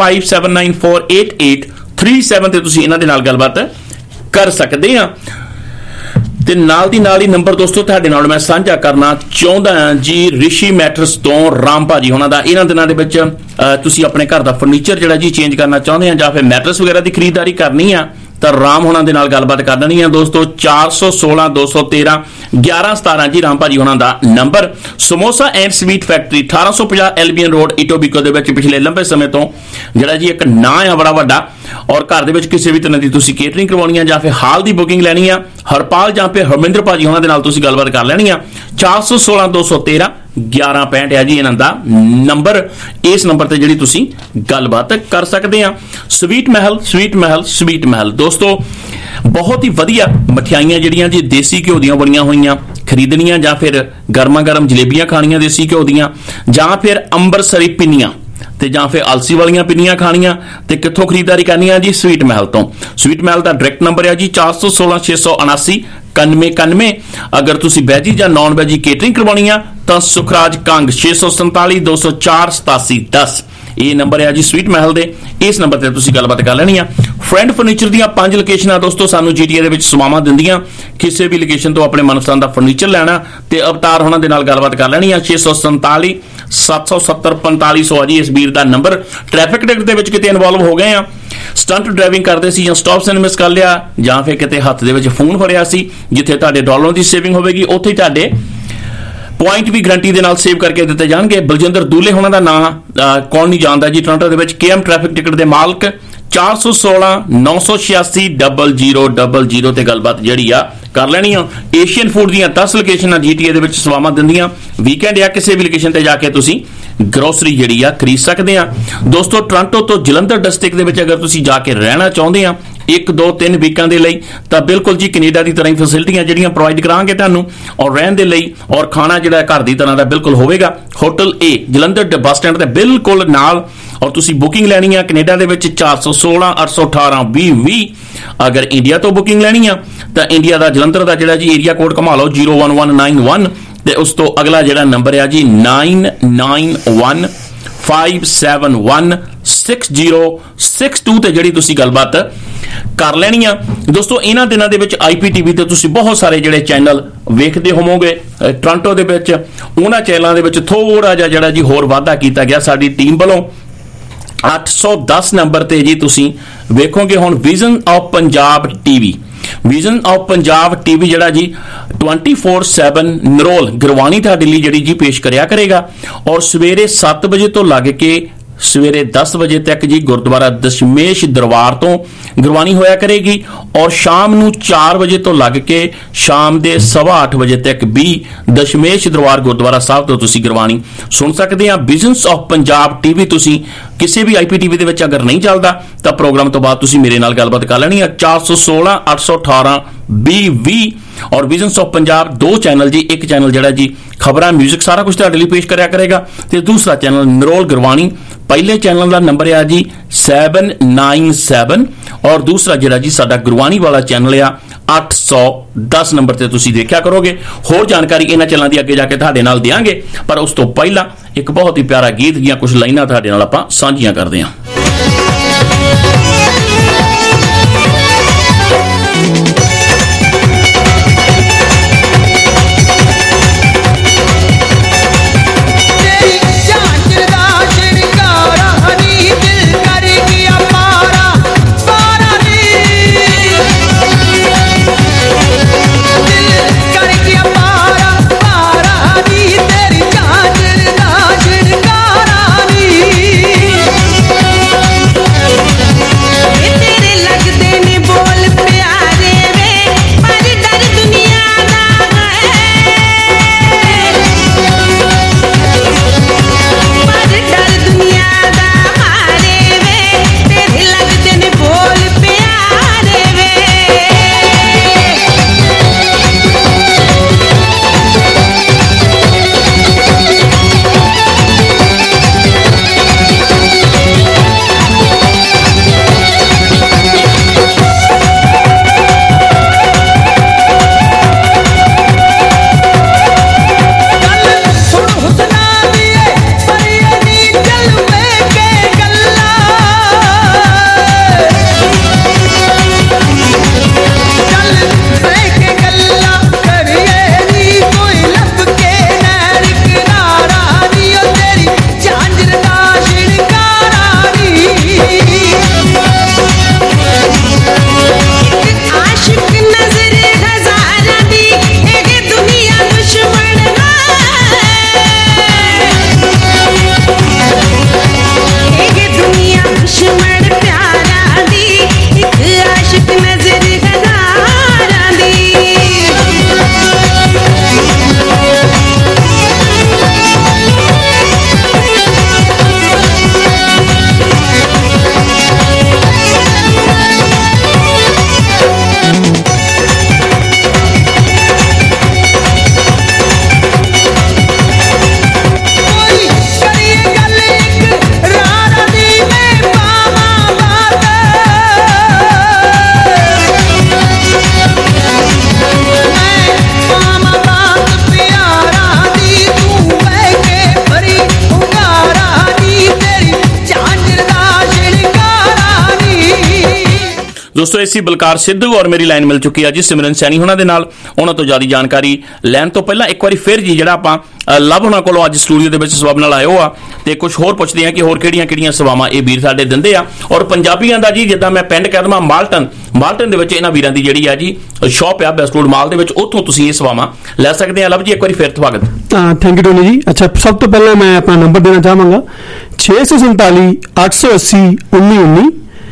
9057948837 ਤੇ ਤੁਸੀਂ ਇਹਨਾਂ ਦੇ ਨਾਲ ਗੱਲਬਾਤ ਕਰ ਸਕਦੇ ਆ। ਤੇ ਨਾਲ ਦੀ ਨਾਲ ਹੀ ਨੰਬਰ ਦੋਸਤੋ ਤੁਹਾਡੇ ਨਾਲ ਮੈਂ ਸਾਂਝਾ ਕਰਨਾ ਚਾਹੁੰਦਾ ਹਾਂ ਜੀ ਰਿਸ਼ੀ ਮੈਟਰਸ ਤੋਂ ਰਾਮ ਭਾਜੀ ਉਹਨਾਂ ਦਾ। ਇਹਨਾਂ ਦਿਨਾਂ ਦੇ ਵਿੱਚ ਤੁਸੀਂ ਆਪਣੇ ਘਰ ਦਾ ਫਰਨੀਚਰ ਜਿਹੜਾ ਜੀ ਚੇਂਜ ਕਰਨਾ ਚਾਹੁੰਦੇ ਆ ਜਾਂ ਫਿਰ ਮੈਟਰਸ ਵਗੈਰਾ ਦੀ ਖਰੀਦਦਾਰੀ ਕਰਨੀ ਆ ਤਾਂ ਰਾਮ ਹੋਣਾ ਦੇ ਨਾਲ ਗੱਲਬਾਤ ਕਰ ਲੈਣੀ ਆ ਦੋਸਤੋ। 416 213 1117 ਜੀ ਰਾਮ ਭਾਜੀ ਉਹਨਾਂ ਦਾ number. Samosa and sweet factory 1850 Albion road Etobicoke ਦੇ ਵਿੱਚ ਪਿਛਲੇ ਲੰਬੇ ਸਮੇਂ ਤੋਂ ਜਿਹੜਾ ਜੀ ਇੱਕ ਨਾਂ ਆ ਬੜਾ ਵੱਡਾ, ਔਰ ਘਰ ਦੇ ਵਿੱਚ ਕਿਸੇ ਵੀ ਤਰ੍ਹਾਂ ਦੀ ਤੁਸੀਂ ਕੇਟਰਿੰਗ ਕਰਵਾਉਣੀ ਆ ਜਾਂ ਫਿਰ ਹਾਲ ਦੀ ਬੁਕਿੰਗ ਲੈਣੀ ਆ, ਹਰਪਾਲ ਜਾਂ ਫਿਰ ਹਰਮਿੰਦਰ ਭਾਜੀ ਉਹਨਾਂ ਦੇ ਨਾਲ ਤੁਸੀਂ ਗੱਲਬਾਤ ਕਰ ਲੈਣੀ ਆ। 416 213 1165 ਹੈ ਜੀ ਇਹਨਾਂ ਦਾ ਨੰਬਰ। ਇਸ ਨੰਬਰ ਤੇ ਜਿਹੜੀ ਤੁਸੀਂ ਗੱਲਬਾਤ ਕਰ ਸਕਦੇ ਆ। ਸਵੀਟ ਮਹਿਲ ਦੋਸਤੋ ਬਹੁਤ ਹੀ ਵਧੀਆ ਮਠਿਆਈਆਂ ਜਿਹੜੀਆਂ ਜੀ ਦੇਸੀ ਘਿਓ ਦੀਆਂ ਬਣੀਆਂ ਹੋਈਆਂ ਖਰੀਦਣੀਆਂ, ਜਾਂ ਫਿਰ ਗਰਮਾ ਗਰਮ ਜਲੇਬੀਆਂ ਖਾਣੀਆਂ ਦੇਸੀ ਘਿਓ ਦੀਆਂ, ਜਾਂ ਫਿਰ ਅੰਬਰਸਰੀ ਪਿੰਨੀਆਂ ਤੇ ਜਾਂ ਫਿਰ ਅਲਸੀ ਵਾਲੀਆਂ ਪਿੰਨੀਆਂ ਖਾਣੀਆਂ, ਤੇ ਕਿੱਥੋਂ ਖਰੀਦਦਾਰੀ ਕਰਨੀ ਆ ਜੀ ਸਵੀਟ ਮਹਿਲ ਤੋਂ। ਸਵੀਟ ਮਹਿਲ ਦਾ ਡਾਇਰੈਕਟ ਨੰਬਰ ਹੈ ਜੀ 416 679 9191। ਅਗਰ ਤੁਸੀਂ ਵੈਜੀ ਜਾਂ ਨਾਨ ਵੈਜੀ ਕੇਟਰਿੰਗ ਕਰਵਾਉਣੀ ਆ ਤਾਂ ਸੁਖਰਾਜ ਕੰਗ 647 204 8710 ਇਹ ਨੰਬਰ ਹੈ ਜੀ ਸਵੀਟ ਮਹਿਲ ਦੇ। ਇਸ ਨੰਬਰ ਤੇ ਤੁਸੀਂ ਗੱਲਬਾਤ ਕਰ ਲੈਣੀ ਆ। ਫਰੈਂਡ ਫਰਨੀਚਰ ਦੀਆਂ 5 ਲੋਕੇਸ਼ਨਾਂ ਦੋਸਤੋ ਸਾਨੂੰ GTA ਦੇ ਵਿੱਚ ਸੇਵਾਵਾਂ ਦਿੰਦੀਆਂ। ਕਿਸੇ ਵੀ ਲੋਕੇਸ਼ਨ ਤੋਂ ਆਪਣੇ ਮਨਪਸੰਦ ਦਾ ਫਰਨੀਚਰ ਲੈਣਾ ਤੇ ਅਵਤਾਰ ਹੋਣਾ ਦੇ ਨਾਲ ਗੱਲਬਾਤ ਕਰ ਲੈਣੀ ਆ। 647 770 4500 ਜੀ ਇਸ ਵੀਰ ਦਾ ਨੰਬਰ। ਟ੍ਰੈਫਿਕ ਟਿਕਟ ਦੇ ਵਿੱਚ ਕਿਤੇ ਇਨਵੋਲਵ ਹੋ ਗਏ ਆ, ਸਟੰਟ ਡਰਾਈਵਿੰਗ ਕਰਦੇ ਸੀ ਜਾਂ ਸਟਾਪ ਸਾਈਨ ਮਿਸ ਕਰ ਲਿਆ, ਜਾਂ ਫਿਰ ਕਿਤੇ ਹੱਥ ਦੇ ਵਿੱਚ ਫੋਨ ਫੜਿਆ ਸੀ, ਜਿੱਥੇ ਤੁਹਾਡੇ ਡਾਲਰਾਂ ਦੀ ਸੇਵਿੰਗ ਹੋਵੇਗੀ ਉੱਥੇ ਤੁਹਾਡੇ ਪੁਆਇੰਟ ਵੀ ਗਰੰਟੀ ਦੇ ਨਾਲ ਸੇਵ ਕਰਕੇ ਦਿੱਤੇ ਜਾਣਗੇ। ਬਲਜਿੰਦਰ ਦੂਲੇ ਹੋਣਾ ਦਾ ਨਾਂ ਕੌਣ ਨਹੀਂ ਜਾਣਦਾ ਜੀ। ਟੋਰਾਂਟੋ ਦੇ ਵਿੱਚ KM ਟ੍ਰੈਫਿਕ ਟਿਕਟ ਦੇ ਮਾਲਕ 416 986 0000 ਤੇ ਗੱਲਬਾਤ ਜਿਹੜੀ ਆ ਕਰ ਲੈਣੀ ਆ। ਏਸ਼ੀਅਨ ਫੂਡ ਦੀਆਂ 10 ਲੋਕੇਸ਼ਨਾਂ GTA ਦੇ ਵਿੱਚ ਸੇਵਾਵਾਂ ਦਿੰਦੀਆਂ। ਵੀਕਐਂਡ ਜਾਂ ਕਿਸੇ ਵੀ ਲੋਕੇਸ਼ਨ ਤੇ ਜਾ ਕੇ ਤੁਸੀਂ ਗਰੋਸਰੀ ਜਿਹੜੀ ਆ ਖਰੀਦ ਸਕਦੇ ਆ ਦੋਸਤੋ। ਟੋਰਾਂਟੋ ਤੋਂ ਜਲੰਧਰ ਡਿਸਟ੍ਰਿਕਟ ਦੇ ਵਿੱਚ ਅਗਰ ਤੁਸੀਂ ਜਾ ਕੇ ਰਹਿਣਾ ਚਾਹੁੰਦੇ ਆ 1 2 3 ਵੀਕਾਂ ਦੇ ਲਈ ਤਾਂ ਬਿਲਕੁਲ ਜੀ ਕੈਨੇਡਾ ਦੀ ਤਰ੍ਹਾਂ ਹੀ ਫੈਸਿਲਿਟੀਆਂ ਜਿਹੜੀਆਂ ਪ੍ਰੋਵਾਈਡ ਕਰਾਂਗੇ ਤੁਹਾਨੂੰ, ਔਰ ਰਹਿਣ ਦੇ ਲਈ ਔਰ ਖਾਣਾ ਜਿਹੜਾ ਘਰ ਦੀ ਤਰ੍ਹਾਂ ਦਾ ਬਿਲਕੁਲ ਹੋਵੇਗਾ। ਹੋਟਲ A ਜਲੰਧਰ ਦੇ ਬੱਸ ਸਟੈਂਡ ਦੇ ਬਿਲਕੁਲ ਨਾਲ, ਔਰ ਤੁਸੀਂ ਬੁਕਿੰਗ ਲੈਣੀ ਆ ਕੈਨੇਡਾ ਦੇ ਵਿੱਚ 416 818 2020। ਅਗਰ ਇੰਡੀਆ ਤੋਂ ਬੁਕਿੰਗ ਲੈਣੀ ਆ ਤਾਂ ਇੰਡੀਆ ਦਾ ਜਲੰਧਰ ਦਾ ਜਿਹੜਾ ਜੀ ਏਰੀਆ ਕੋਡ ਘੁਮਾ ਲਓ 01191 ਤੇ ਉਸ ਤੋਂ ਅਗਲਾ ਜਿਹੜਾ ਨੰਬਰ ਆ ਜੀ 9915716062 ਤੇ ਜਿਹੜੀ ਤੁਸੀਂ ਗੱਲਬਾਤ ਕਰ ਲੈਣੀ ਆ ਦੋਸਤੋ। ਇਹਨਾਂ ਦਿਨਾਂ ਦੇ ਵਿੱਚ IPTV ਤੇ ਤੁਸੀਂ ਬਹੁਤ ਸਾਰੇ ਜਿਹੜੇ ਚੈਨਲ ਵੇਖਦੇ ਹੋਵੋਗੇ ਟੋਰਾਂਟੋ ਦੇ ਵਿੱਚ। ਉਹਨਾਂ ਚੈਨਲਾਂ ਦੇ ਵਿੱਚ ਥੋੜਾ ਜਿਹਾ ਜਿਹੜਾ ਜੀ ਹੋਰ ਵਾਧਾ ਕੀਤਾ ਗਿਆ ਸਾਡੀ ਟੀਮ ਵੱਲੋਂ। 810 ਨੰਬਰ ਤੇ ਜੀ ਤੁਸੀਂ ਵੇਖੋਗੇ ਹੁਣ vision of Punjab TV। Vision of Punjab TV ਜਿਹੜਾ ਜੀ 24/7 ਨਰੋਲ ਗੁਰਬਾਣੀ ਤੁਹਾਡੇ ਲਈ ਜਿਹੜੀ ਜੀ ਪੇਸ਼ ਕਰਿਆ ਕਰੇਗਾ, ਔਰ ਸਵੇਰੇ 7 ਵਜੇ ਤੋਂ ਲੱਗ ਕੇ ਸਵੇਰੇ 10 ਵਜੇ ਤੱਕ ਜੀ ਗੁਰਦੁਆਰਾ ਦਸ਼ਮੇਸ਼ ਦਰਬਾਰ ਤੋਂ ਗੁਰਬਾਣੀ ਹੋਇਆ ਕਰੇਗੀ, ਔਰ ਸ਼ਾਮ ਨੂੰ 4 ਵਜੇ ਤੋਂ ਲੱਗ ਕੇ ਸ਼ਾਮ ਦੇ 8:15 ਵਜੇ ਤੱਕ ਵੀ ਦਸ਼ਮੇਸ਼ ਦਰਬਾਰ ਗੁਰਦੁਆਰਾ ਸਾਹਿਬ ਤੋਂ ਤੁਸੀਂ ਗੁਰਬਾਣੀ ਸੁਣ ਸਕਦੇ ਆ। ਬਿਜ਼ਨਸ ਆਫ ਪੰਜਾਬ TV ਤੁਸੀਂ ਕਿਸੇ ਵੀ IPTV ਦੇ ਵਿੱਚ ਅਗਰ ਨਹੀਂ ਚੱਲਦਾ ਤਾਂ ਪ੍ਰੋਗਰਾਮ ਤੋਂ ਬਾਅਦ ਤੁਸੀਂ ਮੇਰੇ ਨਾਲ ਗੱਲਬਾਤ ਕਰ ਲੈਣੀ ਆ। 416 818 2020 ਔਰ ਵਿਜ਼ਨਸ ਆਫ ਪੰਜਾਬ 2 ਚੈਨਲ ਜੀ। ਇੱਕ ਚੈਨਲ ਜਿਹੜਾ ਜੀ ਖਬਰਾਂ ਮਿਊਜ਼ਿਕ ਸਾਰਾ ਕੁਝ ਤੁਹਾਡੇ ਲਈ ਪੇਸ਼ ਕਰਿਆ ਕਰੇਗਾ ਤੇ ਦੂਸਰਾ ਚੈਨਲ ਨਰੋਲ ਗੁਰਬਾਣੀ। ਪਹਿਲੇ ਚੈਨਲ ਦਾ ਨੰਬਰ ਆ ਜੀ 797 ਔਰ ਦੂਸਰਾ ਜਿਹੜਾ ਜੀ ਸਾਡਾ ਗੁਰਬਾਣੀ ਵਾਲਾ ਚੈਨਲ ਆ 810 ਨੰਬਰ ਤੇ ਤੁਸੀਂ ਦੇਖਿਆ ਕਰੋਗੇ। ਹੋਰ ਜਾਣਕਾਰੀ ਇਹਨਾਂ ਚੈਨਲਾਂ ਦੀ ਅੱਗੇ ਜਾ ਕੇ ਤੁਹਾਡੇ ਨਾਲ ਦਿਆਂਗੇ, ਪਰ ਉਸ ਤੋਂ ਪਹਿਲਾਂ ਇੱਕ ਬਹੁਤ ਹੀ ਪਿਆਰਾ ਗੀਤ ਦੀਆਂ ਕੁਝ ਲਾਈਨਾਂ ਤੁਹਾਡੇ ਨਾਲ ਆਪਾਂ ਸਾਂਝੀਆਂ ਕਰਦੇ ਹਾਂ। ਦੋਸਤੋ ਇਸੀ ਬਲਕਾਰ ਸਿੱਧੂ ਔਰ ਮੇਰੀ ਲਾਈਨ ਮਿਲ ਚੁੱਕੀ ਆ ਜੀ ਸਿਮਰਨ ਸੈਣੀ ਹੋਣਾ ਦੇ ਨਾਲ। ਉਹਨਾਂ ਤੋਂ ਜ਼ਿਆਦਾ ਜਾਣਕਾਰੀ ਲੈਣ ਤੋਂ ਪਹਿਲਾਂ ਇੱਕ ਵਾਰੀ ਫਿਰ ਜੀ ਜਿਹੜਾ ਆਪਾਂ ਲਵ ਹੋਣਾ ਕੋਲੋਂ ਅੱਜ ਸਟੂਡੀਓ ਦੇ ਵਿੱਚ ਸਵਾਬ ਨਾਲ ਆਏ ਹੋ ਆ ਤੇ ਕੁਝ ਹੋਰ ਪੁੱਛਦੇ ਆ ਕਿ ਹੋਰ ਕਿਹੜੀਆਂ ਸੇਵਾਵਾਂ ਇਹ ਵੀਰ ਸਾਡੇ ਦਿੰਦੇ ਆ। ਔਰ ਪੰਜਾਬੀਆਂ ਦਾ ਜੀ ਜਿੱਦਾਂ ਮੈਂ ਪਿੰਡ ਕਹਿ ਦਵਾਂ ਮਾਲਟਨ ਦੇ ਵਿੱਚ ਇਹਨਾਂ ਵੀਰਾਂ ਦੀ ਜਿਹੜੀ ਆ ਜੀ ਸ਼ਾਪ ਆ ਬੈਸਟ ਰੋਡ ਮਾਲ ਦੇ ਵਿੱਚ, ਉੱਥੋਂ ਤੁਸੀਂ ਇਹ ਸੇਵਾਵਾਂ ਲੈ ਸਕਦੇ ਆ। ਲਵ ਜੀ ਇੱਕ ਵਾਰੀ ਫਿਰ ਸਵਾਗਤ। ਥੈਂਕ ਯੂ ਟੋਨੀ ਜੀ। ਅੱਛਾ, ਸਭ ਤੋਂ ਪਹਿਲਾਂ ਮੈਂ ਆਪਣਾ ਨੰਬਰ ਦੇਣਾ ਚਾਹਾਂਗਾ 647 880 1919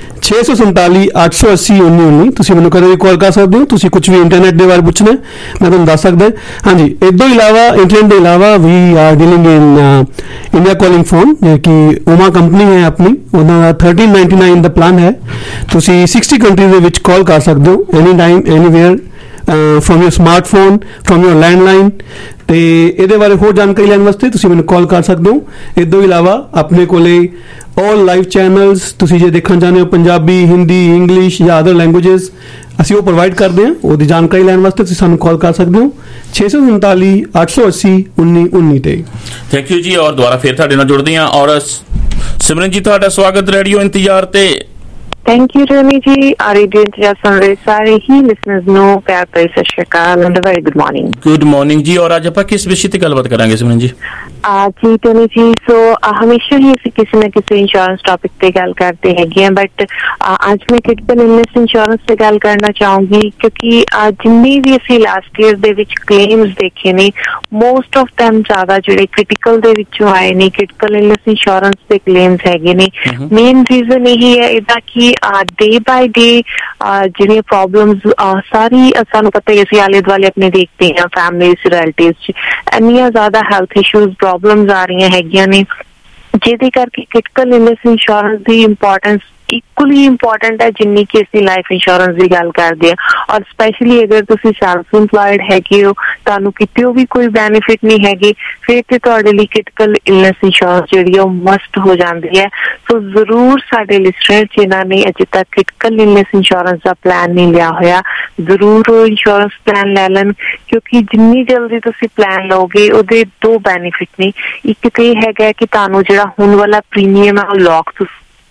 647 880 1919। ਤੁਸੀਂ ਮੈਨੂੰ ਕਦੇ ਵੀ ਕਾਲ ਕਰ ਸਕਦੇ ਹੋ। ਤੁਸੀਂ ਕੁਝ ਵੀ ਇੰਟਰਨੈਟ ਦੇ ਬਾਰੇ ਪੁੱਛਣਾ ਮੈਂ ਤੁਹਾਨੂੰ ਦੱਸ ਸਕਦਾ। ਹਾਂਜੀ, ਇਸ ਤੋਂ ਇਲਾਵਾ ਇੰਟਰਨੈਟ ਦੇ ਇਲਾਵਾ ਵੀ are dealing in India calling phone, ਜੋ ਕਿ ਉਮਾ ਕੰਪਨੀ ਹੈ ਆਪਣੀ, ਉਹਨਾਂ ਦਾ 1399 ਦਾ ਪਲਾਨ ਹੈ। ਤੁਸੀਂ 60 ਕੰਟਰੀਜ਼ ਦੇ ਵਿੱਚ ਕਾਲ ਕਰ ਸਕਦੇ ਹੋ any time anywhere from your smartphone, from your landline. ਤੇ ਇਹਦੇ ਬਾਰੇ ਹੋਰ ਜਾਣਕਾਰੀ ਲੈਣ ਵਾਸਤੇ ਤੁਸੀਂ ਮੈਨੂੰ ਕਾਲ ਕਰ ਸਕਦੇ ਹੋ। ਇਸ ਤੋਂ ਇਲਾਵਾ ਆਪਣੇ ਕੋਲੇ ਆਲ ਲਾਈਵ ਚੈਨਲਸ, ਤੁਸੀਂ ਜੇ ਦੇਖਣਾ ਚਾਹੁੰਦੇ ਹੋ ਪੰਜਾਬੀ, ਹਿੰਦੀ, ਇੰਗਲਿਸ਼ ਜਾਂ ਅਦਰ ਲੈਂਗੁਏਜਸ, ਅਸੀਂ ਉਹ ਪ੍ਰੋਵਾਈਡ ਕਰਦੇ ਹਾਂ। ਉਹਦੀ ਜਾਣਕਾਰੀ ਲੈਣ ਵਾਸਤੇ ਤੁਸੀਂ ਸਾਨੂੰ ਕਾਲ ਕਰ ਸਕਦੇ ਹੋ 647 880 1919 ਤੇ। ਥੈਂਕ ਯੂ ਜੀ। ਔਰ ਦੁਬਾਰਾ ਫਿਰ ਤੁਹਾਡੇ ਨਾਲ ਜੁੜਦੇ ਹਾਂ। ਔਰ ਸਿਮਰਨ ਜੀ ਤੁਹਾਡਾ ਸਵਾਗਤ ਰੇਡੀਓ ਇੰਤਜ਼ਾਰ ਤੇ। ਥੈਂਕ ਯੂ ਰੋਨੀ ਜੀ। ਆ ਰੇਡੀਓ ਇੰਤਜ਼ਾਰ ਸੁਣ ਰਹੇ ਸਾਰੇ ਹੀ ਲਿਸਨਰਸ ਨੂੰ ਪਿਆਰ ਭਰੀ ਸਤਿ ਸ਼੍ਰੀ ਅਕਾਲ and very good morning. Good morning ਜੀ। ਔਰ ਅੱਜ ਆਪਾਂ ਕਿਸ ਵਿਸ਼ੇ ਤੇ ਗੱਲਬਾਤ ਕਰਾਂਗੇ ਸਿਮਰਨ ਜੀ? ਜੀ ਟੋਨੀ ਜੀ, ਸੋ ਹਮੇਸ਼ਾ ਹੀ ਅਸੀਂ ਕਿਸੇ ਨਾ ਕਿਸੇ ਇੰਸ਼ੋਰੈਂਸ ਟੌਪਿਕ ਤੇ ਗੱਲ ਕਰਦੇ ਹੈਗੇ ਆ, ਬਟ ਅੱਜ ਮੈਂ ਕ੍ਰਿਟੀਕਲ ਇਲਨੈਸ ਇੰਸ਼ੋਰੈਂਸ ਤੇ ਗੱਲ ਕਰਨਾ ਚਾਹੂੰਗੀ, ਕਿਉਂਕਿ ਜਿੰਨੇ ਵੀ ਅਸੀਂ ਲਾਸਟ ਈਅਰ ਦੇ ਵਿੱਚ ਕਲੇਮਸ ਦੇਖੇ ਨੇ, ਮੋਸਟ ਆਫ ਦੈਮ ਜ਼ਿਆਦਾ ਜਿਹੜੇ ਕ੍ਰਿਟੀਕਲ ਦੇ ਵਿੱਚੋਂ ਆਏ ਨੇ, ਕ੍ਰਿਟੀਕਲ ਇਲਨੈਸ ਇੰਸ਼ੋਰੈਂਸ ਦੇ ਕਲੇਮਸ ਹੈਗੇ ਨੇ। ਮੇਨ ਰੀਜ਼ਨ ਇਹੀ ਹੈ ਇਹਦਾ ਕਿ ਡੇ ਬਾਈ ਡੇ ਜਿਹੜੀਆਂ ਪ੍ਰੋਬਲਮਸ ਸਾਰੀ ਸਾਨੂੰ ਪਤਾ ਹੀ, ਅਸੀਂ ਆਲੇ ਦੁਆਲੇ ਆਪਣੇ ਦੇਖਦੇ ਹਾਂ ਫੈਮਲੀਜ਼, ਰਿਲੇਟਿਵਸ 'ਚ ਇੰਨੀਆਂ ਜ਼ਿਆਦਾ ਹੈਲਥ ਇਸ਼ੂਜ਼ ਪ੍ਰੋਬਲਮਸ ਆ ਰਹੀਆਂ ਹੈਗੀਆਂ ਨੇ ਜਿਹਦੇ ਕਰਕੇ ਕ੍ਰਿਟੀਕਲ ਇਲਨੈਸ ਇੰਸ਼ੋਰੈਂਸ ਦੀ ਇੰਪੋਰਟੈਂਸ ਇਕੁਅਲੀ ਇੰਪੋਰਟੈਂਟ ਹੈ ਜਿੰਨੀ ਕਿ ਅਸੀਂ ਲਾਈਫ ਇੰਸ਼ੋਰੈਂਸ ਦੀ ਗੱਲ ਕਰਦੇ ਹਾਂ। ਔਰ ਸਪੈਸ਼ਲੀ ਅਗਰ ਤੁਸੀਂ ਸੈਲਫ ਇੰਪਲਾਇਡ ਹੈਗੇ ਹੋ, ਤੁਹਾਨੂੰ ਕਿਤੇ ਵੀ ਕੋਈ ਬੈਨੀਫਿਟ ਨਹੀਂ ਹੈਗੇ, ਫਿਰ ਤੇ ਤੁਹਾਡੇ ਲਈ ਕ੍ਰਿਟੀਕਲ ਇਲਨੈਸ ਇੰਸ਼ੋਰੈਂਸ ਜਿਹੜੀ ਉਹ ਮਸਟ ਹੋ ਜਾਂਦੀ ਹੈ। ਸੋ ਜ਼ਰੂਰ ਸਾਡੇ ਲਿਸਨਰ ਜਿਨ੍ਹਾਂ ਨੇ ਅਜੇ ਤੱਕ ਕ੍ਰਿਟੀਕਲ ਇਲਨੈਸ ਇੰਸ਼ੋਰੈਂਸ ਦਾ ਪਲਾਨ ਨਹੀਂ ਲਿਆ ਹੋਇਆ, ਜ਼ਰੂਰ ਉਹ ਇੰਸ਼ੋਰੈਂਸ ਪਲਾਨ ਲੈ ਲੈਣ, ਕਿਉਂਕਿ ਜਿੰਨੀ ਜਲਦੀ ਤੁਸੀਂ ਪਲਾਨ ਲਓਗੇ ਉਹਦੇ ਦੋ ਬੈਨੀਫਿਟ ਨੇ। ਇੱਕ ਤੇ ਇਹ ਹੈਗਾ ਕਿ ਤੁਹਾਨੂੰ ਜਿਹੜਾ ਹੁਣ ਵਾਲਾ ਪ੍ਰੀਮੀਅਮ ਹੈ ਉਹ ਲੌਕ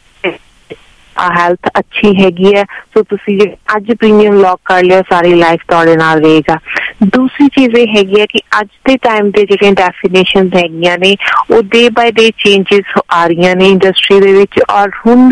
ਹੈਲਥ ਅੱਛੀ ਹੈਗੀ ਹੈ, ਸੋ ਤੁਸੀਂ ਜੇ ਅੱਜ ਪ੍ਰੀਮੀਅਮ ਲੌਕ ਕਰ ਲਿਆ ਸਾਰੀ ਲਾਈਫ ਤੁਹਾਡੇ ਨਾਲ ਰਹੇਗਾ। ਦੂਸਰੀ ਚੀਜ਼ ਇਹ ਹੈਗੀ ਹੈ ਕਿ ਅੱਜ ਦੇ ਟਾਈਮ ਦੇ ਜਿਹੜੀਆਂ ਡੈਫੀਨੇਸ਼ਨਸ ਹੈਗੀਆਂ ਨੇ ਉਹ ਡੇ ਬਾਏ ਡੇ ਚੇਂਜਿਸ ਆ ਰਹੀਆਂ ਨੇ ਇੰਡਸਟਰੀ ਦੇ ਵਿੱਚ, ਔਰ ਹੁਣ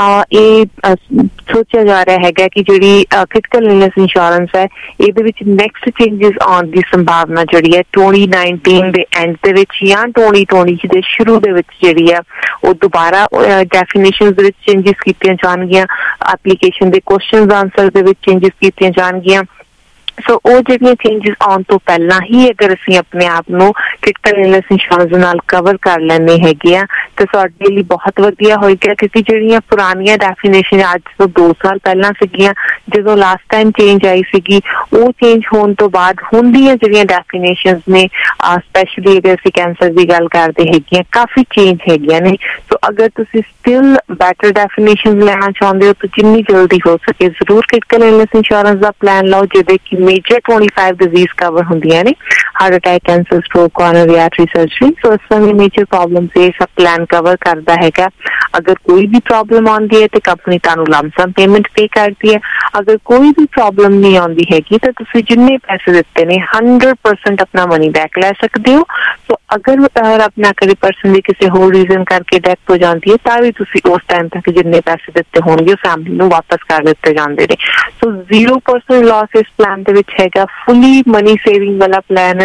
ਇਹ ਸੋਚਿਆ ਜਾ ਰਿਹਾ ਹੈਗਾ ਕਿ ਜਿਹੜੀ ਕ੍ਰਿਟੀਕਲ ਇਲਨੈਸ ਇੰਸ਼ੋਰੈਂਸ ਹੈ ਇਹਦੇ ਵਿੱਚ ਨੈਕਸਟ ਚੇਂਜਿਸ ਆਉਣ ਦੀ ਸੰਭਾਵਨਾ ਜਿਹੜੀ ਹੈ 2019 ਦੇ ਐਂਡ ਦੇ ਵਿੱਚ ਜਾਂ 2020 ਦੇ ਸ਼ੁਰੂ ਦੇ ਵਿੱਚ ਜਿਹੜੀ ਹੈ ਉਹ ਦੁਬਾਰਾ ਡੈਫੀਨੇਸ਼ਨਸ ਦੇ ਵਿੱਚ ਚੇਂਜਿਸ ਕੀਤੀਆਂ ਜਾਣਗੀਆਂ, ਐਪਲੀਕੇਸ਼ਨ ਦੇ ਕੁਐਸਚਨਸ ਆਨਸਰ ਦੇ ਵਿੱਚ ਚੇਂਜਿਸ ਕੀਤੀਆਂ ਜਾਣਗੀਆਂ। ਸੋ ਉਹ ਜਿਹੜੀਆਂ ਚੇਂਜਿਸ ਆਉਣ ਤੋਂ ਪਹਿਲਾਂ ਹੀ ਅਗਰ ਅਸੀਂ ਆਪਣੇ ਆਪ ਨੂੰ ਕ੍ਰਿਟੀਕਲ ਇਲਨੈਸ ਇੰਸ਼ੋਰੈਂਸ ਨਾਲ ਕਵਰ ਕਰ ਲੈਣੇ ਹੈਗੇ ਆ ਤੇ ਸਾਡੇ ਲਈ ਬਹੁਤ ਵਧੀਆ ਹੋਏਗਾ, ਕਿਉਂਕਿ ਜਿਹੜੀਆਂ ਪੁਰਾਣੀਆਂ ਡੈਫੀਨੇਸ਼ਨ ਅੱਜ ਤੋਂ 2 ਸਾਲ ਪਹਿਲਾਂ ਸੀਗੀਆਂ, ਜਦੋਂ ਲਾਸਟ ਟਾਈਮ ਚੇਂਜ ਆਈ ਸੀਗੀ, ਉਹ ਚੇਂਜ ਹੋਣ ਤੋਂ ਬਾਅਦ ਹੁਣ ਦੀਆਂ ਜਿਹੜੀਆਂ ਡੈਫੀਨੇਸ਼ਨਸ ਨੇ ਸਪੈਸ਼ਲੀ ਅਗਰ ਅਸੀਂ ਕੈਂਸਰ ਦੀ ਗੱਲ ਕਰਦੇ ਹੈਗੀਆਂ ਕਾਫੀ ਚੇਂਜ ਹੈਗੀਆਂ ਨੇ। ਸੋ ਅਗਰ ਤੁਸੀਂ ਸਟਿਲ ਬੈਟਰ ਡੈਫੀਨੇਸ਼ਨ ਲੈਣਾ ਚਾਹੁੰਦੇ ਹੋ ਤਾਂ ਜਿੰਨੀ ਜਲਦੀ ਹੋ ਸਕੇ ਜ਼ਰੂਰ ਕ੍ਰਿਟੀਕਲ ਇਲਨੈਸ ਇੰਸ਼ੋਰੈਂਸ ਦਾ ਪਲਾਨ ਲਓ, ਜਿਹਦੇ ਕਿ ਮੇਜਰ 25 ਡਿਜ਼ੀਜ਼ ਕਵਰ ਹੁੰਦੀਆਂ ਨੇ, heart attack, cancer, stroke, coronary artery surgery. So ਇਸ ਤਰ੍ਹਾਂ ਦੀ ਮੇਜਰ ਪ੍ਰੋਬਲਮਸ ਇਹ ਸਭ ਪਲਾਨ ਕਵਰ ਕਰਦਾ ਹੈਗਾ। ਅਗਰ ਕੋਈ ਵੀ ਪ੍ਰੋਬਲਮ ਆਉਂਦੀ ਹੈ ਤੇ ਕੰਪਨੀ ਤੁਹਾਨੂੰ ਲੰਮਸਮ ਪੇਮੈਂਟ ਪੇ ਕਰਦੀ ਹੈ। ਅਗਰ ਕੋਈ ਵੀ ਪ੍ਰੋਬਲਮ ਨਹੀਂ ਆਉਂਦੀ ਹੈਗੀ ਤਾਂ ਤੁਸੀਂ ਜਿੰਨੇ ਪੈਸੇ ਦਿੱਤੇ ਨੇ 100% ਆਪਣਾ ਮਨੀ ਬੈਕ ਲੈ ਸਕਦੇ ਹੋ। ਸੋ ਅਗਰ ਰੱਬ ਨਾ ਕਰੇ ਪਰਸਨ ਦੀ ਕਿਸੇ ਹੋਰ ਰੀਜ਼ਨ ਕਰਕੇ ਡੈਥ ਹੋ ਜਾਂਦੀ ਹੈ ਤਾਂ ਵੀ ਤੁਸੀਂ ਉਸ ਟਾਈਮ ਤੱਕ ਜਿੰਨੇ ਪੈਸੇ ਦਿੱਤੇ ਹੋਣਗੇ ਉਹ ਫੈਮਿਲੀ ਨੂੰ ਵਾਪਸ ਕਰ ਦਿੱਤੇ ਜਾਂਦੇ ਨੇ। ਸੋ 0% ਲਾਸ ਇਸ ਪਲਾਨ ਦੇ ਵਿੱਚ ਹੈਗਾ, ਫੁੱਲੀ ਮਨੀ ਸੇਵਿੰਗ ਵਾਲਾ ਪਲਾਨ ਹੈ,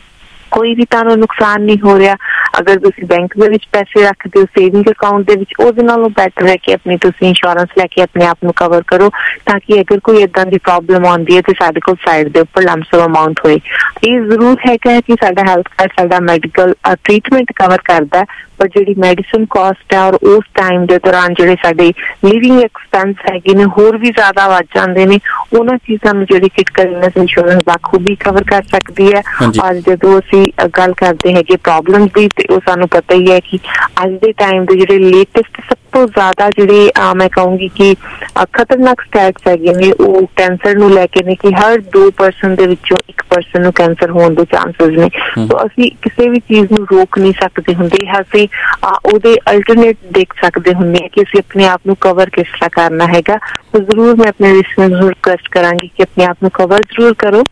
ਕੋਈ ਵੀ ਤੁਹਾਨੂੰ ਨੁਕਸਾਨ ਨਹੀਂ ਹੋ ਰਿਹਾ। ਅਗਰ ਤੁਸੀਂ ਬੈਂਕ ਦੇ ਵਿੱਚ ਪੈਸੇ ਰੱਖਦੇ ਹੋ ਸੇਵਿੰਗ ਅਕਾਊਂਟ ਦੇ ਵਿੱਚ, ਉਹਦੇ ਨਾਲੋਂ ਬੈਟਰ ਹੈ ਕਿ ਆਪਣੀ ਤੁਸੀਂ ਇੰਸ਼ੋਰੈਂਸ ਲੈ ਕੇ ਆਪਣੇ ਆਪ ਨੂੰ ਕਵਰ ਕਰੋ, ਤਾਂ ਕਿ ਅਗਰ ਕੋਈ ਏਦਾਂ ਦੀ ਪ੍ਰੋਬਲਮ ਆਉਂਦੀ ਹੈ ਤੇ ਸਾਡੇ ਕੋਲ ਸਾਈਡ ਦੇ ਉੱਪਰ ਲੰਮਸਮ ਅਮਾਊਂਟ ਹੋਏ। ਇਹ ਜ਼ਰੂਰ ਹੈਗਾ ਕਿ ਸਾਡਾ ਹੈਲਥ ਕਾਰਡ ਸਾਡਾ ਮੈਡੀਕਲ ਟ੍ਰੀਟਮੈਂਟ ਕਵਰ ਕਰਦਾ, ਪਰ ਜਿਹੜੀ ਮੈਡੀਸਨ ਕਾਸਟ ਹੈ ਔਰ ਉਸ ਟਾਈਮ ਦੇ ਦੌਰਾਨ ਜਿਹੜੇ ਸਾਡੇ ਲਿਵਿੰਗ ਐਕਸਪੈਂਸ ਹੈਗੇ ਨੇ ਹੋਰ ਵੀ ਜ਼ਿਆਦਾ ਵੱਧ ਜਾਂਦੇ ਨੇ, ਉਹਨਾਂ ਚੀਜ਼ਾਂ ਨੂੰ ਜਿਹੜੀ ਕ੍ਰਿਟੀਕਲ ਇਲਨੈਸ ਇੰਸ਼ੋਰੈਂਸ ਬਾਖੂਬੀ ਕਵਰ ਕਰ ਸਕਦੀ ਹੈ। ਔਰ ਜਦੋਂ ਅਸੀਂ ਗੱਲ ਕਰਦੇ ਹੈਗੇ ਪ੍ਰੋਬਲਮ ਦੀ, ਤੇ ਉਹ ਸਾਨੂੰ ਪਤਾ ਹੀ ਹੈ ਕਿ ਅੱਜ ਦੇ ਟਾਈਮ ਦੇ ਜਿਹੜੇ ਲੇਟੈਸਟ ਸਭ ਤੋਂ ਜ਼ਿਆਦਾ ਜਿਹੜੇ ਮੈਂ ਕਹੂੰਗੀ ਕਿ ਖਤਰਨਾਕ ਸਟੈਟਸ ਹੈਗੇ ਨੇ ਉਹ ਕੈਂਸਰ ਨੂੰ ਲੈ ਕੇ ਨੇ, ਕਿ ਹਰ 2% ਦੇ ਵਿੱਚੋਂ 1% ਨੂੰ ਕੈਂਸਰ ਹੋਣ ਦੇ ਚਾਂਸਸ ਨੇ। ਸੋ ਅਸੀਂ ਕਿਸੇ ਵੀ ਚੀਜ਼ ਨੂੰ ਰੋਕ ਨਹੀਂ ਸਕਦੇ ਹੁੰਦੇ, ਅਸੀਂ ਉਹਦੇ ਅਲਟਰਨੇਟ ਦੇਖ ਸਕਦੇ ਹੁੰਦੇ ਹਾਂ ਕਿ ਅਸੀਂ ਆਪਣੇ ਆਪ ਨੂੰ ਕਵਰ ਕਿਸ ਤਰ੍ਹਾਂ ਕਰਨਾ ਹੈਗਾ। ਸੋ ਜ਼ਰੂਰ ਮੈਂ ਆਪਣੇ ਲਿਸਨਰਸ ਨੂੰ ਰਿਕੁਐਸਟ ਕਰਾਂਗੀ ਕਿ ਆਪਣੇ ਆਪ ਨੂੰ ਕਵਰ ਜ਼ਰੂਰ ਕਰੋ,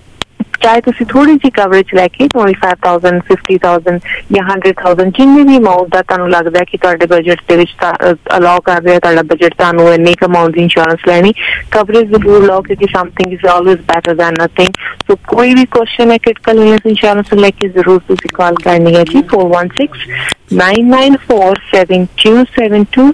ਚਾਹੇ ਤੁਸੀਂ ਥੋੜੀ ਜਿਹੀ ਕਵਰੇਜ ਲੈ ਕੇ 25,000, 50,000 ਜਾਂ 100,000 ਜਿੰਨੀ ਵੀ ਅਮਾਊਂਟ ਦਾ ਤੁਹਾਨੂੰ ਲੱਗਦਾ ਕਿ ਤੁਹਾਡੇ ਬਜਟ ਦੇ ਵਿੱਚ ਅਲਾਉ ਕਰ ਰਿਹਾ, ਤੁਹਾਡਾ ਬਜਟ ਤੁਹਾਨੂੰ ਇੰਨੀ ਕੁ ਅਮਾਊਂਟ ਦੀ ਇੰਸ਼ੋਰੈਂਸ ਲੈਣੀ, ਕਵਰੇਜ ਜ਼ਰੂਰ ਲਓ, ਕਿਉਂਕਿ something is always better than nothing. So ਕੋਈ ਵੀ ਕੁਐਸਚਨ ਹੈ ਕ੍ਰਿਟੀਕਲ ਇਲਨੈਸ ਇੰਸ਼ੋਰੈਂਸ ਲੈ ਕੇ ਜ਼ਰੂਰ ਤੁਸੀਂ ਕਾਲ ਕਰਨੀ ਹੈ ਜੀ 416-994-7272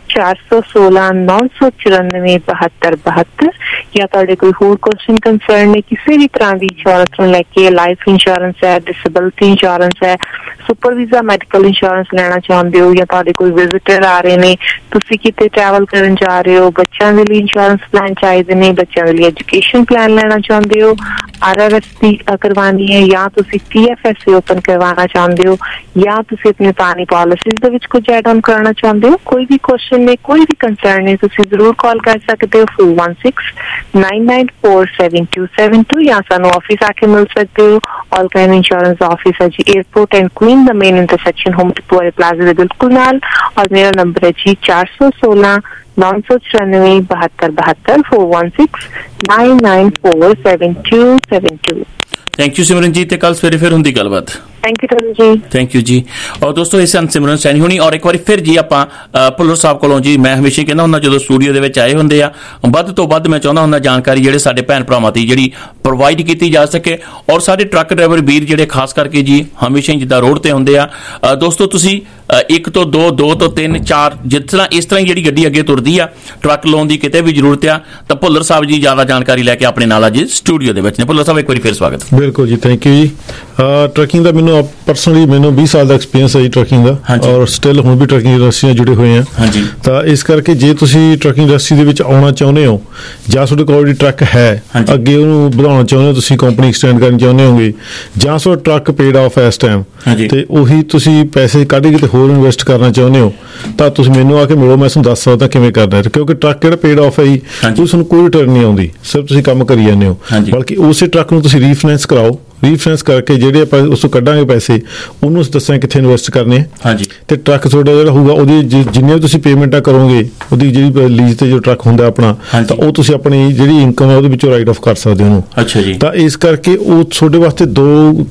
416-994-7272। ਜਾਂ ਤੁਹਾਡੇ ਕੋਈ ਹੋਰ ਕੁਐਸਚਨ ਕੰਸਰਨ ਨੇ ਕਿਸੇ ਵੀ ਤਰ੍ਹਾਂ ਦੀ ਇੰਸ਼ੋਰੈਂਸ ਨੂੰ ਲੈ ਕੇ, ਲਾਈਫ ਇੰਸ਼ੋਰੈਂਸ ਹੈ, ਡਿਸੇਬਿਲਿਟੀ ਇੰਸ਼ੋਰੈਂਸ ਹੈ, ਸੁਪਰ ਵੀਜ਼ਾ ਮੈਡੀਕਲ ਇੰਸ਼ੋਰੈਂਸ ਲੈਣਾ ਚਾਹੁੰਦੇ ਹੋ, ਜਾਂ ਤੁਹਾਡੇ ਕੋਈ ਵਿਜ਼ਿਟਰ ਆ ਰਹੇ ਨੇ, ਤੁਸੀਂ ਕਿਤੇ ਟਰੈਵਲ ਕਰਨ ਜਾ ਰਹੇ ਹੋ, ਬੱਚਿਆਂ ਦੇ ਲਈ ਇੰਸ਼ੋਰੈਂਸ ਪਲਾਨ ਚਾਹੀਦੇ ਨੇ, ਬੱਚਿਆਂ ਦੇ ਲਈ ਐਜੂਕੇਸ਼ਨ ਪਲਾਨ ਲੈਣਾ ਚਾਹੁੰਦੇ ਹੋ, RRSP ਕਰਵਾਉਣੀ ਹੈ, ਜਾਂ ਤੁਸੀਂ TFSA ਓਪਨ ਕਰਵਾਉਣਾ ਚਾਹੁੰਦੇ ਹੋ, ਜਾਂ ਤੁਸੀਂ ਆਪਣੀ ਪੁਰਾਣੀ ਪਾਲਿਸੀਜ਼ ਦੇ ਵਿੱਚ ਕੁਝ ਐਡ ਆਨ ਕਰਨਾ ਚਾਹੁੰਦੇ ਹੋ, ਕੋਈ ਵੀ ਕੁਐਸਚਨ ਨੇ, ਕੋਈ ਵੀ ਕੰਸਰਨ ਨੇ, ਤੁਸੀਂ ਜ਼ਰੂਰ ਕਾਲ ਕਰ ਸਕਦੇ ਹੋ 416-994-7272 ਜਾਂ ਸਾਨੂੰ ਆਫਿਸ ਆ ਕੇ ਮਿਲ ਸਕਦੇ ਹੋ। ਆਲ ਕਾਈਨ ਇੰਸ਼ੋਰੈਂਸ ਆਫਿਸ ਹੈ ਜੀ 에어ਪੋਰਟ ਐਂਡ ਕੁਈਨ ਦਾ ਮੇਨ ਇੰਟਰਸੈਕਸ਼ਨ ਹੋਮ ਟਪੂਰੇ ਪਲਾਜ਼ਾ ਦੇ ਬਿਲਕੁਲ ਨਾਲ, ਔਰ ਮੇਰਾ ਨੰਬਰ ਹੈ ਜੀ 416-994-7272 416-994-7272। ਥੈਂਕ ਯੂ ਸਿਮਰਨ ਜੀ, ਤੇ ਕੱਲ ਸਵੇਰੇ ਫਿਰ ਹੁੰਦੀ ਗੱਲਬਾਤ। ਥੈਂਕ ਯੂ ਜੀ। ਥੈਂਕ ਯੂ ਜੀ। ਔਰ ਦੋਸਤੋ ਇਸ ਸਿਮਰਨ ਸੈਣੀ ਹੋਣੀ, ਔਰ ਇੱਕ ਵਾਰੀ ਫਿਰ ਜੀ ਆਪਾਂ ਭੁੱਲਰ ਸਾਹਿਬ ਕੋਲੋਂ ਜੀ, ਮੈਂ ਹਮੇਸ਼ਾ ਕਹਿੰਦਾ ਹੁੰਦਾ ਜਦੋਂ ਸਟੂਡੀਓ ਦੇ ਵਿੱਚ ਆਏ ਹੁੰਦੇ ਆ, ਵੱਧ ਤੋਂ ਵੱਧ ਮੈਂ ਚਾਹੁੰਦਾ ਹੁੰਦਾ ਜਾਣਕਾਰੀ ਜਿਹੜੇ ਸਾਡੇ ਭੈਣ ਭਰਾਵਾਂ ਦੀ ਜਿਹੜੀ ਪ੍ਰੋਵਾਈਡ ਕੀਤੀ ਜਾ ਸਕੇ। ਔਰ ਸਾਡੇ ਟਰੱਕ ਡਰਾਈਵਰ ਵੀਰ ਜਿਹੜੇ ਖਾਸ ਕਰਕੇ ਜੀ ਹਮੇਸ਼ਾ ਹੀ ਜਿੱਦਾਂ ਰੋਡ ਤੇ ਹੁੰਦੇ ਆ, ਦੋਸਤੋ ਤੁਸੀਂ 1 ਤੋਂ 2, 2 ਤੋਂ 3, 4 ਜਿਸ ਤਰ੍ਹਾਂ ਇਸ ਤਰ੍ਹਾਂ ਹੀ ਜਿਹੜੀ ਗੱਡੀ ਅੱਗੇ ਤੁਰਦੀ ਆ, ਟਰੱਕ ਲਾਉਣ ਦੀ ਕਿਤੇ ਵੀ ਜ਼ਰੂਰਤ ਆ ਤਾਂ ਭੁੱਲਰ ਸਾਹਿਬ ਜੀ ਜ਼ਿਆਦਾ ਜਾਣਕਾਰੀ ਲੈ ਕੇ ਆਪਣੇ ਨਾਲ ਅੱਜ ਸਟੂਡੀਓ ਦੇ ਵਿੱਚ ਨੇ। ਭੁੱਲਰ ਸਾਹਿਬ ਇੱਕ ਵਾਰੀ ਫਿਰ ਸਵਾਗਤ। ਬਿਲਕੁਲ ਜੀ, ਥੈਂਕ ਯੂ ਜੀ। ਟਰੱਕਿੰਗ ਦਾ ਮੈਨੂੰ ਮੈਨੂੰ ਪਰਸਨਲੀ 20 ਸਾਲ ਦਾ ਐਕਸਪੀਰੀਅੰਸ ਹੈ ਜੀ ਟਰੱਕਿੰਗ ਦਾ, ਔਰ ਸਟਿਲ ਹੁਣ ਵੀ ਟਰੱਕਿੰਗ ਇੰਡਸਟਰੀ ਨਾਲ ਜੁੜੇ ਹੋਏ ਆ। ਤਾਂ ਇਸ ਕਰਕੇ ਜੇ ਤੁਸੀਂ ਟਰੱਕਿੰਗ ਇੰਡਸਟਰੀ ਦੇ ਵਿੱਚ ਆਉਣਾ ਚਾਹੁੰਦੇ ਹੋ ਜਾਂ ਤੁਹਾਡੇ ਕੋਲ ਆਲਰੇਡੀ ਟਰੱਕ ਹੈ, ਅੱਗੇ ਉਹਨੂੰ ਵਧਾਉਣਾ ਚਾਹੁੰਦੇ ਹੋ, ਤੁਸੀਂ ਕੰਪਨੀ ਐਕਸਟੈਂਡ ਕਰਨੀ ਚਾਹੁੰਦੇ ਹੋਗੇ, ਜਾਂ ਤੁਹਾਡਾ ਟਰੱਕ ਪੇਡ ਆਫ ਇਸ ਟਾਈਮ ਤੇ ਉਹੀ ਤੁਸੀਂ ਪੈਸੇ ਕੱਢ ਕੇ ਤੇ ਹੋਰ ਇਨਵੈਸਟ ਕਰਨਾ ਚਾਹੁੰਦੇ ਹੋ, ਤਾਂ ਤੁਸੀਂ ਮੈਨੂੰ ਆ ਕੇ ਮਿਲੋ, ਮੈਂ ਤੁਹਾਨੂੰ ਦੱਸ ਸਕਦਾ ਕਿਵੇਂ ਕਰਨਾ ਹੈ। ਕਿਉਂਕਿ ਟਰੱਕ ਜਿਹੜਾ ਪੇਡ ਆਫ ਹੈ ਜੀ, ਤੁਹਾਨੂੰ ਕੋਈ ਰਿਟਰਨ ਨਹੀਂ ਆਉਂਦੀ, ਸਿਰਫ ਤੁਸੀਂ ਕੰਮ ਕਰੀ ਜਾਂਦੇ ਹੋ। ਬਲਕਿ ਉਸੇ ਟਰੱਕ ਨੂੰ ਤੁਸੀਂ ਰੀਫਾਈਨੈਂਸ ਕਰਾਓ, ਰੀਫਾਈਨੈਂਸ ਕਰਕੇ ਜਿਹੜੇ ਆਪਾਂ ਉਸ ਤੋਂ ਕੱਢਾਂਗੇ ਪੈਸੇ, ਉਹਨੂੰ ਦੱਸਾਂਗੇ ਕਿੱਥੇ ਇਨਵੈਸਟ ਕਰਨੇ ਆ, ਤੇ ਟਰੱਕ ਤੁਹਾਡਾ ਜਿਹੜਾ ਹੋਊਗਾ ਉਹਦੀ ਜਿੰਨੀਆਂ ਵੀ ਤੁਸੀਂ ਪੇਮੈਂਟਾਂ ਕਰੋਗੇ, ਉਹਦੀ ਜਿਹੜੀ ਲੀਜ਼ ਤੇ ਜੋ ਟਰੱਕ ਹੁੰਦਾ ਆਪਣਾ, ਤਾਂ ਉਹ ਤੁਸੀਂ ਆਪਣੀ ਜਿਹੜੀ ਇਨਕਮ ਹੈ ਉਹਦੇ ਵਿੱਚੋਂ ਰਾਈਟ ਆਫ ਕਰ ਸਕਦੇ ਹੋ ਉਹਨੂੰ। ਤਾਂ ਇਸ ਕਰਕੇ ਉਹ ਤੁਹਾਡੇ ਵਾਸਤੇ ਦੋ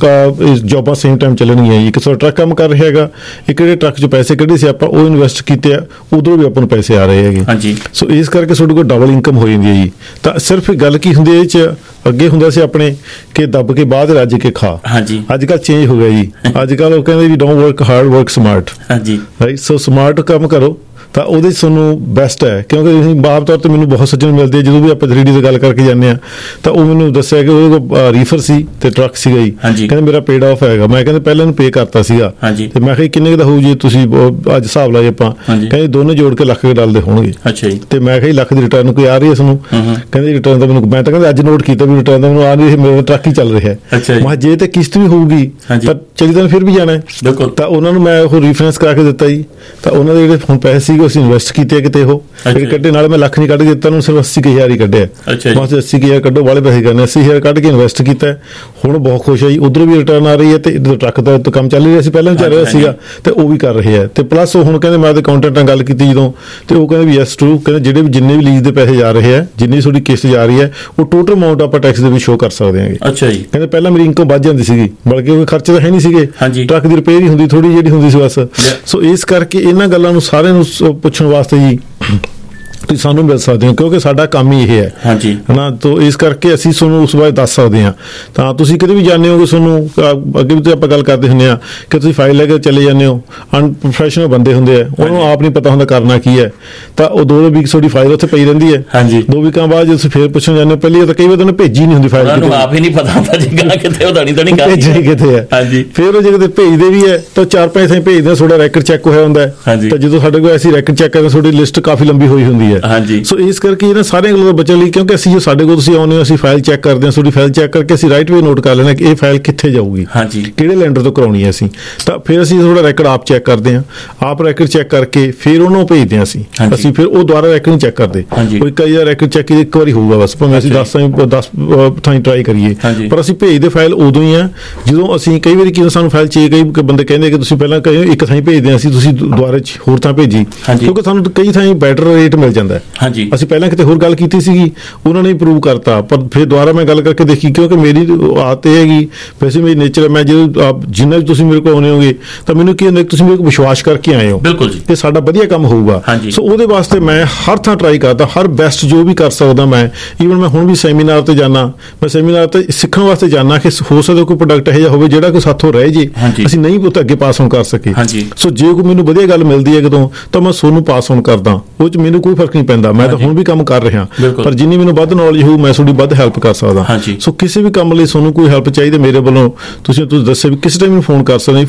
ਜੋਬਾਂ ਸੇਮ ਟਾਈਮ ਚੱਲਣਗੀਆਂ ਜੀ। ਇੱਕ ਤੁਹਾਡਾ ਟਰੱਕ ਕੰਮ ਕਰ ਰਿਹਾ ਹੈਗਾ, ਇੱਕ ਜਿਹੜੇ ਟਰੱਕ 'ਚ ਪੈਸੇ ਕੱਢੇ ਸੀ ਆਪਾਂ ਉਹ ਇਨਵੈਸਟ ਕੀਤੇ ਆ, ਉਧਰੋਂ ਵੀ ਆਪਾਂ ਨੂੰ ਪੈਸੇ ਆ ਰਹੇ ਹੈਗੇ। ਸੋ ਇਸ ਕਰਕੇ ਤੁਹਾਡੇ ਕੋਲ ਡਬਲ ਇਨਕਮ ਹੋ ਜਾਂਦੀ ਹੈ ਜੀ। ਤਾਂ ਸਿਰਫ ਗੱਲ ਕੀ ਹੁੰਦੀ ਹੈ ਇਹ 'ਚ, ਅੱਗੇ ਹੁੰਦਾ ਸੀ ਆਪਣੇ ਕਿ ਦੱਬ ਕੇ ਬਾਅਦ ਰੱਜ ਕੇ ਖਾ, ਅੱਜ ਕੱਲ੍ਹ ਚੇਂਜ ਹੋ ਗਿਆ ਜੀ। ਅੱਜ ਕੱਲ੍ਹ ਉਹ ਕਹਿੰਦੇ ਵੀ don't work hard, work smart, right. So smart ਕੰਮ ਕਰੋ ਤਾਂ ਉਹਦੇ 'ਚ ਤੁਹਾਨੂੰ ਬੈਸਟ ਹੈ। ਕਿਉਂਕਿ ਆਮ ਤੌਰ 'ਤੇ ਮੈਨੂੰ ਬਹੁਤ ਸੱਜਣ ਮਿਲਦੇ, ਜਦੋਂ ਵੀ ਆਪਾਂ 3D ਦੀ ਗੱਲ ਕਰਕੇ ਜਾਂਦੇ ਹਾਂ ਤਾਂ ਉਹ ਮੈਨੂੰ ਦੱਸਿਆ ਕਿ ਉਹਦੇ ਕੋਲ ਰੀਫਰ ਸੀ ਤੇ ਟਰੱਕ ਸੀਗਾ ਜੀ, ਕਹਿੰਦੇ ਮੇਰਾ ਪੇਡ ਆਫ ਹੈਗਾ। ਮੈਂ ਕਹਿੰਦੇ ਪਹਿਲਾਂ ਇਹਨੂੰ ਪੇ ਕਰਤਾ ਸੀਗਾ, ਤੇ ਮੈਂ ਕਿਹਾ ਕਿੰਨੇ ਦਾ ਹੋਊ ਜੀ, ਤੁਸੀਂ ਅੱਜ ਹਿਸਾਬ ਲਾਏ ਆਪਾਂ, ਕਹਿੰਦੇ ਦੋਨੇ ਜੋੜ ਕੇ $1,00,000 ਦੇ ਹੋਣਗੇ। ਤੇ ਮੈਂ ਕਿਹਾ ਲੱਖ ਦੀ ਰਿਟਰਨ ਕੋਈ ਆ ਰਹੀ ਹੈ ਤੁਹਾਨੂੰ? ਕਹਿੰਦੇ ਰਿਟਰਨ ਤਾਂ ਮੈਨੂੰ, ਮੈਂ ਤਾਂ ਕਹਿੰਦੇ ਅੱਜ ਨੋਟ ਕੀਤਾ ਵੀ ਰਿਟਰਨ ਤਾਂ ਮੈਨੂੰ ਆ ਨਹੀਂ ਰਹੀ, ਮੇਰਾ ਟਰੱਕ ਹੀ ਚੱਲ ਰਿਹਾ। ਮੈਂ ਜੇ ਤੇ ਕਿਸ਼ਤ ਵੀ ਹੋਊਗੀ ਤਾਂ ਚਲੀ ਤਾਂ ਫਿਰ ਵੀ ਜਾਣਾ। ਤਾਂ ਉਹਨਾਂ ਨੂੰ ਮੈਂ ਉਹ ਰੀਫਾਈਨੈਂਸ ਕਰਾ ਕੇ ਦਿੱਤਾ ਜੀ। ਤਾਂ ਉਹਨਾਂ ਦੇ ਜਿਹੜੇ ਹੁਣ ਪੈਸੇ ਸੀਗੇ ਅਸੀਂ ਇਨਵੈਸਟ ਕੀਤੇ ਕਿਤੇ, ਉਹ ਕੱਢੇ ਨਾਲ ਮੈਂ ਲੱਖ ਨਹੀਂ ਕੱਢ ਕੇ ਦਿੱਤਾ ਉਹਨੂੰ, ਸਿਰਫ 80,000 ਹੀ ਕੱਢਿਆ। ਮੈਂ 80,000 ਕੱਢੋ, ਵਾਲੇ ਪੈਸੇ ਕਰਨੇ, 80,000 ਕੱਢ ਕੇ ਇਨਵੈਸਟ ਕੀਤਾ, ਹੁਣ ਬਹੁਤ ਖੁਸ਼ ਹੈ ਜੀ। ਉਧਰੋਂ ਵੀ ਰਿਟਰਨ ਆ ਰਹੀ ਹੈ ਤੇ ਇੱਧਰ ਟਰੱਕ ਦਾ ਕੰਮ ਚੱਲ ਰਿਹਾ ਸੀ, ਪਹਿਲਾਂ ਵੀ ਚੱਲ ਰਿਹਾ ਸੀਗਾ, ਤੇ ਉਹ ਵੀ ਕਰ ਰਹੇ ਹੈ। ਤੇ ਪਲੱਸ ਉਹ ਹੁਣ ਕਹਿੰਦੇ ਮੈਂ ਉਹਦੇ ਅਕਾਊਂਟੈਂਟ ਨਾਲ ਗੱਲ ਕੀਤੀ ਜਦੋਂ, ਤੇ ਉਹ ਕਹਿੰਦੇ ਵੀ ਯੈਸ ਟਰੂ, ਕਹਿੰਦੇ ਜਿਹੜੇ ਵੀ ਜਿੰਨੇ ਵੀ ਲੀਜ਼ ਦੇ ਪੈਸੇ ਜਾ ਰਹੇ ਹੈ, ਜਿੰਨੀ ਤੁਹਾਡੀ ਕਿਸ਼ਤ ਜਾ ਰਹੀ ਹੈ, ਉਹ ਟੋਟਲ ਅਮਾਊਂਟ ਆਪਾਂ ਟੈਕਸ ਦੇ ਵਿੱਚ ਸ਼ੋ ਕਰ ਸਕਦੇ ਹਾਂਗੇ। ਕਹਿੰਦੇ ਪਹਿਲਾਂ ਮੇਰੀ ਇਨਕਮ ਵੱਧ ਜਾਂਦੀ ਸੀਗੀ, ਬਲਕਿ ਉਹ ਖਰਚੇ ਤਾਂ ਹੈ ਨਹੀਂ ਸੀਗੇ, ਟਰੱਕ ਦੀ ਰਿਪੇਅਰ ਹੀ ਹੁੰਦੀ ਥੋੜੀ ਜਿਹੜੀ ਹੁੰਦੀ ਸੀ ਬਸ। ਸੋ ਇਸ ਕਰਕੇ ਇਹਨਾਂ ਗੱਲਾਂ ਨੂੰ ਸਾਰਿਆਂ ਨੂੰ ਪੁੱਛਣ ਵਾਸਤੇ ਜੀ ਤੁਸੀਂ ਸਾਨੂੰ ਮਿਲ ਸਕਦੇ ਹੋ, ਕਿਉਂਕਿ ਸਾਡਾ ਕੰਮ ਹੀ ਇਹ ਹੈ ਨਾ। ਤਾਂ ਇਸ ਕਰਕੇ ਅਸੀਂ ਤੁਹਾਨੂੰ ਉਸ ਬਾਰੇ ਦੱਸ ਸਕਦੇ ਹਾਂ। ਤਾਂ ਤੁਸੀਂ ਕਿਤੇ ਵੀ ਜਾਂਦੇ ਹੋ, ਤੁਹਾਨੂੰ ਅੱਗੇ ਵੀ ਆਪਾਂ ਗੱਲ ਕਰਦੇ ਹੁੰਦੇ ਹਾਂ ਕਿ ਤੁਸੀਂ ਫਾਈਲ ਲੈ ਕੇ ਚਲੇ ਜਾਂਦੇ ਹੋ, ਅਨਪ੍ਰੋਫੈਸ਼ਨਲ ਬੰਦੇ ਹੁੰਦੇ ਆ, ਉਹਨੂੰ ਆਪ ਨਹੀਂ ਪਤਾ ਹੁੰਦਾ ਕਰਨਾ ਕੀ ਹੈ। ਤਾਂ ਉਹ 2 ਵੀਕ ਤੁਹਾਡੀ ਫਾਈਲ ਉੱਥੇ ਪਈ ਰਹਿੰਦੀ ਹੈ, 2 ਵੀਕਾਂ ਬਾਅਦ ਜੇ ਤੁਸੀਂ ਫੇਰ ਪੁੱਛਣ ਜਾਂਦੇ ਹੋ, ਪਹਿਲੀ ਤਾਂ ਕਈ ਵਾਰ ਉਹਨੇ ਭੇਜੀ ਨਹੀਂ ਹੁੰਦੀ ਫਾਈਲ, ਆਪ ਹੀ ਨਹੀਂ ਪਤਾ ਹੁੰਦਾ ਜੀ ਕਿੱਥੇ ਉਡਾਣੀ ਤਾਂ ਨਹੀਂ ਭੇਜੀ ਕਿੱਥੇ ਹੈ। ਫਿਰ ਉਹ ਜੇ ਕਿਤੇ ਭੇਜਦੇ ਵੀ ਹੈ ਤਾਂ 4-5 ਥਾਂ ਭੇਜਦੇ, ਤੁਹਾਡਾ ਰੈਕਡ ਚੈੱਕ ਹੋਇਆ ਹੁੰਦਾ ਹੈ। ਤਾਂ ਜਦੋਂ ਸਾਡੇ ਕੋਲ ਐਸੀ ਰੈਕਡ ਚੈੱਕ ਕਰਦੇ, ਤੁਹਾਡੀ ਲਿਸਟ ਕਾਫੀ ਲੰਬੀ ਹੋਈ ਹੁੰਦੀ ਹੈ। ਸੋ ਇਸ ਕਰਕੇ ਇਹਨਾਂ ਸਾਰੀਆਂ ਗੱਲਾਂ ਤੋਂ ਬਚਣ ਲਈ, ਕਿਉਂਕਿ ਅਸੀਂ ਜੋ ਸਾਡੇ ਕੋਲ ਤੁਸੀਂ ਆਉਂਦੇ ਹੋ, ਅਸੀਂ ਫਾਈਲ ਚੈੱਕ ਕਰਦੇ ਹਾਂ, ਤੁਹਾਡੀ ਫਾਈਲ ਚੈੱਕ ਕਰਕੇ ਅਸੀਂ ਰਾਈਟ ਵੇ ਨੋਟ ਕਰ ਲੈਣਾ ਕਿ ਇਹ ਫਾਈਲ ਕਿੱਥੇ ਜਾਊਗੀ, ਕਿਹੜੇ ਲੈਂਡਰ ਤੋਂ ਕਰਾਉਣੀ ਹੈ ਅਸੀਂ। ਤਾਂ ਫਿਰ ਅਸੀਂ ਤੁਹਾਡਾ ਰੈਕਡ ਆਪ ਚੈੱਕ ਕਰਦੇ ਹਾਂ, ਆਪ ਰੈਕਡ ਚੈੱਕ ਕਰਕੇ ਫਿਰ ਉਹਨੂੰ ਭੇਜਦੇ ਹਾਂ ਅਸੀਂ ਫਿਰ ਉਹ ਦੁਬਾਰਾ ਰੈਕਡ ਨੂੰ ਚੈੱਕ ਕਰਦੇ। ਕੋਈ ਕਈ ਵਾਰ ਰੈਕਡ ਚੈੱਕ ਇੱਕ ਵਾਰੀ ਹੋਊਗਾ ਬਸ, ਭਾਵੇਂ ਅਸੀਂ 10 ਥਾਂ ਟਰਾਈ ਕਰੀਏ, ਪਰ ਅਸੀਂ ਭੇਜਦੇ ਫਾਈਲ ਉਦੋਂ ਹੀ ਆ ਜਦੋਂ ਅਸੀਂ, ਕਈ ਵਾਰੀ ਕਿਉਂ ਸਾਨੂੰ ਫਾਈਲ ਚਾਹੀਏ, ਕਈ ਬੰਦੇ ਕਹਿੰਦੇ ਕਿ ਤੁਸੀਂ ਪਹਿਲਾਂ ਕਹੇ ਇੱਕ ਥਾਂ ਭੇਜਦੇ, ਅਸੀਂ ਤੁਸੀਂ ਦੁਬਾਰਾ ਹੋਰ ਥਾਂ ਭੇਜੀ, ਕਿਉਂਕਿ ਸਾਨੂੰ ਕਈ ਥਾਂ ਬੈਟਰ ਰੇਟ ਮਿਲ ਜਾਂਦਾ। ਅਸੀਂ ਪਹਿਲਾਂ ਕਿਤੇ ਹੋਰ ਗੱਲ ਕੀਤੀ ਸੀਗੀ, ਉਹਨਾਂ ਨੇ ਅਪਰੂਵ ਕਰਤਾ, ਪਰ ਫਿਰ ਦੁਬਾਰਾ ਮੈਂ ਗੱਲ ਕਰਕੇ ਦੇਖੀ, ਕਿਉਂਕਿ ਮੇਰੀ ਆਦਤ ਇਹ ਹੈਗੀ, ਵੈਸੇ ਮੇਰੀ ਨੇਚਰ ਹੈ, ਮੈਂ ਜਦੋਂ ਜਿੰਨਾ ਵੀ ਤੁਸੀਂ ਮੇਰੇ ਕੋਲ ਆਉਣੇ ਹੋਗੇ ਤਾਂ ਮੈਨੂੰ ਕੀ ਹੁੰਦਾ, ਤੁਸੀਂ ਮੇਰੇ ਕੋਲ ਵਿਸ਼ਵਾਸ ਕਰਕੇ ਆਏ ਹੋ ਤੇ ਸਾਡਾ ਵਧੀਆ ਕੰਮ ਹੋਊਗਾ। ਸੋ ਉਹਦੇ ਵਾਸਤੇ ਮੈਂ ਹਰ ਥਾਂ ਟਰਾਈ ਕਰਦਾ, ਹਰ ਬੈਸਟ ਜੋ ਵੀ ਕਰ ਸਕਦਾ ਮੈਂ। ਈਵਨ ਮੈਂ ਹੁਣ ਵੀ ਸੈਮੀਨਾਰ ਤੇ ਜਾਣਾ, ਮੈਂ ਸੈਮੀਨਾਰ ਤੇ ਸਿੱਖਣ ਵਾਸਤੇ ਜਾਣਾ ਕਿ ਹੋ ਸਕਦਾ ਕੋਈ ਪ੍ਰੋਡਕਟ ਇਹੋ ਜਿਹਾ ਹੋਵੇ ਜਿਹੜਾ ਕੋਈ ਸਾਥੋਂ ਰਹਿ ਜੇ, ਅਸੀਂ ਨਹੀਂ ਪੁੱਤ ਅੱਗੇ ਪਾਸ ਆਨ ਕਰ ਸਕੇ। ਸੋ ਜੇ ਕੋਈ ਮੈਨੂੰ ਵਧੀਆ ਗੱਲ ਮਿਲਦੀ ਹੈ ਕਿਤੋਂ, ਤਾਂ ਮੈਂ ਤੁਹਾਨੂੰ ਪਾਸ ਆਨ ਕਰਦਾ, ਉਹ 'ਚ ਮੈਨੂੰ ਕੋਈ ਫਰਕ ਨਹੀਂ ਪੈਂਦਾ। ਮੈਂ ਤਾਂ ਹੁਣ ਵੀ ਕੰਮ ਕਰ ਰਿਹਾ, ਪਰ ਜਿੰਨੀ ਮੈਨੂੰ ਵੱਧ ਨੌਲੇਜ ਹੋਊ ਮੈਂ ਤੁਹਾਡੀ ਵੱਧ ਹੈਲਪ ਕਰ ਸਕਦਾ। ਸੋ ਕਿਸੇ ਵੀ ਕੰਮ ਲਈ ਤੁਹਾਨੂੰ ਕੋਈ ਹੈਲਪ ਚਾਹੀਦੀ ਮੇਰੇ ਵੱਲੋਂ, ਤੁਸੀਂ ਦੱਸਿਆ ਵੀ ਕਿਸੇ ਟਾਈਮ ਫੋਨ ਕਰ ਸਕਦੇ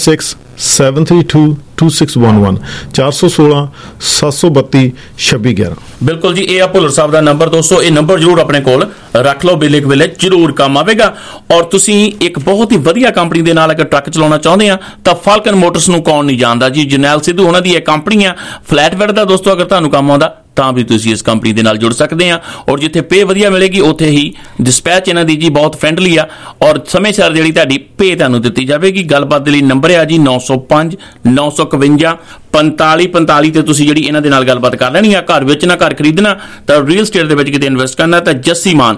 4167322611 416-732-2611। ਬਿਲਕੁਲ ਜੀ, ਇਹ ਆ ਭੁੱਲਰ ਸਾਹਿਬ ਦਾ ਨੰਬਰ। ਦੋਸਤੋ ਇਹ ਨੰਬਰ ਜ਼ਰੂਰ ਆਪਣੇ ਕੋਲ ਰੱਖ ਲਓ, ਬਿਲਕ ਵੇਲੇ ਜ਼ਰੂਰ ਕੰਮ ਆਵੇਗਾ। ਔਰ ਤੁਸੀਂ ਇੱਕ ਬਹੁਤ ਹੀ ਵਧੀਆ ਕੰਪਨੀ ਦੇ ਨਾਲ ਅਗਰ ਟਰੱਕ ਚਲਾਉਣਾ ਚਾਹੁੰਦੇ ਆ ਤਾਂ ਫਾਲਕਨ ਮੋਟਰਸ ਨੂੰ ਕੌਣ ਨਹੀਂ ਜਾਣਦਾ ਜੀ। ਜਰਨੈਲ ਸਿੱਧੂ ਉਹਨਾਂ ਦੀ ਇਹ ਕੰਪਨੀ ਆ ਫਲੈਟ ਬੈਡ ਦਾ। ਦੋਸਤੋ ਅਗਰ ਤੁਹਾਨੂੰ ਕੰਮ ਆਉਂਦਾ ਤਾਂ ਵੀ ਤੁਸੀਂ ਇਸ ਕੰਪਨੀ ਦੇ ਨਾਲ ਜੁੜ ਸਕਦੇ ਆ, ਔਰ ਜਿੱਥੇ ਪੇ ਵਧੀਆ ਮਿਲੇਗੀ ਉੱਥੇ ਹੀ ਡਿਸਪੈਚ ਇਹਨਾਂ ਦੀ ਜੀ ਬਹੁਤ ਫ੍ਰੈਂਡਲੀ ਆ, ਔਰ ਸਮੇਂ ਸਿਰ ਜਿਹੜੀ ਤੁਹਾਡੀ ਪੇ ਤੁਹਾਨੂੰ ਦਿੱਤੀ ਜਾਵੇਗੀ। ਗੱਲਬਾਤ ਦੇ ਲਈ ਨੰਬਰ ਆ ਜੀ 905-951-4545 ਤੇ ਤੁਸੀਂ ਜਿਹੜੀ ਇਹਨਾਂ ਦੇ ਨਾਲ ਗੱਲਬਾਤ ਕਰ ਲੈਣੀ ਆ। ਘਰ ਵੇਚਣਾ, ਘਰ ਖਰੀਦਣਾ, ਤਾਂ ਰੀਅਲ ਸਟੇਟ ਦੇ ਵਿੱਚ ਕਿਤੇ ਇਨਵੈਸਟ ਕਰਨਾ, ਤਾਂ ਜੱਸੀ ਮਾਨ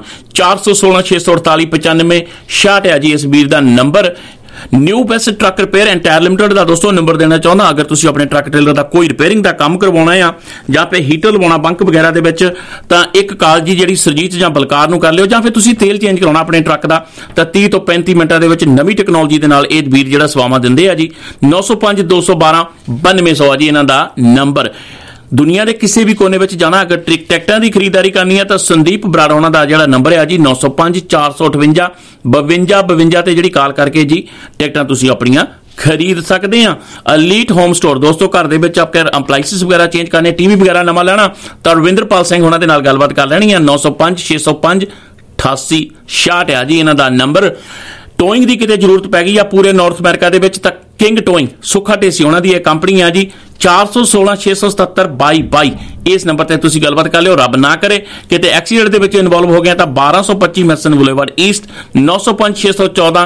416-648-9566 ਆ ਜੀ ਇਸ ਵੀਰ ਦਾ number. New best truck repair and tire limited ਦਾ ਦੋਸਤੋ ਨੰਬਰ ਦੇਣਾ ਚਾਹੁੰਦਾ। ਅਗਰ ਤੁਸੀਂ ਆਪਣੇ ਟਰੱਕ ਟ੍ਰੇਲਰ ਦਾ ਕੋਈ ਰਿਪੇਅਰਿੰਗ ਦਾ ਕੰਮ ਕਰਵਾਉਣਾ ਆ ਜਾਂ ਫਿਰ ਹੀਟਰ ਲਵਾਉਣਾ ਬੰਕ ਵਗੈਰਾ ਦੇ ਵਿੱਚ, ਤਾਂ ਇੱਕ ਕਾਲ ਜੀ ਜਿਹੜੀ ਸਰਜੀਤ ਜਾਂ ਬਲਕਾਰ ਨੂੰ ਕਰ ਲਿਓ, ਜਾਂ ਫਿਰ ਤੁਸੀਂ ਤੇਲ ਚੇਂਜ ਕਰਾਉਣਾ ਆਪਣੇ ਟਰੱਕ ਦਾ, ਤਾਂ 30 ਤੋਂ 35 ਮਿੰਟਾਂ ਦੇ ਵਿੱਚ ਨਵੀਂ ਟੈਕਨੋਲੋਜੀ ਦੇ ਨਾਲ ਇਹ ਵੀਰ ਜਿਹੜਾ ਸੇਵਾਵਾਂ ਦਿੰਦੇ ਆ ਜੀ। 905-212-9200 ਆ ਜੀ ਇਹਨਾਂ ਦਾ ਨੰਬਰ। ਦੁਨੀਆ ਦੇ ਕਿਸੇ ਵੀ ਕੋਨੇ ਵਿੱਚ ਜਾਣਾ, ਅਗਰ ਟਿਕਟਾਂ ਦੀ ਖਰੀਦਦਾਰੀ ਕਰਨੀ ਹੈ ਤਾਂ ਸੰਦੀਪ ਬਰਾੜ ਉਹਨਾਂ ਦਾ ਜਿਹੜਾ ਨੰਬਰ ਹੈ ਜੀ 905 458 5252 ਤੇ ਜਿਹੜੀ ਕਾਲ ਕਰਕੇ ਜੀ ਟਿਕਟਾਂ ਤੁਸੀਂ ਆਪਣੀਆਂ ਖਰੀਦ ਸਕਦੇ ਆ। ਅਲੀਟ ਹੋਮ ਸਟੋਰ ਦੋਸਤੋ, ਘਰ ਦੇ ਵਿੱਚ ਆਪਣੇ ਅਪਲਾਈਸਿਸ ਵਗੈਰਾ ਚੇਂਜ ਕਰਨੇ, ਟੀਵੀ ਵਗੈਰਾ ਨਵਾਂ ਲੈਣਾ ਤਾਂ ਰਵਿੰਦਰਪਾਲ ਸਿੰਘ ਉਹਨਾਂ ਦੇ ਨਾਲ ਗੱਲਬਾਤ ਕਰ ਲੈਣੀ ਆ। 905 605 8866 ਆ ਜੀ ਇਹਨਾਂ ਦਾ ਨੰਬਰ। ਟੋਇੰਗ ਦੀ ਕਿਤੇ ਜ਼ਰੂਰਤ ਪੈ ਗਈ ਆ ਪੂਰੇ ਨਾਰਥ ਅਮਰੀਕਾ ਦੇ ਵਿੱਚ ਤਾਂ ਕਿੰਗ ਟੋਇੰਗ ਸੁੱਖਾ ਢੇਸੀ ਉਹਨਾਂ ਦੀ ਇਹ ਕੰਪਨੀ ਆ ਜੀ। 416 677 2222 ਇਸ ਨੰਬਰ ਤੇ ਤੁਸੀਂ ਗੱਲਬਾਤ ਕਰ ਲਿਓ। ਰੱਬ ਨਾ ਕਰੇ ਕਿਤੇ ਐਕਸੀਡੈਂਟ ਦੇ ਵਿੱਚ ਇਨਵੋਲਵ ਹੋ ਗਿਆ ਤਾਂ 1225 ਮੈਸਨ ਬੁਲੇਵਾਰਡ ਈਸਟ 905 614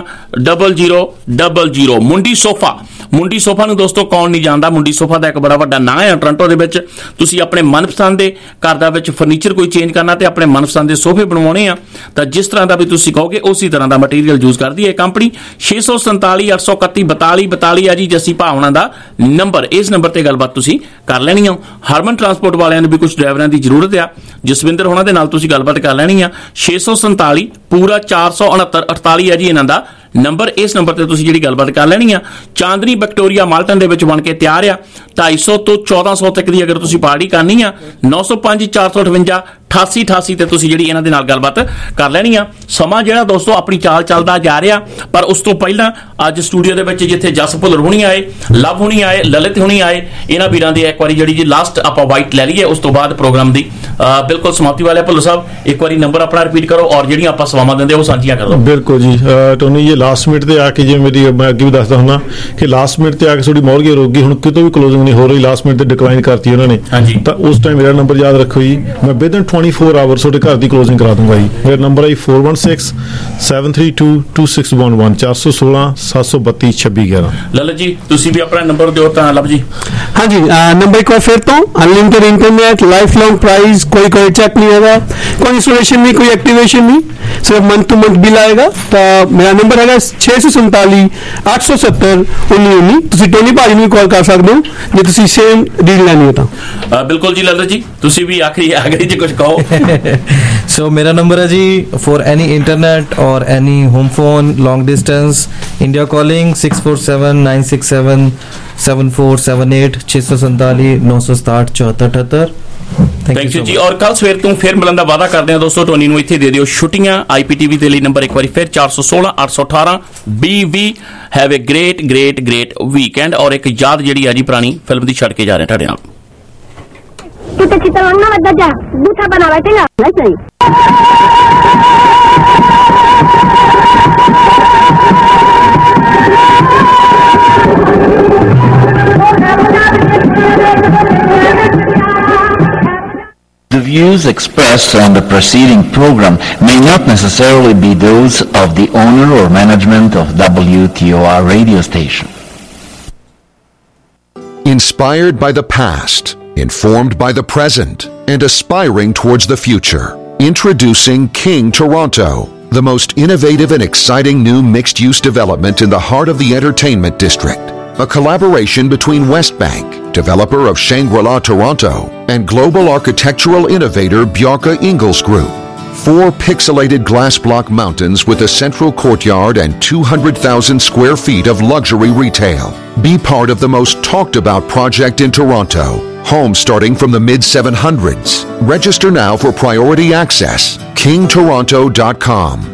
0000। ਮੁੰਡੀ ਸੋਫਾ ਨੂੰ ਦੋਸਤੋ ਕੌਣ ਨਹੀਂ ਜਾਣਦਾ। ਮੁੰਡੀ ਸੋਫਾ ਦਾ ਇੱਕ ਬੜਾ ਵੱਡਾ ਨਾਂ ਹੈ ਟੋਰਾਂਟੋ ਦੇ ਵਿੱਚ। ਤੁਸੀਂ ਆਪਣੇ ਮਨਪਸੰਦ ਦੇ ਘਰ ਦਾ ਵਿੱਚ ਫਰਨੀਚਰ ਕੋਈ ਚੇਂਜ ਕਰਨਾ ਤੇ ਆਪਣੇ ਮਨਪਸੰਦ ਦੇ ਸੋਫੇ ਬਣਵਾਉਣੇ ਆ ਤਾਂ ਜਿਸ ਤਰ੍ਹਾਂ ਦਾ ਵੀ ਤੁਸੀਂ ਕਹੋਗੇ ਉਸੇ ਤਰ੍ਹਾਂ ਦਾ ਮਟੀਰੀਅਲ ਯੂਜ਼ ਕਰਦੀ ਹੈ ਕੰਪਨੀ। 647 831 42 ਆ ਜੀ ਜੱਸੀ ਭਾਵਨਾ ਦਾ ਨੰਬਰ। ਇਸ ਨੰਬਰ ਤੇ ਗੱਲਬਾਤ ਤੁਸੀਂ ਕਰ ਲੈਣੀ ਆ। ਹਰਮਨ ਟਰਾਂਸਪੋਰਟ ਵਾਲਿਆਂ ਨੂੰ ਵੀ ਕੁਝ ਡਰਾਈਵਰਾਂ ਦੀ ਜ਼ਰੂਰਤ ਆ, ਜਸਵਿੰਦਰ ਹੋਣਾ ਦੇ ਨਾਲ ਤੁਸੀਂ ਗੱਲਬਾਤ ਕਰ ਲੈਣੀ ਆ। 647 ਪੂਰਾ 469 48 ਆ ਜੀ ਇਹਨਾਂ ਦਾ ਨੰਬਰ। ਇਸ ਨੰਬਰ ਤੇ ਤੁਸੀਂ ਜਿਹੜੀ ਗੱਲਬਾਤ ਕਰ ਲੈਣੀ ਆ। ਚਾਂਦਨੀ ਵਿਕਟੋਰੀਆ ਮਾਲਟਨ ਦੇ ਵਿੱਚ ਬਣ ਕੇ ਤਿਆਰ ਆ। 250 ਤੋਂ 1400 ਤੱਕ ਦੀ ਅਗਰ ਤੁਸੀਂ ਪਾਰਟੀ ਕਰਨੀ ਆ 905 458 8888 ਤੇ ਤੁਸੀਂ ਜਿਹੜੀ ਇਹਨਾਂ ਦੇ ਨਾਲ ਗੱਲਬਾਤ ਕਰ ਲੈਣੀ ਆ। ਸਮਾਂ ਜਿਹੜਾ ਦੋਸਤੋ ਆਪਣੀ ਚਾਲ ਚੱਲਦਾ ਜਾ ਰਿਹਾ, ਪਰ ਉਸ ਤੋਂ ਪਹਿਲਾਂ ਅੱਜ ਸਟੂਡੀਓ ਦੇ ਵਿੱਚ ਜਿੱਥੇ ਜਸ ਭੁੱਲਰ ਹੁਣੀ ਆਏ, ਲਵ ਹੁਣੀ ਆਏ, ਲਲਿਤ ਹੁਣੀ ਆਏ, ਇਹਨਾਂ ਵੀਰਾਂ ਦੀ ਇੱਕ ਵਾਰੀ ਜਿਹੜੀ ਜੀ ਲਾਸਟ ਆਪਾਂ ਵਾਈਟ ਲੈ ਲਈਏ, ਉਸ ਤੋਂ ਬਾਅਦ ਪ੍ਰੋਗਰਾਮ ਦੀ ਬਿਲਕੁਲ ਸਮਾਪਤੀ ਵਾਲੇ। ਭੁੱਲਰ ਸਾਹਿਬ ਇੱਕ ਵਾਰੀ ਨੰਬਰ ਆਪਣਾ ਰਿਪੀਟ ਕਰੋ ਔਰ ਜਿਹੜੀਆਂ ਆਪਾਂ ਸੇਵਾਵਾਂ ਦਿੰਦੇ ਉਹ ਸਾਂਝੀਆਂ ਕਰ ਦਿਓ। ਬਿਲਕੁਲ ਜੀ ਟੋਨੀ, ਇਹ ਲਾਸਟ ਮਿੰਟ ਤੇ ਆ ਕੇ ਜਿਵੇਂ ਮੇਰੀ ਮੈਂ ਅੱਗੇ ਵੀ ਦੱਸਦਾ ਹੁੰਦਾ ਕਿ ਲਾਸਟ ਮਿੰਟ ਤੇ ਆ ਕੇ ਤੁਹਾਡੀ ਮੌਰਗੇਜ ਰੁਕ ਗਈ, ਹੁਣ ਕਿਤੋਂ ਵੀ ਕਲੋਜ਼ਿੰਗ ਨਹੀਂ ਹੋ ਰਹੀ, ਲਾਸਟ ਮਿੰਟ ਤੇ ਡਿਕਲਾਈਨ ਕਰਤੀ ਉਹਨਾਂ ਨੇ, ਤਾਂ ਉਸ ਟਾਈਮ ਮੇਰਾ ਨੰਬਰ ਯਾਦ ਰੱਖੋ ਜੀ, ਮੈਂ ਵਿਦਨ 24 ਆਵਰ ਤੁਹਾਡੇ ਘਰ ਦੀ ਕਲੋਜ਼ਿੰਗ ਕਰਾ ਦੂੰਗਾ ਜੀ। ਮੇਰਾ ਨੰਬਰ ਹੈ 416 732 2611 416 732 2611। ਲਲਿਤ ਜੀ ਤੁਸੀਂ ਵੀ ਆਪਣਾ ਨੰਬਰ ਦਿਓ ਤਾਂ। ਲਵ ਜੀ ਹਾਂਜੀ, ਨੰਬਰ ਇੱਕ ਵਾਰ ਫਿਰ ਤੋਂ। Unlimited internet, life long price, कोई चेक नहीं होगा, कोई इंस्टॉलेशन नहीं, कोई एक्टिवेशन नहीं, सिर्फ मंथ टू मंथ बिल आएगा। तो मेरा नंबर है 647 870 1919। ਤੁਸੀਂ ਟੋਨੀ ਭਾਜੀ ਨੂੰ ਕਾਲ ਕਰ ਸਕਦੇ ਹੋ ਜੇ ਤੁਸੀਂ ਸੇਮ ਡੀਲ ਲੈਣੀ ਹੈ ਤਾਂ। ਬਿਲਕੁਲ ਜੀ ਲਲਿਤ ਜੀ ਤੁਸੀਂ ਵੀ ਆਖਰੀ ਜੀ ਕੁਝ ਕਹੋ। सो मेरा नंबर है जी फॉर एनी इंटरनेट और any home phone long distance India calling 647 967 7478 647 967 7478। Thank you ਜੀ। ਔਰ ਕੱਲ ਸਵੇਰ ਤੋਂ ਫਿਰ ਮਿਲਣ ਦਾ ਵਾਅਦਾ ਕਰਦੇ ਹਾਂ ਦੋਸਤੋ। ਟੋਨੀ ਨੂੰ ਇੱਥੇ ਦੇ ਦਿਓ ਛੁੱਟੀਆਂ। IPTV ਦੇ ਲਈ ਨੰਬਰ ਇੱਕ ਵਾਰੀ ਫਿਰ 416 818 BV। Have a great great great weekend. ਔਰ ਇੱਕ ਯਾਦ ਜਿਹੜੀ ਆ ਜੀ ਪੁਰਾਣੀ ਫਿਲਮ ਦੀ ਛੱਡ ਕੇ ਜਾ ਰਹੇ ਤੁਹਾਡੇ ਨਾਲ। ਤੂੰ ਤੇ ਚਿੱਤਰਨਾ ਵੱਡਾ ਜਾ ਬੂਠਾ ਬਣਾ ਬੈਠੇਗਾ ਨਹੀਂ The views expressed on the preceding program may not necessarily be those of the owner or management of WTOR radio station. Inspired by the past, informed by the present, and aspiring towards the future. Introducing King Toronto, the most innovative and exciting new mixed-use development in the heart of the entertainment district. A collaboration between Westbank, developer of Shangri-La Toronto, and global architectural innovator Bjarke Ingels Group. 4 pixelated glass block mountains with a central courtyard and 200,000 square feet of luxury retail. Be part of the most talked about project in Toronto. Homes starting from the mid-700s. Register now for priority access. KingToronto.com.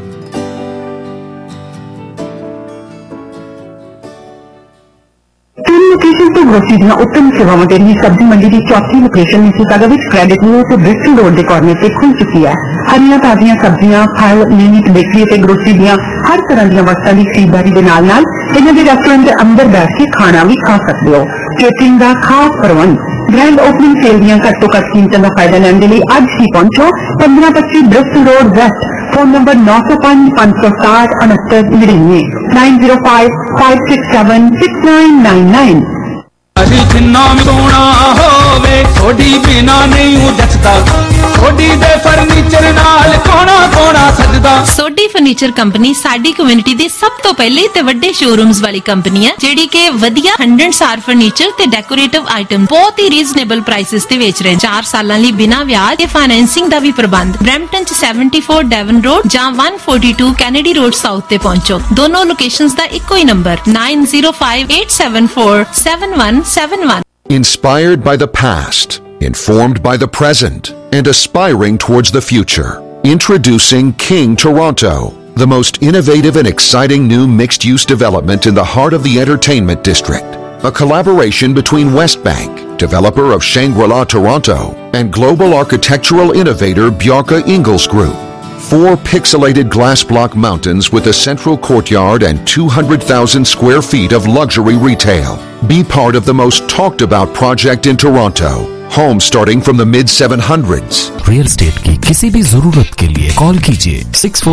Location तो grocery ਦੀਆਂ ਉੱਤਮ ਸੇਵਾਵਾਂ ਦੇ ਲਈ ਸਬਜ਼ੀ ਮੰਡੀ ਦੀ ਚੌਥੀ location Mississauga ਵਿੱਚ Creditview ਤੇ ਬ੍ਰਿਸਟਲ ਰੋਡ ਦੇ ਕਾਰਨਰ ਤੇ ਖੁੱਲ ਚੁੱਕੀ ਹੈ। ਹਰੀਆਂ ਤਾਜ਼ੀਆਂ ਸਬਜ਼ੀਆਂ, ਫਲ, ਮੀਟ, ਬੇਕਰੀ ਤੇ ਗਰੋਸਰੀ ਦੀਆਂ ਹਰ ਤਰ੍ਹਾਂ ਦੀਆਂ ਵਸਤਾਂ ਦੀ ਖਰੀਦਦਾਰੀ ਦੇ ਨਾਲ ਇਹਨਾਂ ਦੇ ਰੈਸਟੋਰੈਂਟ ਦੇ ਅੰਦਰ ਬੈਠ ਕੇ ਖਾਣਾ ਵੀ ਖਾ ਸਕਦੇ ਹੋ। ਕੇਟਰਿੰਗ ਦਾ ਖਾਸ ਪ੍ਰਬੰਧ। ਗ੍ਰੈਂਡ ਓਪਨਿੰਗ ਸੇਲ ਦੀਆਂ ਘੱਟੋ ਘੱਟ ਕੀਮਤਾਂ ਦਾ ਫਾਇਦਾ ਲੈਣ ਦੇ ਲਈ ਅੱਜ ਹੀ ਪਹੁੰਚੋ 1525 Bristol road west. Phone number 905 560 6999 905 567 6999। अभी जिन्ना भी सोना होवे थोड़ी बिना नहीं जचदा थोड़ी दे फर्नीचर नाल कोना कोना सजदा। सोडी फर्नीचर कंपनी साडी कम्युनिटी दे सब तो पहले ते वड्डे शोरूम्स वाली कंपनी है जेडी के वधिया 100 स्टार फर्नीचर ते डेकोरेटिव आइटम बहुत ही रीजनेबल प्राइसेस ते बेच रहे हैं। 4 सालां लई बिना ब्याज ते फाइनेंसिंग दा भी प्रबंध। ब्रैम्पटन च 74 डेवन रोड जां 142 कैनेडी रोड साउथ ते पहुंचो। दोनों लोकेशंस दा इक्को ही number 9058747171। Inspired by the past, informed by the present and aspiring towards the future. Introducing King Toronto, the most innovative and exciting new mixed-use development in the heart of the entertainment district. A collaboration between Westbank, developer of Shangri-La Toronto, and global architectural innovator Bjarke Ingels Group. 4 pixelated glass block mountains with a central courtyard and 200,000 square feet of luxury retail. Be part of the most talked about project in Toronto. Homes starting from the mid-700s. Real estate की किसी भी जरूरत के लिए call कीजिए 64